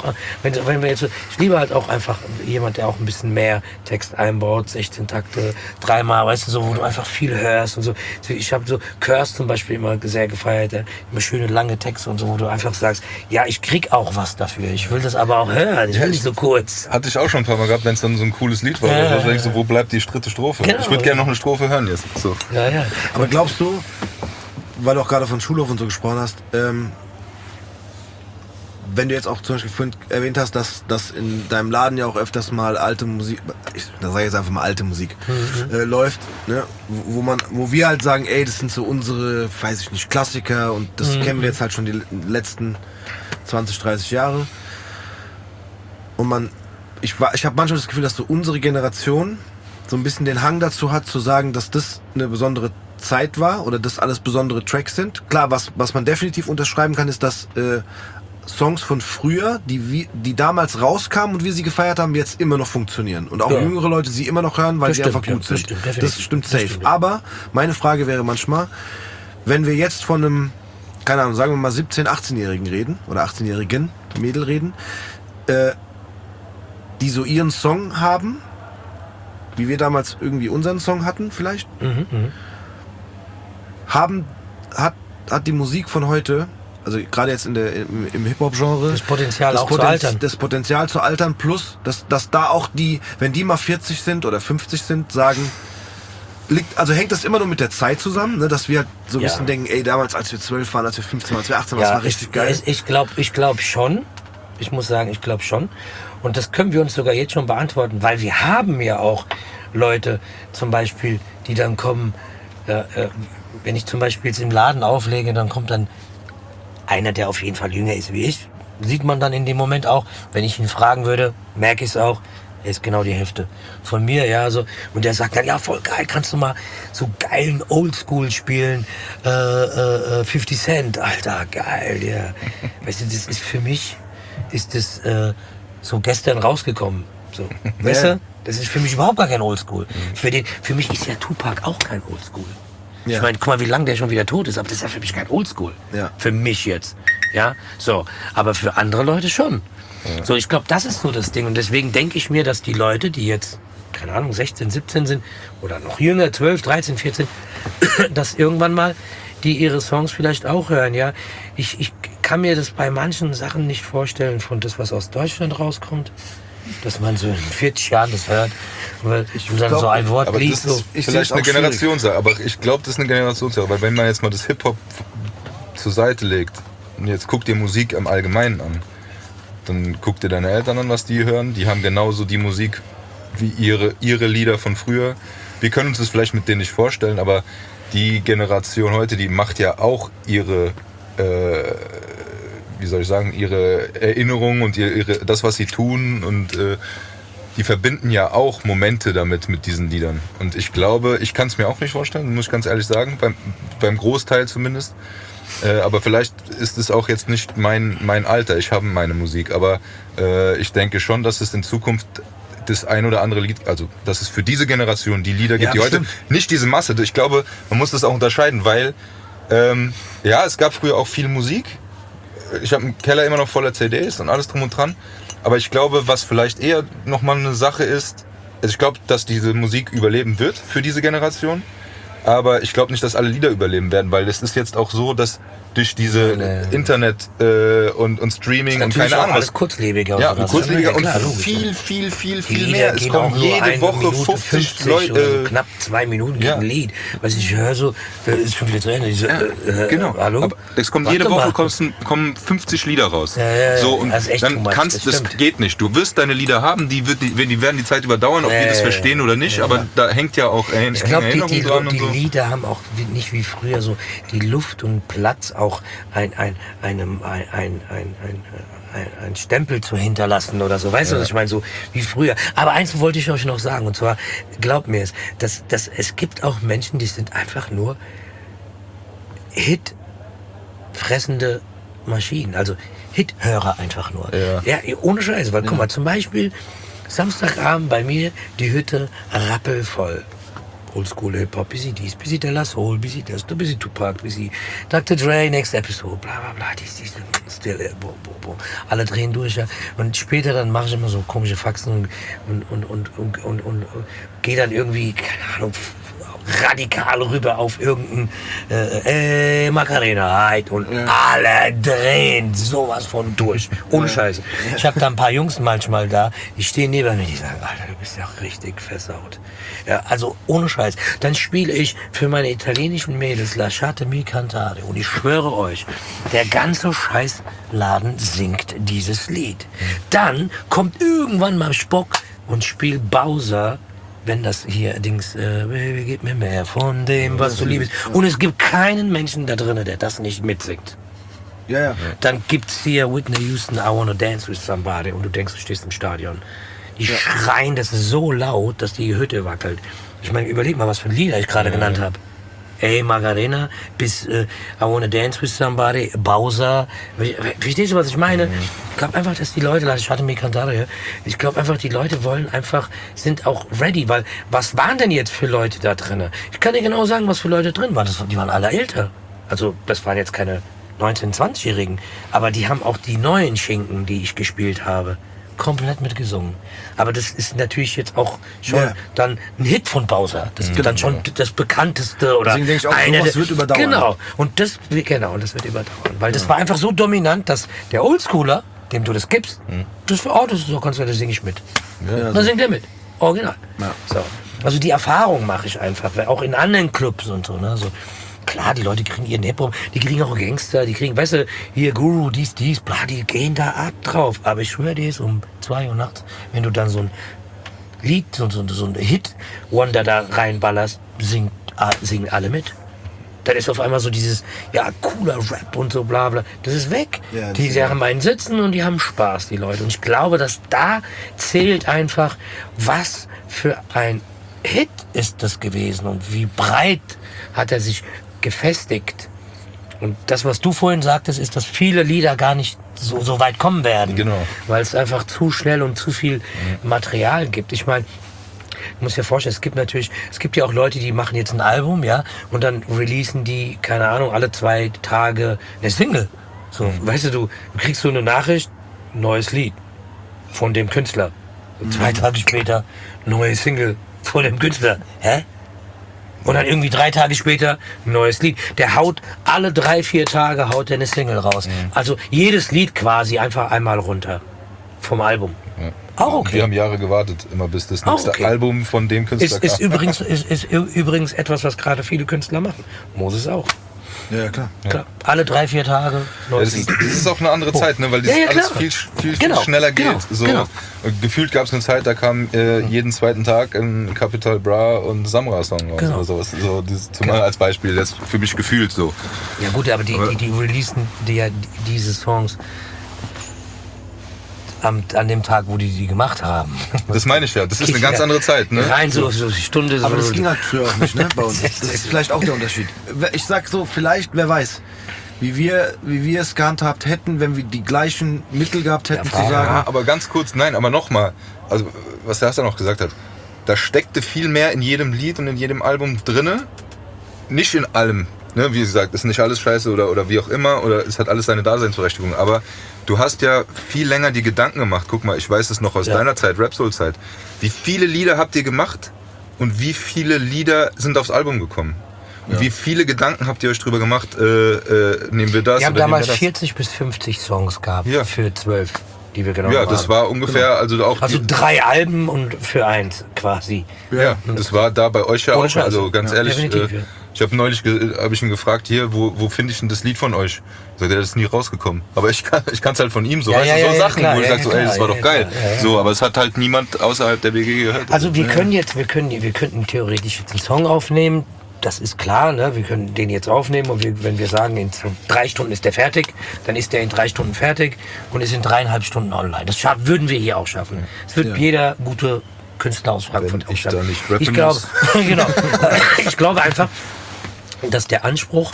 ich liebe halt auch einfach jemand, der auch ein bisschen mehr Text einbaut, 16 Takte, 3-mal, weißt du, so, wo du einfach viel hörst und so. Ich habe so Curse zum Beispiel immer sehr gefeiert, immer schöne lange Texte und so, wo du einfach sagst, ja, ich krieg auch was dafür. Ich will das aber auch hören. Ich will nicht so kurz. Hatte ich auch schon ein paar Mal gehabt, wenn es dann so ein cooles Lied war. Da denkst du, wo bleibt die dritte Strophe? Genau. Ich würde gerne noch eine Strophe hören jetzt. So. Ja. Aber glaubst du, weil du auch gerade von Schulhof und so gesprochen hast, wenn du jetzt auch zum Beispiel vorhin erwähnt hast, dass in deinem Laden ja auch öfters mal alte Musik, da sage ich jetzt einfach mal alte Musik, läuft, ne? wo wir halt sagen, ey, das sind so unsere, weiß ich nicht, Klassiker und das kennen wir jetzt halt schon die letzten 20, 30 Jahre. Und ich habe manchmal das Gefühl, dass so unsere Generation so ein bisschen den Hang dazu hat, zu sagen, dass das eine besondere Zeit war oder dass alles besondere Tracks sind. Klar, was man definitiv unterschreiben kann, ist, dass Songs von früher, die damals rauskamen und wir sie gefeiert haben, jetzt immer noch funktionieren. Und auch jüngere Leute sie immer noch hören, weil sie einfach gut sind. Das stimmt safe. Aber meine Frage wäre manchmal, wenn wir jetzt von einem, keine Ahnung, sagen wir mal 17-, 18-Jährigen reden oder 18-Jährigen Mädel reden, die so ihren Song haben, wie wir damals irgendwie unseren Song hatten vielleicht, hat die Musik von heute, also gerade jetzt im Hip-Hop-Genre, das Potenzial zu altern. Das Potenzial zu altern, plus, dass da auch wenn die mal 40 sind oder 50 sind, sagen, Also hängt das immer nur mit der Zeit zusammen, ne? Dass wir halt so ein Ja. bisschen denken, ey, damals, als wir 12 waren, als wir 15 waren, als wir 18 waren, das war richtig geil. Ich glaube schon. Ich muss sagen, ich glaube schon. Und das können wir uns sogar jetzt schon beantworten, weil wir haben ja auch Leute, zum Beispiel, die dann kommen, wenn ich zum Beispiel jetzt im Laden auflege, dann kommt dann einer, der auf jeden Fall jünger ist wie ich. Sieht man dann in dem Moment auch. Wenn ich ihn fragen würde, merke ich es auch. Er ist genau die Hälfte von mir, ja, so. Und der sagt dann, ja, voll geil, kannst du mal so geilen Oldschool spielen, 50 Cent, Alter, geil, ja. Weißt du, das ist für mich, ist das so gestern rausgekommen, so. Weißt du, das ist für mich überhaupt gar kein Oldschool. Für mich ist ja Tupac auch kein Oldschool. Ja. Ich meine, guck mal, wie lange der schon wieder tot ist, aber das ist ja für mich kein Oldschool. Ja. Für mich jetzt, ja, so. Aber für andere Leute schon. So, ich glaube, das ist so das Ding. Und deswegen denke ich mir, dass die Leute, die jetzt, keine Ahnung, 16, 17 sind oder noch jünger, 12, 13, 14, dass irgendwann mal die ihre Songs vielleicht auch hören, ja. Ich kann mir das bei manchen Sachen nicht vorstellen, von das, was aus Deutschland rauskommt, dass man so in 40 Jahren das hört und dann glaub, so ein Wort Aber liest. das So. ist Ich vielleicht seh's eine auch schwierig. Generationssache. Aber ich glaube, das ist eine Generationssache. Weil wenn man jetzt mal das Hip-Hop zur Seite legt und jetzt guck dir Musik im Allgemeinen an, dann guck dir deine Eltern an, was die hören. Die haben genauso die Musik wie ihre Lieder von früher. Wir können uns das vielleicht mit denen nicht vorstellen, aber die Generation heute, die macht ja auch ihre, wie soll ich sagen, ihre Erinnerungen und das, was sie tun, und die verbinden ja auch Momente damit, mit diesen Liedern. Und ich glaube, ich kann es mir auch nicht vorstellen, muss ich ganz ehrlich sagen, beim Großteil zumindest. Aber vielleicht ist es auch jetzt nicht mein Alter, ich habe meine Musik, aber ich denke schon, dass es in Zukunft das ein oder andere Lied, also dass es für diese Generation die Lieder gibt, Ja, die heute stimmt. nicht diese Masse, ich glaube, man muss das auch unterscheiden, weil ja, es gab früher auch viel Musik. Ich habe einen Keller immer noch voller CDs und alles drum und dran, aber ich glaube, was vielleicht eher nochmal eine Sache ist, also ich glaube, dass diese Musik überleben wird für diese Generation. Aber ich glaube nicht, dass alle Lieder überleben werden, weil es ist jetzt auch so, dass durch diese Internet und Streaming und keine Ahnung alles was. kurzlebiger. Ja, und sowas. kurzlebiger und klar, logisch. viel Die Lieder mehr. Es gehen auch kommen nur jede 1 Woche Minute 50 oder so, Leute. knapp 2 Minuten Ja. gegen ein Lied. Weißt du, ich höre so, ist schon wieder zu Ende. Ich so, Genau. hallo? Aber es kommt Warte jede mal. Woche kommen 50 Lieder raus. Ja, so, und das ist echt dann too much, kannst das das stimmt. geht nicht. Du wirst deine Lieder haben, die werden die Zeit überdauern, ob wir das verstehen oder nicht. Aber da hängt ja auch Ich glaube, Erinnerung dran und die so. Lieder haben auch nicht wie früher so die Luft und Platz, auch einen Stempel zu hinterlassen oder so. Weißt du, was ich meine? So wie früher. Aber eins wollte ich euch noch sagen, und zwar, glaubt mir es, dass es gibt auch Menschen, die sind einfach nur Hit-fressende Maschinen. Also Hit-Hörer einfach nur. Ja, ohne Scheiße. Weil guck mal, zum Beispiel Samstagabend bei mir die Hütte rappelvoll. Oldschool Hip-Hop, busy dies, busy De La Soul, busy das, busy Tupac, busy Dr. Dre, next episode, bla bla bla, dies, still, alle drehen durch, ja. Und später dann mache ich immer so komische Faxen und gehe dann irgendwie, keine Ahnung, radikal rüber auf irgendein Macarena halt und alle drehen sowas von durch. Ohne Scheiße. Ich habe da ein paar Jungs manchmal da, die stehen neben mir, die sagen, Alter, du bist ja richtig versaut. Ja, also ohne Scheiß. Dann spiele ich für meine italienischen Mädels Lasciate mi cantare und ich schwöre euch, der ganze Scheißladen singt dieses Lied. Dann kommt irgendwann mal Spock und spielt Bowser, wenn das hier Dings, Baby, gib mir mehr von dem, was du liebst. Und es gibt keinen Menschen da drinnen, der das nicht mitsingt. Ja. Dann gibt's hier Whitney Houston, I Wanna Dance with Somebody, und du denkst, du stehst im Stadion. Die schreien das so laut, dass die Hütte wackelt. Ich meine, überleg mal, was für Lieder ich gerade genannt habe. Ey, Macarena, bis I Wanna Dance with Somebody, Bowser. Verstehst du, was ich meine? Ich glaube einfach, dass die Leute, ich hatte mir Cantare, ich glaube einfach, die Leute wollen einfach, sind auch ready, weil was waren denn jetzt für Leute da drin? Ich kann dir genau sagen, was für Leute drin waren. Die waren alle älter. Also, das waren jetzt keine 19-, 20-Jährigen, aber die haben auch die neuen Schinken, die ich gespielt habe, komplett mitgesungen. Aber das ist natürlich jetzt auch schon dann ein Hit von Bowser. Das ist dann schon das bekannteste oder Deswegen denke ich auch, einer sowas wird überdauern. Genau. Und das wird überdauern. Weil das war einfach so dominant, dass der Oldschooler, dem du das gibst, das ist so, kannst du, das singe ich mit. Ja, Dann singt er mit. Original. Ja. So. Also die Erfahrung mache ich einfach, auch in anderen Clubs und so, ne? So, klar, die Leute kriegen ihren Hip-Hop, die kriegen auch Gangster, die kriegen, weißt du, hier Guru, dies, bla, die gehen da ab drauf. Aber ich schwöre dir, um 2 Uhr nachts, wenn du dann so ein Lied, so ein Hit-Wonder da reinballerst, singen alle mit. Dann ist auf einmal so dieses, ja, cooler Rap und so bla bla. Das ist weg. Ja, die haben einen Sitzen und die haben Spaß, die Leute. Und ich glaube, dass da zählt einfach, was für ein Hit ist das gewesen und wie breit hat er sich gefestigt. Und das, was du vorhin sagtest, ist, dass viele Lieder gar nicht so weit kommen werden. Genau. Weil es einfach zu schnell und zu viel Material gibt. Ich meine, ich muss dir vorstellen, es gibt ja auch Leute, die machen jetzt ein Album, ja, und dann releasen die, keine Ahnung, alle 2 Tage eine Single. So, weißt du kriegst so eine Nachricht, neues Lied von dem Künstler. 2 Tage später, neue Single von dem Künstler. Hä? Und dann irgendwie 3 Tage später ein neues Lied. Der haut alle 3-4 Tage haut der eine Single raus. Also jedes Lied quasi einfach einmal runter vom Album. Ja. Auch okay. Wir haben Jahre gewartet, immer bis das nächste Album von dem Künstler kam. Ist übrigens etwas, was gerade viele Künstler machen. Moses auch. Ja, klar. Alle 3-4 Tage. Das ist auch eine andere Zeit, ne? Weil das alles viel schneller geht. Gefühlt gab es eine Zeit, da kam jeden 2. Tag ein Capital Bra und Samra-Song raus oder sowas. So, zumal als Beispiel, das ist für mich gefühlt so. Ja gut, aber die releasen diese Songs an dem Tag, wo die gemacht haben. Das meine ich ja. Das ist eine ganz andere Zeit, ne? Rein so Stunde. Aber das ging halt früher auch nicht, ne? Bei uns. Das ist vielleicht auch der Unterschied. Ich sag so, vielleicht, wer weiß, wie wir es gehandhabt hätten, wenn wir die gleichen Mittel gehabt hätten, zu sagen. Ja, aber ganz kurz, aber nochmal. Also, was der Hassan noch gesagt hat. Da steckte viel mehr in jedem Lied und in jedem Album drinne. Nicht in allem. Ne? Wie gesagt, ist nicht alles scheiße oder wie auch immer. Oder es hat alles seine Daseinsberechtigung. Aber du hast ja viel länger die Gedanken gemacht. Guck mal, ich weiß es noch aus deiner Zeit, Rap-Soul-Zeit. Wie viele Lieder habt ihr gemacht und wie viele Lieder sind aufs Album gekommen? Und wie viele Gedanken habt ihr euch drüber gemacht, nehmen wir das? Wir haben damals 40 bis 50 Songs gehabt für 12, die wir genommen haben. Ja, das war ungefähr, also 3 Alben und für 1 quasi. Ja, das war da bei euch ja auch. Also ganz ehrlich, ich habe neulich ihn gefragt, hier, wo finde ich denn das Lied von euch? Sagt er, das ist nie rausgekommen. Aber ich kann es halt von ihm so. Sachen, wo ich sage so, ey, das war doch geil. So, aber es hat halt niemand außerhalb der WG gehört. Also wir könnten theoretisch jetzt einen Song aufnehmen. Das ist klar, ne? Wir können den jetzt aufnehmen und wenn wir sagen, in 3 Stunden ist der fertig, dann ist der in 3 Stunden fertig und ist in 3,5 Stunden online. Das würden wir hier auch schaffen. Das wird jeder gute Künstler aus Frankfurt auch schaffen. Ich glaube, ich glaube einfach, dass der Anspruch,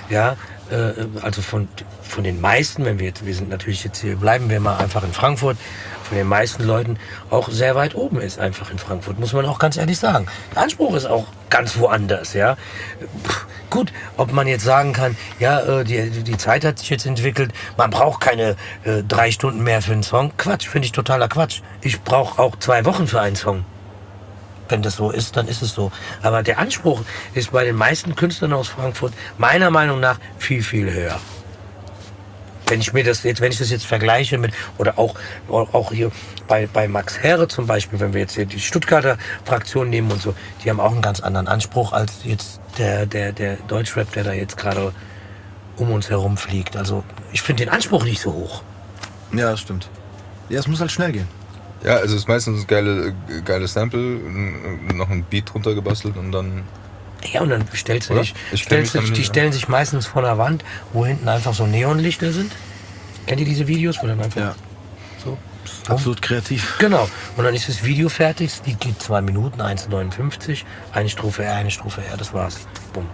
also von den meisten, wir sind natürlich jetzt hier, bleiben wir mal einfach in Frankfurt, von den meisten Leuten auch sehr weit oben ist einfach in Frankfurt, muss man auch ganz ehrlich sagen. Der Anspruch ist auch ganz woanders, ja. Gut, ob man jetzt sagen kann, die Zeit hat sich jetzt entwickelt, man braucht keine 3 Stunden mehr für einen Song. Quatsch, finde ich totaler Quatsch. Ich brauche auch 2 Wochen für einen Song. Wenn das so ist, dann ist es so. Aber der Anspruch ist bei den meisten Künstlern aus Frankfurt meiner Meinung nach viel, viel höher. Wenn ich das jetzt vergleiche mit, oder auch hier bei Max Herre zum Beispiel, wenn wir jetzt hier die Stuttgarter Fraktion nehmen und so, die haben auch einen ganz anderen Anspruch als jetzt der Deutschrap, der da jetzt gerade um uns herum fliegt. Also ich finde den Anspruch nicht so hoch. Ja, das stimmt. Ja, es muss halt schnell gehen. Ja, also es ist meistens ein geiles Sample, noch ein Beat drunter gebastelt und dann... Ja, und dann die stellen sich meistens vor der Wand, wo hinten einfach so Neonlichter sind. Kennt ihr diese Videos? Wo dann einfach so absolut kreativ. Genau. Und dann ist das Video fertig, die geht 2 Minuten, 1,59, eine Strophe R, das war's. Bumm.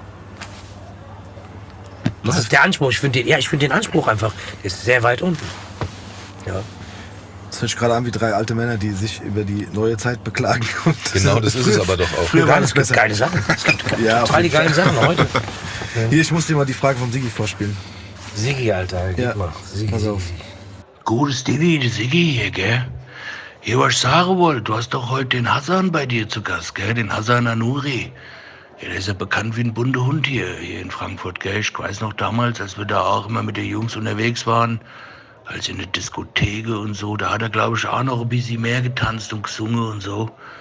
Das ist der Anspruch. Ich finde den Anspruch einfach, der ist sehr weit unten. Ja. Das hört sich gerade an wie 3 alte Männer, die sich über die neue Zeit beklagen. Genau, das ist es aber doch auch. Früher war es besser. Geile Sachen. Es gibt total die geilen Sachen heute. Hier, ich muss dir mal die Frage vom Siggi vorspielen. Siggi, Alter, gib mal. Siggi, pass auf. Gutes Digi, der Siggi hier, gell? Hier, was ich sagen wollte, du hast doch heute den Hassan bei dir zu Gast, gell? Den Hassan Anouri. Ja, der ist ja bekannt wie ein bunter Hund hier in Frankfurt, gell? Ich weiß noch damals, als wir da auch immer mit den Jungs unterwegs waren, als in der Diskotheke und so, da hat er, glaube ich, auch noch ein bisschen mehr getanzt und gesungen und so.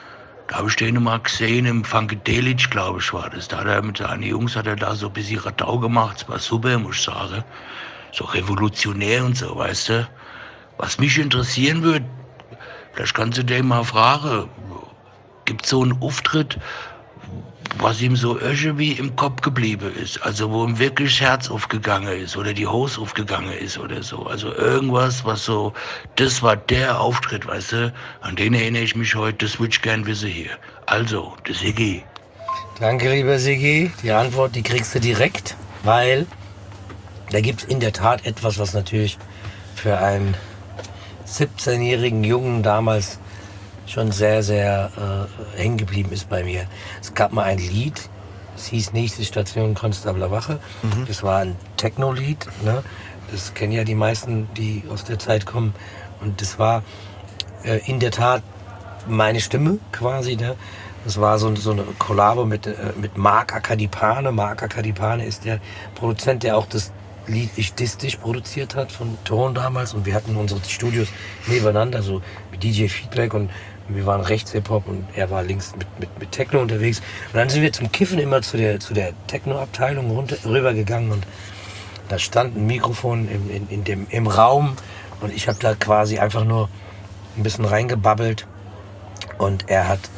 Da habe ich den mal gesehen, im Funkadelic, glaube ich, war das. Da hat er mit seinen Jungs da so ein bisschen Radau gemacht. Das war super, muss ich sagen. So revolutionär und so, weißt du. Was mich interessieren würde, vielleicht kannst du den mal fragen, gibt es so einen Auftritt, was ihm so irgendwie im Kopf geblieben ist, also wo ihm wirklich das Herz aufgegangen ist oder die Hose aufgegangen ist oder so, also irgendwas, was so, das war der Auftritt, weißt du, an den erinnere ich mich heute, das würde ich gern wissen hier. Also, der Siggi. Danke, lieber Siggi. Die Antwort, die kriegst du direkt, weil da gibt es in der Tat etwas, was natürlich für einen 17-jährigen Jungen damals schon sehr, sehr hängen geblieben ist bei mir. Es gab mal ein Lied, es hieß Nächste Station Konstabler Wache. Das war ein Techno-Lied, ne? Das kennen ja die meisten, die aus der Zeit kommen. Und das war in der Tat meine Stimme quasi, ne? Das war so eine Kollabo mit Mark Akadipane. Mark Akadipane ist der Produzent, der auch das Lied Ich Diss Dich produziert hat von Ton damals. Und wir hatten unsere Studios nebeneinander, so mit DJ Feedback, und wir waren rechts Hip-Hop und er war links mit Techno unterwegs. Und dann sind wir zum Kiffen immer zu der Techno-Abteilung rübergegangen, und da stand ein Mikrofon im Raum, und ich habe da quasi einfach nur ein bisschen reingebabbelt, und er hat,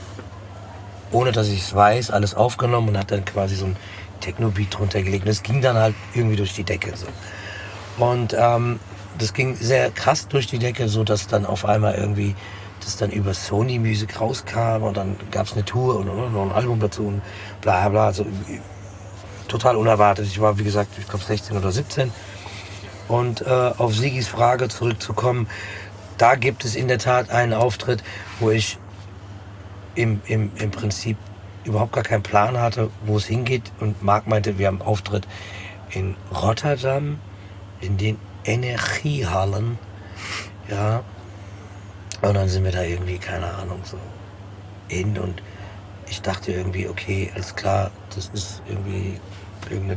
ohne dass ich es weiß, alles aufgenommen und hat dann quasi so ein Techno-Beat drunter gelegt. Und es ging dann halt irgendwie durch die Decke so. Und das ging sehr krass durch die Decke, so dass dann auf einmal irgendwie das dann über Sony Music rauskam, und dann gab es eine Tour und noch ein Album dazu und bla bla, so total unerwartet. Ich war, wie gesagt, ich glaube 16 oder 17. Und auf Siggis Frage zurückzukommen, da gibt es in der Tat einen Auftritt, wo ich im Prinzip überhaupt gar keinen Plan hatte, wo es hingeht, und Marc meinte, wir haben einen Auftritt in Rotterdam, in den Energiehallen, ja. Und dann sind wir da irgendwie, keine Ahnung, so hin, und ich dachte irgendwie, okay, alles klar, das ist irgendwie irgendeine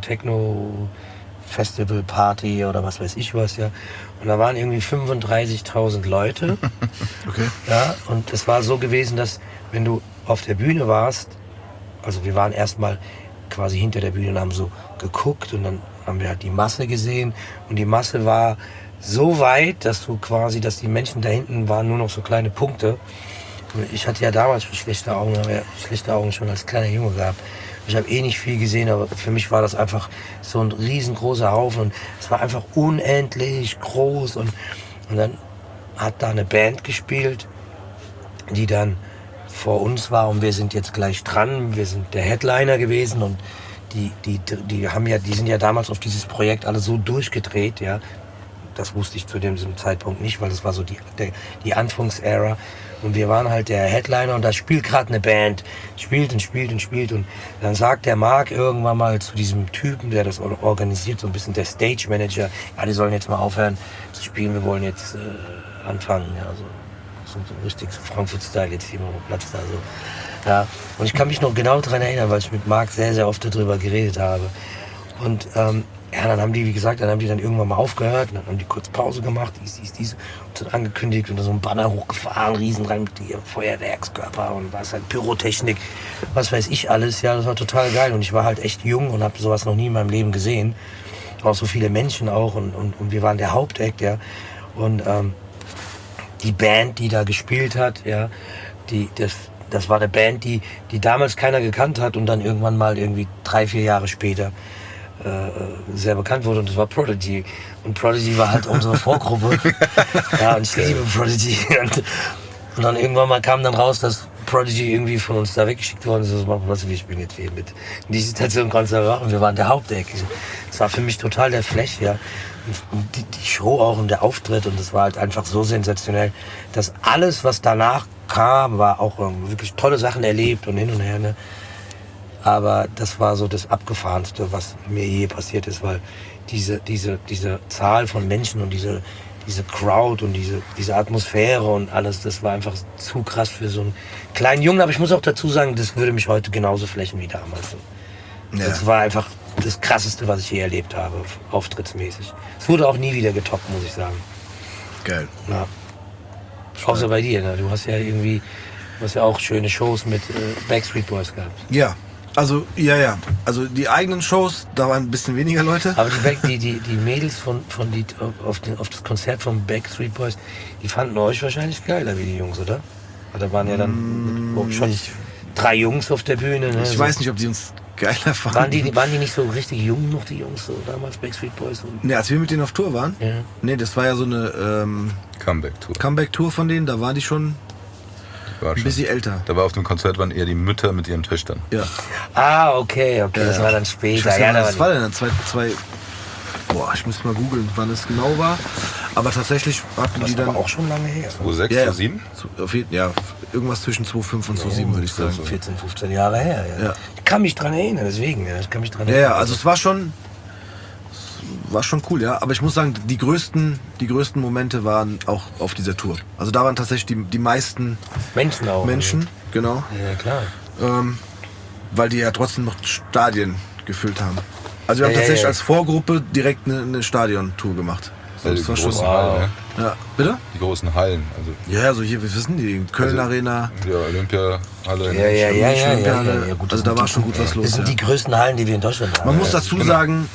Techno-Festival-Party oder was weiß ich was, ja. Und da waren irgendwie 35.000 Leute. Okay. Ja, und es war so gewesen, dass wenn du auf der Bühne warst, also wir waren erstmal quasi hinter der Bühne und haben so geguckt, und dann haben wir halt die Masse gesehen, und die Masse war so weit, dass die Menschen da hinten waren nur noch so kleine Punkte. Und ich hatte ja damals schon schlechte Augen schon als kleiner Junge gehabt. Ich habe eh nicht viel gesehen, aber für mich war das einfach so ein riesengroßer Haufen, und es war einfach unendlich groß, und dann hat da eine Band gespielt, die dann vor uns war, und wir sind jetzt gleich dran. Wir sind der Headliner gewesen, und die sind ja damals auf dieses Projekt alle so durchgedreht, ja. Das wusste ich zu diesem Zeitpunkt nicht, weil das war so die Anfangsära. Und wir waren halt der Headliner, und da spielt gerade eine Band. Spielt. Und dann sagt der Marc irgendwann mal zu diesem Typen, der das organisiert, so ein bisschen der Stage Manager, ja, die sollen jetzt mal aufhören zu spielen, wir wollen jetzt anfangen. Ja, so richtig so Frankfurt-Style, jetzt hier mal Platz da so. Ja, und ich kann mich noch genau daran erinnern, weil ich mit Marc sehr, sehr oft darüber geredet habe. Und ja, dann haben die, wie gesagt, dann irgendwann mal aufgehört, und dann haben die kurz Pause gemacht, dies, und dann angekündigt, und dann so ein Banner hochgefahren, riesen rein mit ihrem Feuerwerkskörper und was halt Pyrotechnik, was weiß ich alles, ja, das war total geil, und ich war halt echt jung und habe sowas noch nie in meinem Leben gesehen, auch so viele Menschen auch, und wir waren der Hauptact, ja, und die Band, die da gespielt hat, ja, das war eine Band, die damals keiner gekannt hat, und dann irgendwann mal irgendwie 3-4 Jahre später sehr bekannt wurde, und das war Prodigy. Und Prodigy war halt unsere Vorgruppe. Ja, und ich liebe Prodigy. Und dann irgendwann mal kam dann raus, dass Prodigy irgendwie von uns da weggeschickt worden ist. Also wir spielen jetzt hier mit. In die Situation kannst du machen. Wir waren der Haupteck. Das war für mich total der Flash, ja. Und die Show auch und der Auftritt, und das war halt einfach so sensationell, dass alles, was danach kam, war auch wirklich tolle Sachen erlebt und hin und her, ne. Aber das war so das Abgefahrenste, was mir je passiert ist, weil diese Zahl von Menschen und diese Crowd und diese Atmosphäre und alles, das war einfach zu krass für so einen kleinen Jungen. Aber ich muss auch dazu sagen, das würde mich heute genauso flächen wie damals. Ja. Das war einfach das Krasseste, was ich je erlebt habe, auftrittsmäßig. Es wurde auch nie wieder getoppt, muss ich sagen. Geil. Ja. Außer bei dir, ne? Du hast ja irgendwie Du hast ja auch schöne Shows mit Backstreet Boys gehabt. Ja. Also, ja. Also die eigenen Shows, da waren ein bisschen weniger Leute. Aber die Mädels auf das Konzert von Backstreet Boys, die fanden euch wahrscheinlich geiler wie die Jungs, oder? Da waren ja dann schon 3 Jungs auf der Bühne. Ne? Ich weiß nicht, ob die uns geiler fanden. Waren die nicht so richtig jung noch, die Jungs, so damals, Backstreet Boys? Ne, als wir mit denen auf Tour waren, ja. Ne, das war ja so eine Comeback-Tour von denen, da waren die schon ein bisschen älter. Da war auf dem Konzert waren eher die Mütter mit ihren Töchtern. Ja. Ah, okay, das war dann später. Das war dann zwei. Boah, ich muss mal googeln, wann es genau war. Aber tatsächlich hatten die dann auch schon lange her. 2006, ja, 2007? Ja, irgendwas zwischen 2005 und 2007 würde ich sagen. 14, 15 Jahre her. Ja. Ich kann mich dran erinnern, deswegen. Ja, ich kann mich dran erinnern. Ja, also es war schon cool, ja. Aber ich muss sagen, die größten Momente waren auch auf dieser Tour. Also da waren tatsächlich die meisten Menschen auch. Genau. Ja, klar. Weil die ja trotzdem noch Stadien gefüllt haben. Also wir haben tatsächlich als Vorgruppe direkt eine Stadiontour gemacht. So, die großen Hallen, ne? Ja, bitte? Die großen Hallen. Also ja, so hier, wir wissen die Köln Arena. Ja, Olympiahalle. Ja. Gut, also da war schon gut was los. Das sind die größten Hallen, die wir in Deutschland haben. Man muss dazu sagen,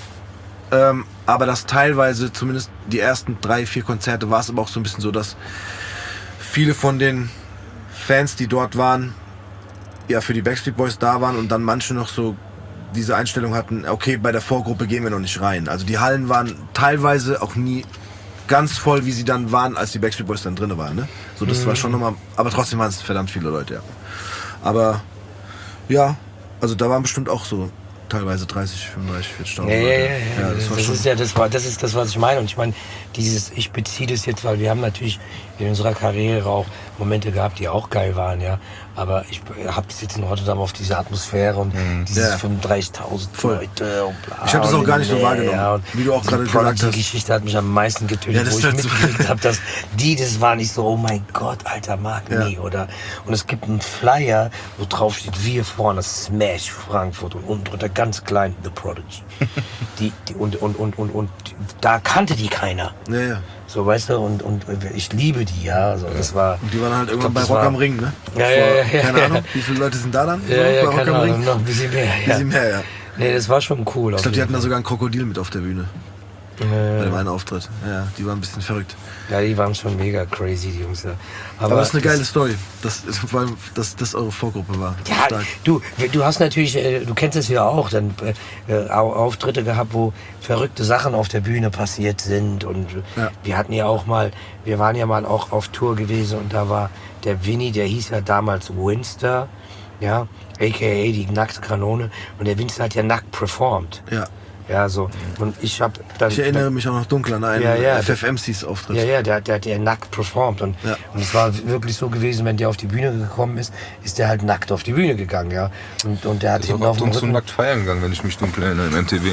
aber dass teilweise, zumindest die ersten 3, 4 Konzerte, war es aber auch so ein bisschen so, dass viele von den Fans, die dort waren, ja für die Backstreet Boys da waren und dann manche noch so diese Einstellung hatten, okay, bei der Vorgruppe gehen wir noch nicht rein. Also die Hallen waren teilweise auch nie ganz voll, wie sie dann waren, als die Backstreet Boys dann drin waren. Ne? So, das war schon nochmal, aber trotzdem waren es verdammt viele Leute, ja. Aber ja, also da waren bestimmt auch so teilweise 30, 35, 40.000 Leute. Ja, das ist das, was ich meine. Und ich meine, ich beziehe das jetzt, weil wir haben natürlich in unserer Karriere auch Momente gehabt, die auch geil waren, ja. Aber ich habe das jetzt in Rotterdam auf diese Atmosphäre und dieses 35.000 Leute und bla. Ich habe das auch gar nicht so wahrgenommen. Ja, wie du auch gerade gesagt hast. Die Geschichte hat mich am meisten getötet, wo ich mitgekriegt habe, dass das war nicht so, oh mein Gott, alter Marc, nee, oder? Und es gibt einen Flyer, wo drauf steht, wir vorne Smash Frankfurt und unten drunter ganz klein The Prodigy. Und da kannte die keiner. Ja. So, weißt du, und ich liebe die, ja. Also, das war, und die waren halt irgendwann bei Rock am Ring, ne? Ja. Keine Ahnung, wie viele Leute sind da dann? Bei Rock am Ring? Noch ein bisschen mehr, ja. Nee, das war schon cool. Ich glaube, die hatten da sogar ein Krokodil mit auf der Bühne. Bei dem einen Auftritt. Ja, die waren ein bisschen verrückt. Ja, die waren schon mega crazy, die Jungs. Ja. Aber das ist eine geile Story, vor allem, dass das eure Vorgruppe war. Ja, stark. Du hast natürlich, du kennst es ja auch, dann Auftritte gehabt, wo verrückte Sachen auf der Bühne passiert sind. Und wir waren ja mal auch auf Tour gewesen und da war der Winnie, der hieß ja damals Winster, ja, a.k.a. die nackte Kanone. Und der Winster hat ja nackt performt. Ja. Ja, so. Und ich erinnere mich auch noch dunkel an einen FFMCs Auftritt. Ja, der hat nackt performt. Und es war wirklich so gewesen, wenn der auf die Bühne gekommen ist der halt nackt auf die Bühne gegangen, ja. Und der hat hinten auf dem Rücken nackt feiern gegangen, wenn ich mich dunkel erinnere, im MTV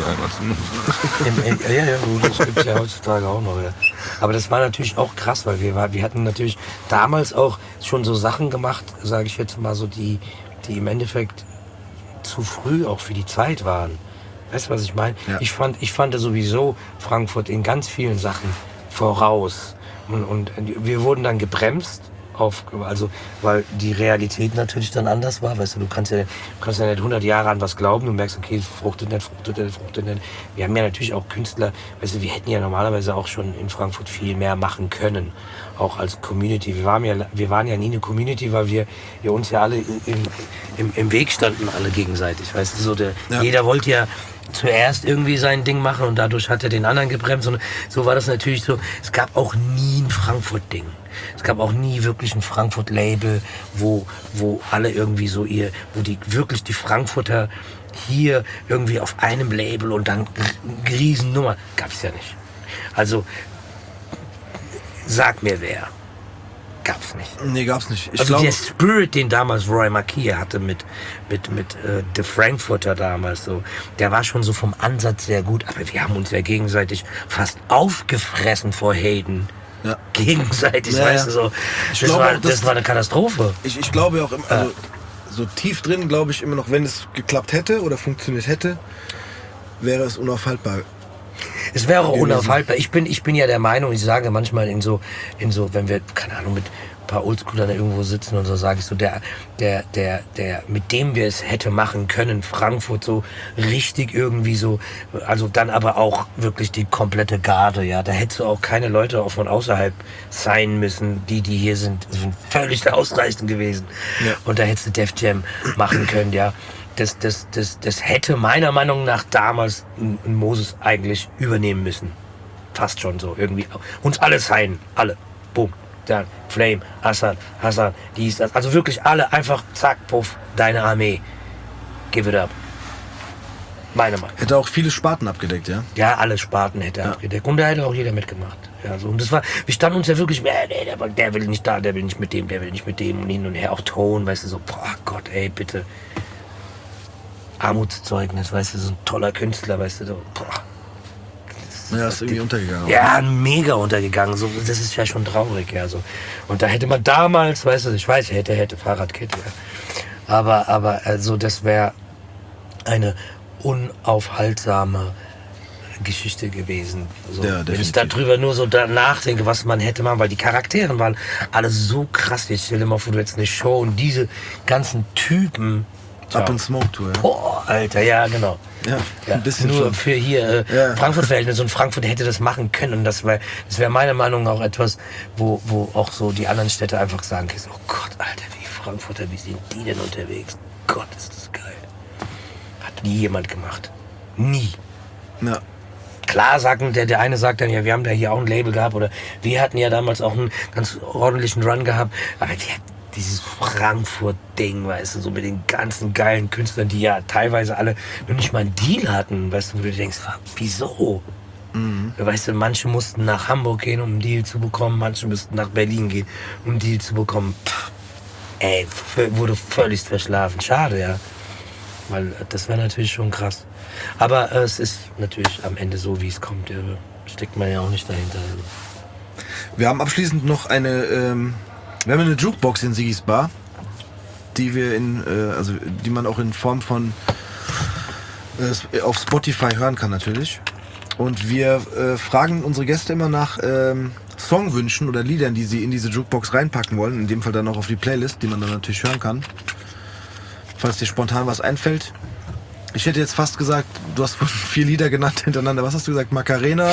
einmal. Das gibt's ja heutzutage auch noch, ja. Aber das war natürlich auch krass, weil wir hatten natürlich damals auch schon so Sachen gemacht, sage ich jetzt mal so, die im Endeffekt zu früh auch für die Zeit waren. Weißt du, was ich meine? Ja. Ich fand sowieso Frankfurt in ganz vielen Sachen voraus. Und wir wurden dann gebremst, weil die Realität natürlich dann anders war. Weißt du, du kannst ja nicht 100 Jahre an was glauben. Du merkst, okay, fruchtet nicht. Wir haben ja natürlich auch Künstler, weißt du, wir hätten ja normalerweise auch schon in Frankfurt viel mehr machen können. Auch als Community. Wir waren ja nie eine Community, weil wir uns ja alle im Weg standen, alle gegenseitig. Weißt du, jeder wollte ja zuerst irgendwie sein Ding machen und dadurch hat er den anderen gebremst. Und so war das natürlich so. Es gab auch nie ein Frankfurt-Ding. Es gab auch nie wirklich ein Frankfurt-Label, wo alle irgendwie so wo die Frankfurter hier irgendwie auf einem Label und dann Riesennummer. Gab's ja nicht. Also, sag mir wer. Gab's nicht. Nee, gab's nicht. Der Spirit, den damals Roy Marquis hatte mit The Frankfurter damals, so, der war schon so vom Ansatz sehr gut, aber wir haben uns ja gegenseitig fast aufgefressen vor Hayden. Ja. Gegenseitig, weißt du, so. Das war eine Katastrophe. Ich glaube auch, also so tief drin glaube ich immer noch, wenn es geklappt hätte oder funktioniert hätte, wäre es unaufhaltbar. Es wäre auch unaufhaltbar. Ich bin ja der Meinung, ich sage manchmal in so, wenn wir, keine Ahnung, paar Oldschooler da irgendwo sitzen und so, sage ich so, der, mit dem wir es hätte machen können, Frankfurt so richtig irgendwie so, also dann aber auch wirklich die komplette Garde, ja, da hättest du auch keine Leute auch von außerhalb sein müssen, die hier sind völlig ausreichend gewesen. Ja. Und da hättest du Def Jam machen können, ja. Das hätte meiner Meinung nach damals ein Moses eigentlich übernehmen müssen. Fast schon so irgendwie. Uns alle sein, alle. Boom. Dann Flame, Hassan, dies, das. Also wirklich alle einfach, zack, puff, deine Armee. Give it up. Meine Meinung. Hätte auch viele Sparten abgedeckt, ja? Ja, alle Sparten hätte er abgedeckt. Und da hätte auch jeder mitgemacht. Ja, so. Und das war, wir standen uns ja wirklich, der will nicht da, der will nicht mit dem, der will nicht mit dem und hin und her. Auch Ton, weißt du, so, boah Gott, ey, bitte. Armutszeugnis, weißt du, so ein toller Künstler, weißt du, so, boah. Ja, ist irgendwie untergegangen. Ja, mega untergegangen. So, das ist ja schon traurig, ja. So. Und da hätte man damals, weißt du, ich weiß, hätte Fahrradkette, ja. Aber also das wäre eine unaufhaltsame Geschichte gewesen. Also, ja, wenn ich darüber nur so nachdenke, was man hätte machen, weil die Charaktere waren alle so krass. Ich stell dir mal vor, du hättest eine Show und diese ganzen Typen. Up in Smoke Tour, ja. Oh, Alter, ja, genau. Ja, ein bisschen nur schon. für hier Frankfurt-Verhältnisse, und Frankfurt hätte das machen können, und das wäre meiner Meinung nach auch etwas, wo auch so die anderen Städte einfach sagen, oh Gott, Alter, wie Frankfurter, wie sind die denn unterwegs? Gott, ist das geil. Hat nie jemand gemacht. Nie. Ja. Klar sagen, der eine sagt dann, ja, wir haben da hier auch ein Label gehabt, oder wir hatten ja damals auch einen ganz ordentlichen Run gehabt, aber dieses Frankfurt-Ding, weißt du, so mit den ganzen geilen Künstlern, die ja teilweise alle noch nicht mal einen Deal hatten, weißt du, wo du denkst, wieso? Mhm. Weißt du, manche mussten nach Hamburg gehen, um einen Deal zu bekommen, manche mussten nach Berlin gehen, um einen Deal zu bekommen. Wurde völlig verschlafen. Schade, ja. Weil das wäre natürlich schon krass. Aber es ist natürlich am Ende so, wie es kommt. Ja, steckt man ja auch nicht dahinter. Also. Wir haben abschließend noch eine Jukebox in Sigis Bar, die wir die man auch in Form von auf Spotify hören kann natürlich. Und wir fragen unsere Gäste immer nach Songwünschen oder Liedern, die sie in diese Jukebox reinpacken wollen. In dem Fall dann auch auf die Playlist, die man dann natürlich hören kann. Falls dir spontan was einfällt. Ich hätte jetzt fast gesagt, du hast 4 Lieder genannt hintereinander. Was hast du gesagt? Macarena,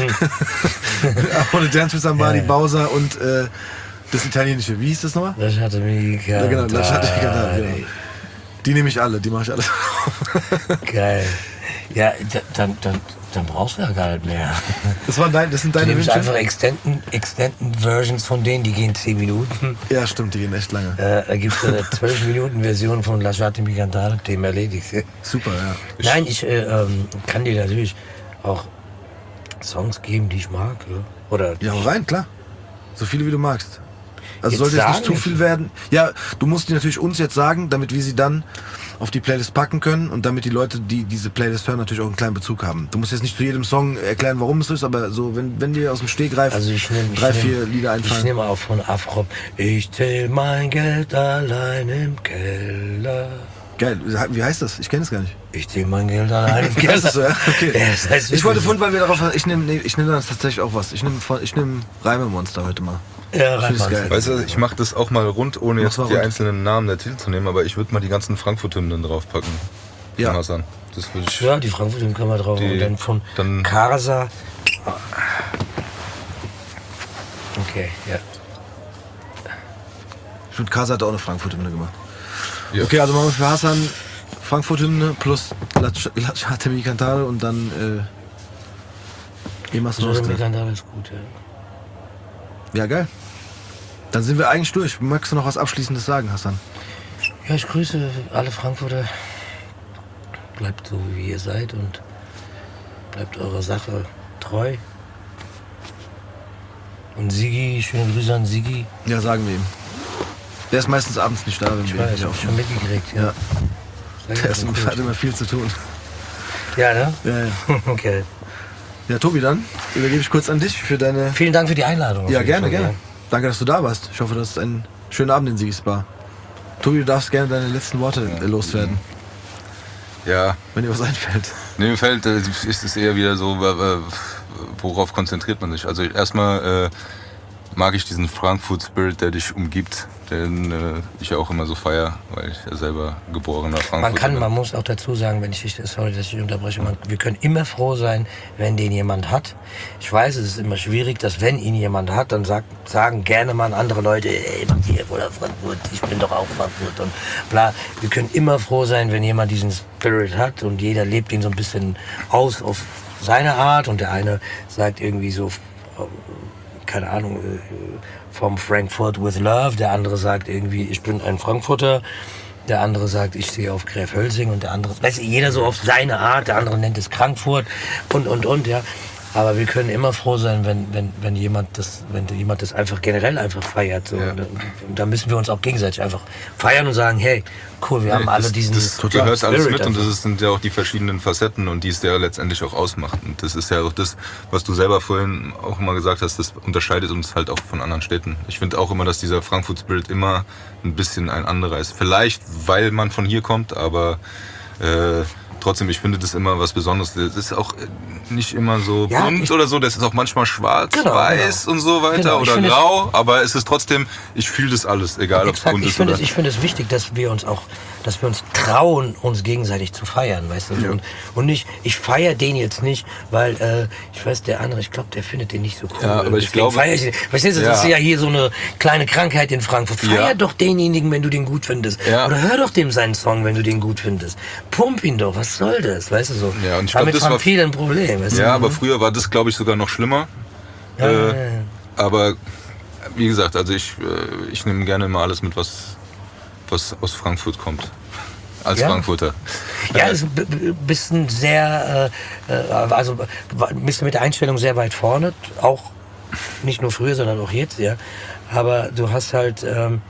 Ohne Dance with Somebody, Bowser und das italienische. Wie hieß das nochmal? Lasciate mi cantare. Ja, genau, Lasciate mi cantare, genau. Die nehme ich alle, die mache ich alle. Geil. Ja, dann brauchst du ja gar nicht mehr. Das sind deine Wünsche? Wünsche? Einfach Extended Versions von denen, die gehen 10 Minuten. Ja, stimmt, die gehen echt lange. Da gibt es eine 12-Minuten-Version von Lasciate mi cantare, Thema erledigt. Super, ja. Nein, ich kann dir natürlich auch Songs geben, die ich mag. Ja. Oder ja, hau rein, klar. So viele, wie du magst. Also jetzt sollte es nicht zu sagen? viel werden. Ja, du musst die natürlich uns jetzt sagen, damit wir sie dann auf die Playlist packen können und damit die Leute, die diese Playlist hören, natürlich auch einen kleinen Bezug haben. Du musst jetzt nicht zu jedem Song erklären, warum es ist, aber so, wenn dir aus dem Stegreif also 3-4 Lieder einfallen. Ich nehme auch von Afrop. Ich zähl mein Geld allein im Keller. Geil, wie heißt das? Ich kenne es gar nicht. Ich zähl mein Geld allein im Keller. Das ist so, ja? Okay. Ja, das heißt ich wollte vorhin, weil wir darauf... Ich nehme dann tatsächlich auch was. Ich nehm Reimemonster heute mal. Ja, das ist geil. Weißt du, ich mache das auch mal rund, ohne jetzt die rund. einzelnen Namen der Titel zu nehmen, aber ich würde mal die ganzen Frankfurt-Hymnen draufpacken. Ja. Das würde ich... Ja, die Frankfurt-Hymnen können wir drauf. Und dann von Karsa. Okay, ja. Ich finde, Kasa hat auch eine Frankfurt-Hymne gemacht. Ja. Okay, also machen wir für Hassan Frankfurt-Hymne plus Lasciate mi cantare und dann Lasciate mi cantare ist gut, ja. Ja, geil. Dann sind wir eigentlich durch. Magst du noch was Abschließendes sagen, Hassan? Ja, ich grüße alle Frankfurter. Bleibt so, wie ihr seid, und bleibt eurer Sache treu. Und Sigi, schöne Grüße an Sigi. Ja, sagen wir ihm. Der ist meistens abends nicht da, wenn Ich wir weiß, hier hab schon mitgekriegt, ja. Der hat immer viel zu tun. Ja, ne? Ja. Okay. Ja, Tobi, dann übergebe ich kurz an dich für deine... Vielen Dank für die Einladung. Ja, gerne. Danke, dass du da warst. Ich hoffe, das ist ein schöner Abend in Sigis Bar. Tobi, du darfst gerne deine letzten Worte loswerden. Ja. Wenn dir was einfällt. Nee, mir fällt, ist es eher wieder so, worauf konzentriert man sich? Also erstmal mag ich diesen Frankfurt-Spirit, der dich umgibt, den ich ja auch immer so feiere, weil ich ja selber geborener Frankfurter bin. Man muss auch dazu sagen, sorry, dass ich unterbreche, wir können immer froh sein, wenn den jemand hat. Ich weiß, es ist immer schwierig, dass wenn ihn jemand hat, dann sagen gerne mal andere Leute, ey, hier oder Frankfurt, ich bin doch auch Frankfurt und bla. Wir können immer froh sein, wenn jemand diesen Spirit hat und jeder lebt ihn so ein bisschen aus auf seine Art und der eine sagt irgendwie so, keine Ahnung, vom Frankfurt with Love, der andere sagt irgendwie, ich bin ein Frankfurter, der andere sagt, ich stehe auf Gräfhölzing und der andere, weiß ich, jeder so auf seine Art, der andere nennt es Frankfurt und, ja. Aber wir können immer froh sein, wenn jemand das einfach generell einfach feiert. So. Ja. Und da müssen wir uns auch gegenseitig einfach feiern und sagen, hey, cool, wir haben alle diesen Das gehört alles mit und das sind ja auch die verschiedenen Facetten und die es ja letztendlich auch ausmacht. Und das ist ja auch das, was du selber vorhin auch immer gesagt hast, das unterscheidet uns halt auch von anderen Städten. Ich finde auch immer, dass dieser Frankfurt-Spirit immer ein bisschen ein anderer ist. Vielleicht, weil man von hier kommt, aber trotzdem, ich finde das immer was Besonderes. Das ist auch nicht immer so bunt oder so. Das ist auch manchmal schwarz, weiß und so weiter oder grau. Aber es ist trotzdem, ich fühle das alles, egal ob es bunt ist oder... Ich finde es wichtig, dass wir uns trauen, uns gegenseitig zu feiern, weißt du? Ja. Und nicht, ich feiere den jetzt nicht, weil ich weiß, der andere, ich glaube, der findet den nicht so cool. Ja, aber ich glaube... Verstehst du, das ist ja hier so eine kleine Krankheit in Frankfurt. Feier doch denjenigen, wenn du den gut findest. Ja. Oder hör doch dem seinen Song, wenn du den gut findest. Pump ihn doch, was soll das, weißt du so? Ja, und ich damit haben viele ein Problem. Weißt du? Ja, aber früher war das, glaube ich, sogar noch schlimmer. Ja. Aber wie gesagt, also ich nehme gerne immer alles mit, was aus Frankfurt kommt. Als Frankfurter. Ja, es bist ein sehr, bist du mit der Einstellung sehr weit vorne, auch nicht nur früher, sondern auch jetzt, ja. Aber du hast halt,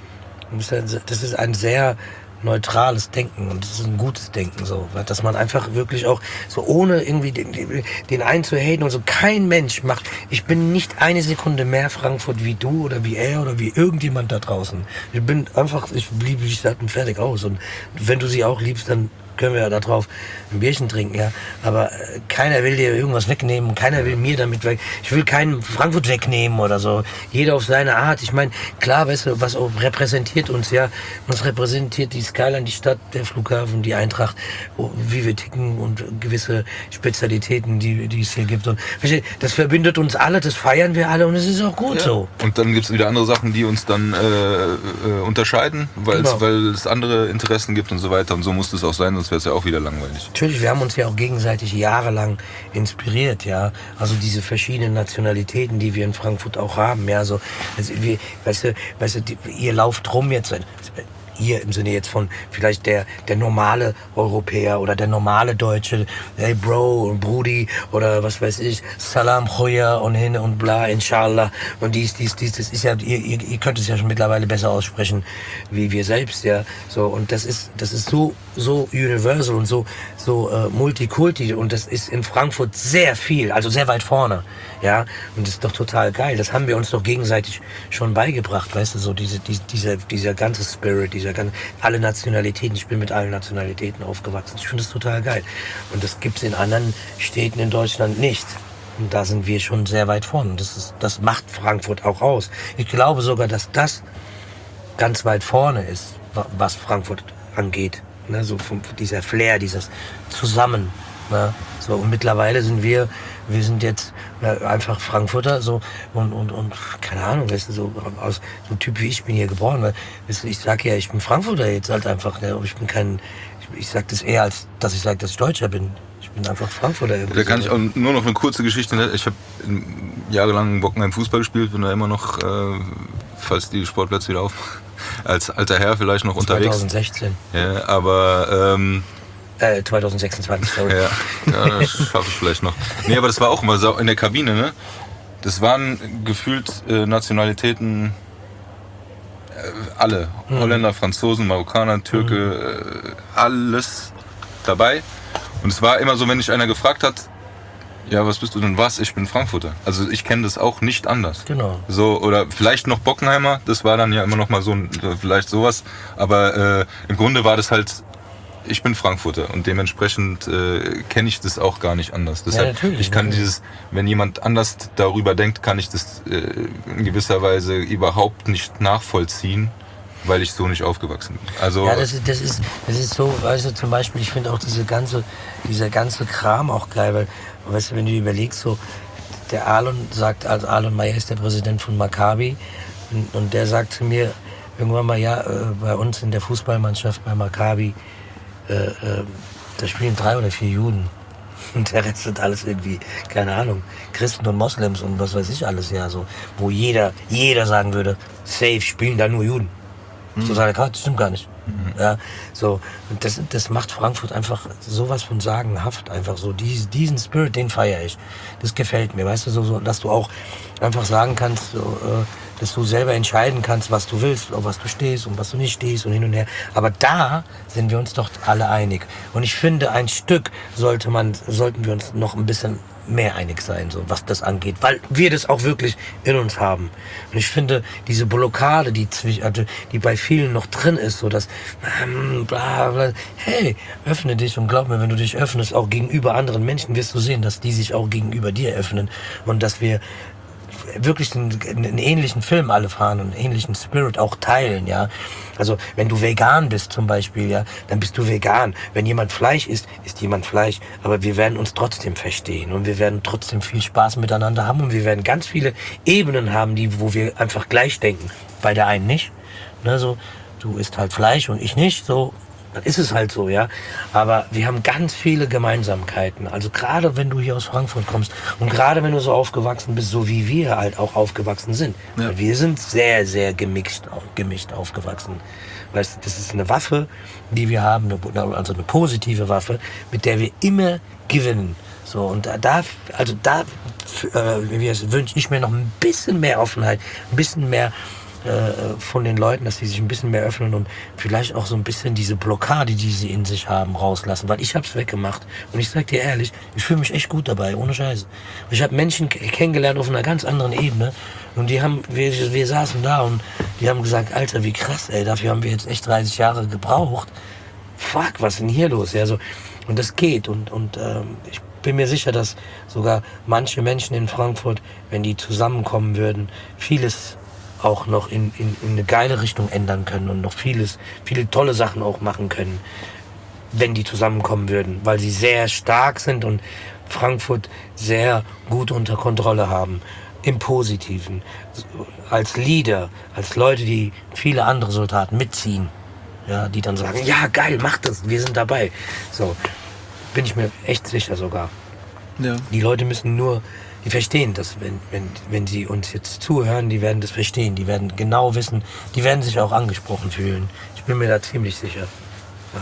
das ist ein sehr neutrales Denken und das ist ein gutes Denken, so, dass man einfach wirklich auch so ohne irgendwie den einen zu haten und so, kein Mensch macht, ich bin nicht eine Sekunde mehr Frankfurt wie du oder wie er oder wie irgendjemand da draußen. Ich liebe dich satt und fertig aus und wenn du sie auch liebst, dann können wir ja da drauf ein Bierchen trinken, ja. Aber keiner will dir irgendwas wegnehmen, keiner will mir damit weg. Ich will keinen Frankfurt wegnehmen oder so. Jeder auf seine Art. Ich meine, klar, weißt du, was auch repräsentiert uns, ja. Uns repräsentiert die Skyline, die Stadt, der Flughafen, die Eintracht, wie wir ticken und gewisse Spezialitäten, die es hier gibt. Und das verbindet uns alle, das feiern wir alle und es ist auch gut so. Und dann gibt es wieder andere Sachen, die uns dann unterscheiden, weil es andere Interessen gibt und so weiter. Und so muss es auch sein, sonst wäre es ja auch wieder langweilig. Natürlich, wir haben uns ja auch gegenseitig jahrelang inspiriert, ja. Also diese verschiedenen Nationalitäten, die wir in Frankfurt auch haben, ja. So, also weißt du, ihr lauft rum jetzt, ihr im Sinne jetzt von vielleicht der normale Europäer oder der normale Deutsche, hey Bro und Brudi oder was weiß ich, Salam Khoya und hin und bla, Inshallah und dies, das ist ja, ihr könnt es ja schon mittlerweile besser aussprechen wie wir selbst, ja, so, und das ist so universal und so Multikulti und das ist in Frankfurt sehr viel, also sehr weit vorne, ja, und das ist doch total geil, das haben wir uns doch gegenseitig schon beigebracht, weißt du, so dieser ganze Spirit, alle Nationalitäten, ich bin mit allen Nationalitäten aufgewachsen. Ich finde das total geil. Und das gibt es in anderen Städten in Deutschland nicht. Und da sind wir schon sehr weit vorne. Das macht Frankfurt auch aus. Ich glaube sogar, dass das ganz weit vorne ist, was Frankfurt angeht. Ne, so dieser Flair, dieses Zusammen. Ne? So, und mittlerweile sind wir sind jetzt einfach Frankfurter so und keine Ahnung, weißt du, so aus so ein Typ wie ich bin hier geboren, weil weißt du, ich sag ja, ich bin Frankfurter jetzt halt einfach, ne, aber ich bin ich sag das eher als dass ich sage, dass ich Deutscher bin. Ich bin einfach Frankfurter. Da kann ich auch nur noch eine kurze Geschichte. Ich habe jahrelang in Bockenheim Fußball gespielt, bin da immer noch, falls die Sportplätze wieder aufmachen, als alter Herr vielleicht noch 2016. Unterwegs. Ja, aber 2026, sorry. Ja, das schaffe ich vielleicht noch. Nee, aber das war auch immer so in der Kabine, ne? Das waren gefühlt Nationalitäten, alle. Holländer, Franzosen, Marokkaner, Türke, alles dabei. Und es war immer so, wenn dich einer gefragt hat, ja, was bist du denn? Ich bin Frankfurter. Also ich kenne das auch nicht anders. Genau. So, oder vielleicht noch Bockenheimer, das war dann ja immer noch mal so, vielleicht sowas. Aber im Grunde war das halt ich bin Frankfurter und dementsprechend kenne ich das auch gar nicht anders. Deshalb, natürlich, ich kann wenn jemand anders darüber denkt, kann ich das in gewisser Weise überhaupt nicht nachvollziehen, weil ich so nicht aufgewachsen bin. Also, ja, das ist so, weißt du, zum Beispiel, ich finde auch dieser ganze Kram auch geil, weil, weißt du, wenn du überlegst, so, der Alon Meyer ist der Präsident von Maccabi und der sagt zu mir irgendwann mal, ja, bei uns in der Fußballmannschaft bei Maccabi, da spielen 3 oder 4 Juden. Und der Rest sind alles irgendwie, keine Ahnung, Christen und Moslems und was weiß ich alles, ja, so, wo jeder sagen würde, safe spielen da nur Juden. So sagt er, das stimmt gar nicht. Ja, so, und das macht Frankfurt einfach sowas von sagenhaft, einfach so, diesen Spirit, den feiere ich. Das gefällt mir, weißt du, so, dass du auch einfach sagen kannst, so, dass du selber entscheiden kannst, was du willst, auf was du stehst und was du nicht stehst und hin und her. Aber da sind wir uns doch alle einig. Und ich finde, ein Stück sollten wir uns noch ein bisschen mehr einig sein, so was das angeht, weil wir das auch wirklich in uns haben. Und ich finde, diese Blockade, die bei vielen noch drin ist, so dass bla bla, hey, öffne dich und glaub mir, wenn du dich öffnest, auch gegenüber anderen Menschen, wirst du sehen, dass die sich auch gegenüber dir öffnen und dass wir wirklich einen ähnlichen Film alle fahren und einen ähnlichen Spirit auch teilen, ja. Also, wenn du vegan bist zum Beispiel, ja, dann bist du vegan. Wenn jemand Fleisch isst, isst jemand Fleisch. Aber wir werden uns trotzdem verstehen und wir werden trotzdem viel Spaß miteinander haben und wir werden ganz viele Ebenen haben, wo wir einfach gleich denken. Bei der einen nicht, ne, so, du isst halt Fleisch und ich nicht, so. Dann ist es halt so, ja. Aber wir haben ganz viele Gemeinsamkeiten. Also gerade wenn du hier aus Frankfurt kommst und gerade wenn du so aufgewachsen bist, so wie wir halt auch aufgewachsen sind. Ja. Wir sind sehr, sehr gemischt aufgewachsen. Weißt du, das ist eine Waffe, die wir haben, also eine positive Waffe, mit der wir immer gewinnen. So, und da wünsche ich mir noch ein bisschen mehr Offenheit, ein bisschen mehr von den Leuten, dass sie sich ein bisschen mehr öffnen und vielleicht auch so ein bisschen diese Blockade, die sie in sich haben, rauslassen. Weil ich hab's weggemacht. Und ich sag dir ehrlich, ich fühle mich echt gut dabei, ohne Scheiße. Ich habe Menschen kennengelernt auf einer ganz anderen Ebene. Und wir saßen da und die haben gesagt, Alter, wie krass, ey, dafür haben wir jetzt echt 30 Jahre gebraucht. Fuck, was ist denn hier los? Ja, so, und das geht. Und ich bin mir sicher, dass sogar manche Menschen in Frankfurt, wenn die zusammenkommen würden, vieles auch noch in eine geile Richtung ändern können und noch viele tolle Sachen auch machen können, wenn die zusammenkommen würden, weil sie sehr stark sind und Frankfurt sehr gut unter Kontrolle haben, im Positiven, als Leader, als Leute, die viele andere Soldaten mitziehen, ja, die dann sagen, ja geil, mach das, wir sind dabei. So, bin ich mir echt sicher sogar. Ja. Die Leute müssen nur, die verstehen das, wenn sie uns jetzt zuhören, die werden das verstehen, die werden genau wissen, die werden sich auch angesprochen fühlen. Ich bin mir da ziemlich sicher. Ja.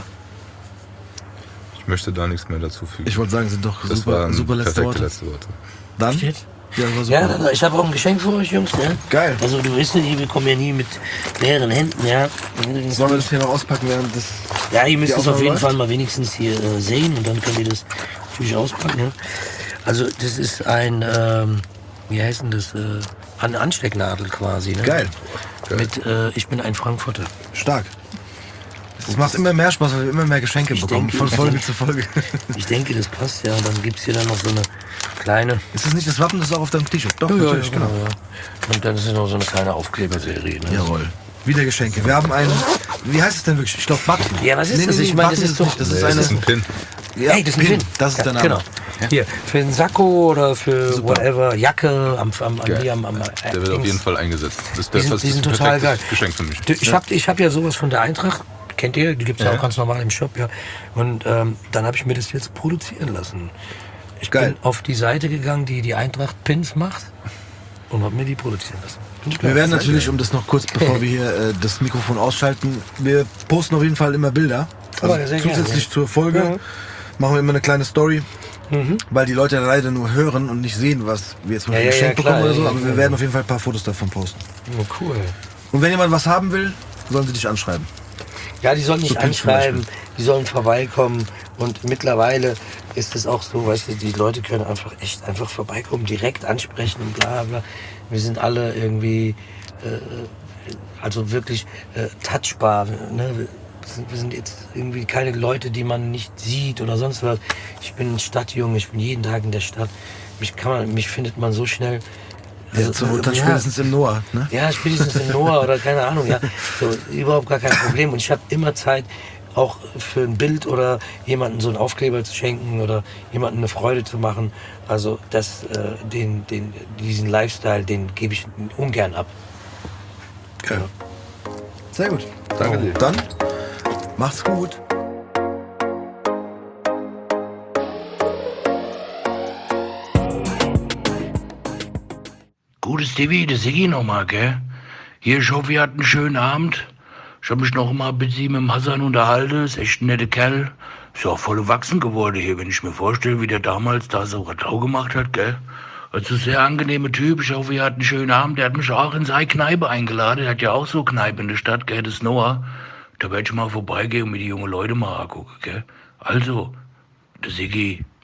Ich möchte da nichts mehr dazu fügen. Ich wollte sagen, sind doch das super letzte Worte. Dann? Steht? Ja, das war super. Ja, ich habe auch ein Geschenk für euch, Jungs. Ja? Geil. Also du weißt ja, wir kommen ja nie mit leeren Händen. Ja. Sollen wir das hier noch auspacken während das... Ja, ihr müsst es auf jeden Fall mal wenigstens hier sehen und dann könnt ihr das natürlich auspacken. Ja? Also das ist ein, wie heißt denn das, eine Anstecknadel quasi. Ne? Geil. Mit, ich bin ein Frankfurter. Stark. Es macht immer mehr Spaß, weil wir immer mehr Geschenke bekommen, von Folge zu Folge. Ich denke, das passt ja. Dann gibt es hier dann noch so eine kleine... Ist das nicht das Wappen, das ist auch auf deinem T-Shirt? Doch, ja, natürlich, genau. Ja. Und dann ist es noch so eine kleine Aufkleberserie. Ne? Jawohl. Wieder Geschenke. Wir haben einen... Wie heißt es denn wirklich? Ich glaube, Button. Ja, was ist das? Ich meine, das ist doch... Das ist ein Pin. Ja, hey, das ist ein Pin. Das ist der Name. Genau. Ja. Hier, für einen Sakko oder für Super. whatever, Jacke, am der wird auf jeden Fall eingesetzt. Die sind total geil. Geschenk für mich. Ich hab ja sowas von der Eintracht. Kennt ihr? Die gibt es ja auch ganz normal im Shop. Ja. Und dann habe ich mir das jetzt produzieren lassen. Ich bin auf die Seite gegangen, die Eintracht Pins macht und habe mir die produzieren lassen. Wir werden natürlich, um das noch kurz, bevor wir hier das Mikrofon ausschalten, wir posten auf jeden Fall immer Bilder. Also zusätzlich zur Folge machen wir immer eine kleine Story, weil die Leute leider nur hören und nicht sehen, was wir jetzt mal geschenkt bekommen oder so. Aber wir werden auf jeden Fall ein paar Fotos davon posten. Oh, cool. Und wenn jemand was haben will, sollen sie dich anschreiben. Ja, die sollen mich anschreiben, die sollen vorbeikommen und mittlerweile ist es auch so, weißt du, die Leute können einfach vorbeikommen, direkt ansprechen und bla bla. Wir sind alle irgendwie, also wirklich touchbar, ne? wir sind jetzt irgendwie keine Leute, die man nicht sieht oder sonst was. Ich bin ein Stadtjunge, ich bin jeden Tag in der Stadt. Mich findet man so schnell. Dann spätestens im Noah, ne? Ja, spätestens im Noah oder keine Ahnung, ja. So, überhaupt gar kein Problem. Und ich habe immer Zeit, auch für ein Bild oder jemanden so einen Aufkleber zu schenken oder jemanden eine Freude zu machen. Also diesen Lifestyle, den gebe ich ungern ab. Geil. Sehr gut. Danke dir. Dann macht's gut. Gutes Stevie, das Siggi nochmal, gell? Hier, ich hoffe, ihr hattet einen schönen Abend. Ich habe mich noch mal ein bisschen mit dem Hassan unterhalten. Ist echt ein netter Kerl. Ist ja auch voll erwachsen geworden hier, wenn ich mir vorstelle, wie der damals da so Radau gemacht hat, gell? Also sehr angenehmer Typ. Ich hoffe, ihr hattet einen schönen Abend. Der hat mich auch in seine Kneipe eingeladen. Der hat ja auch so Kneipe in der Stadt, gell? Das Noah. Da werde ich mal vorbeigehen und mir die jungen Leute mal angucken, gell? Also, der Siggi,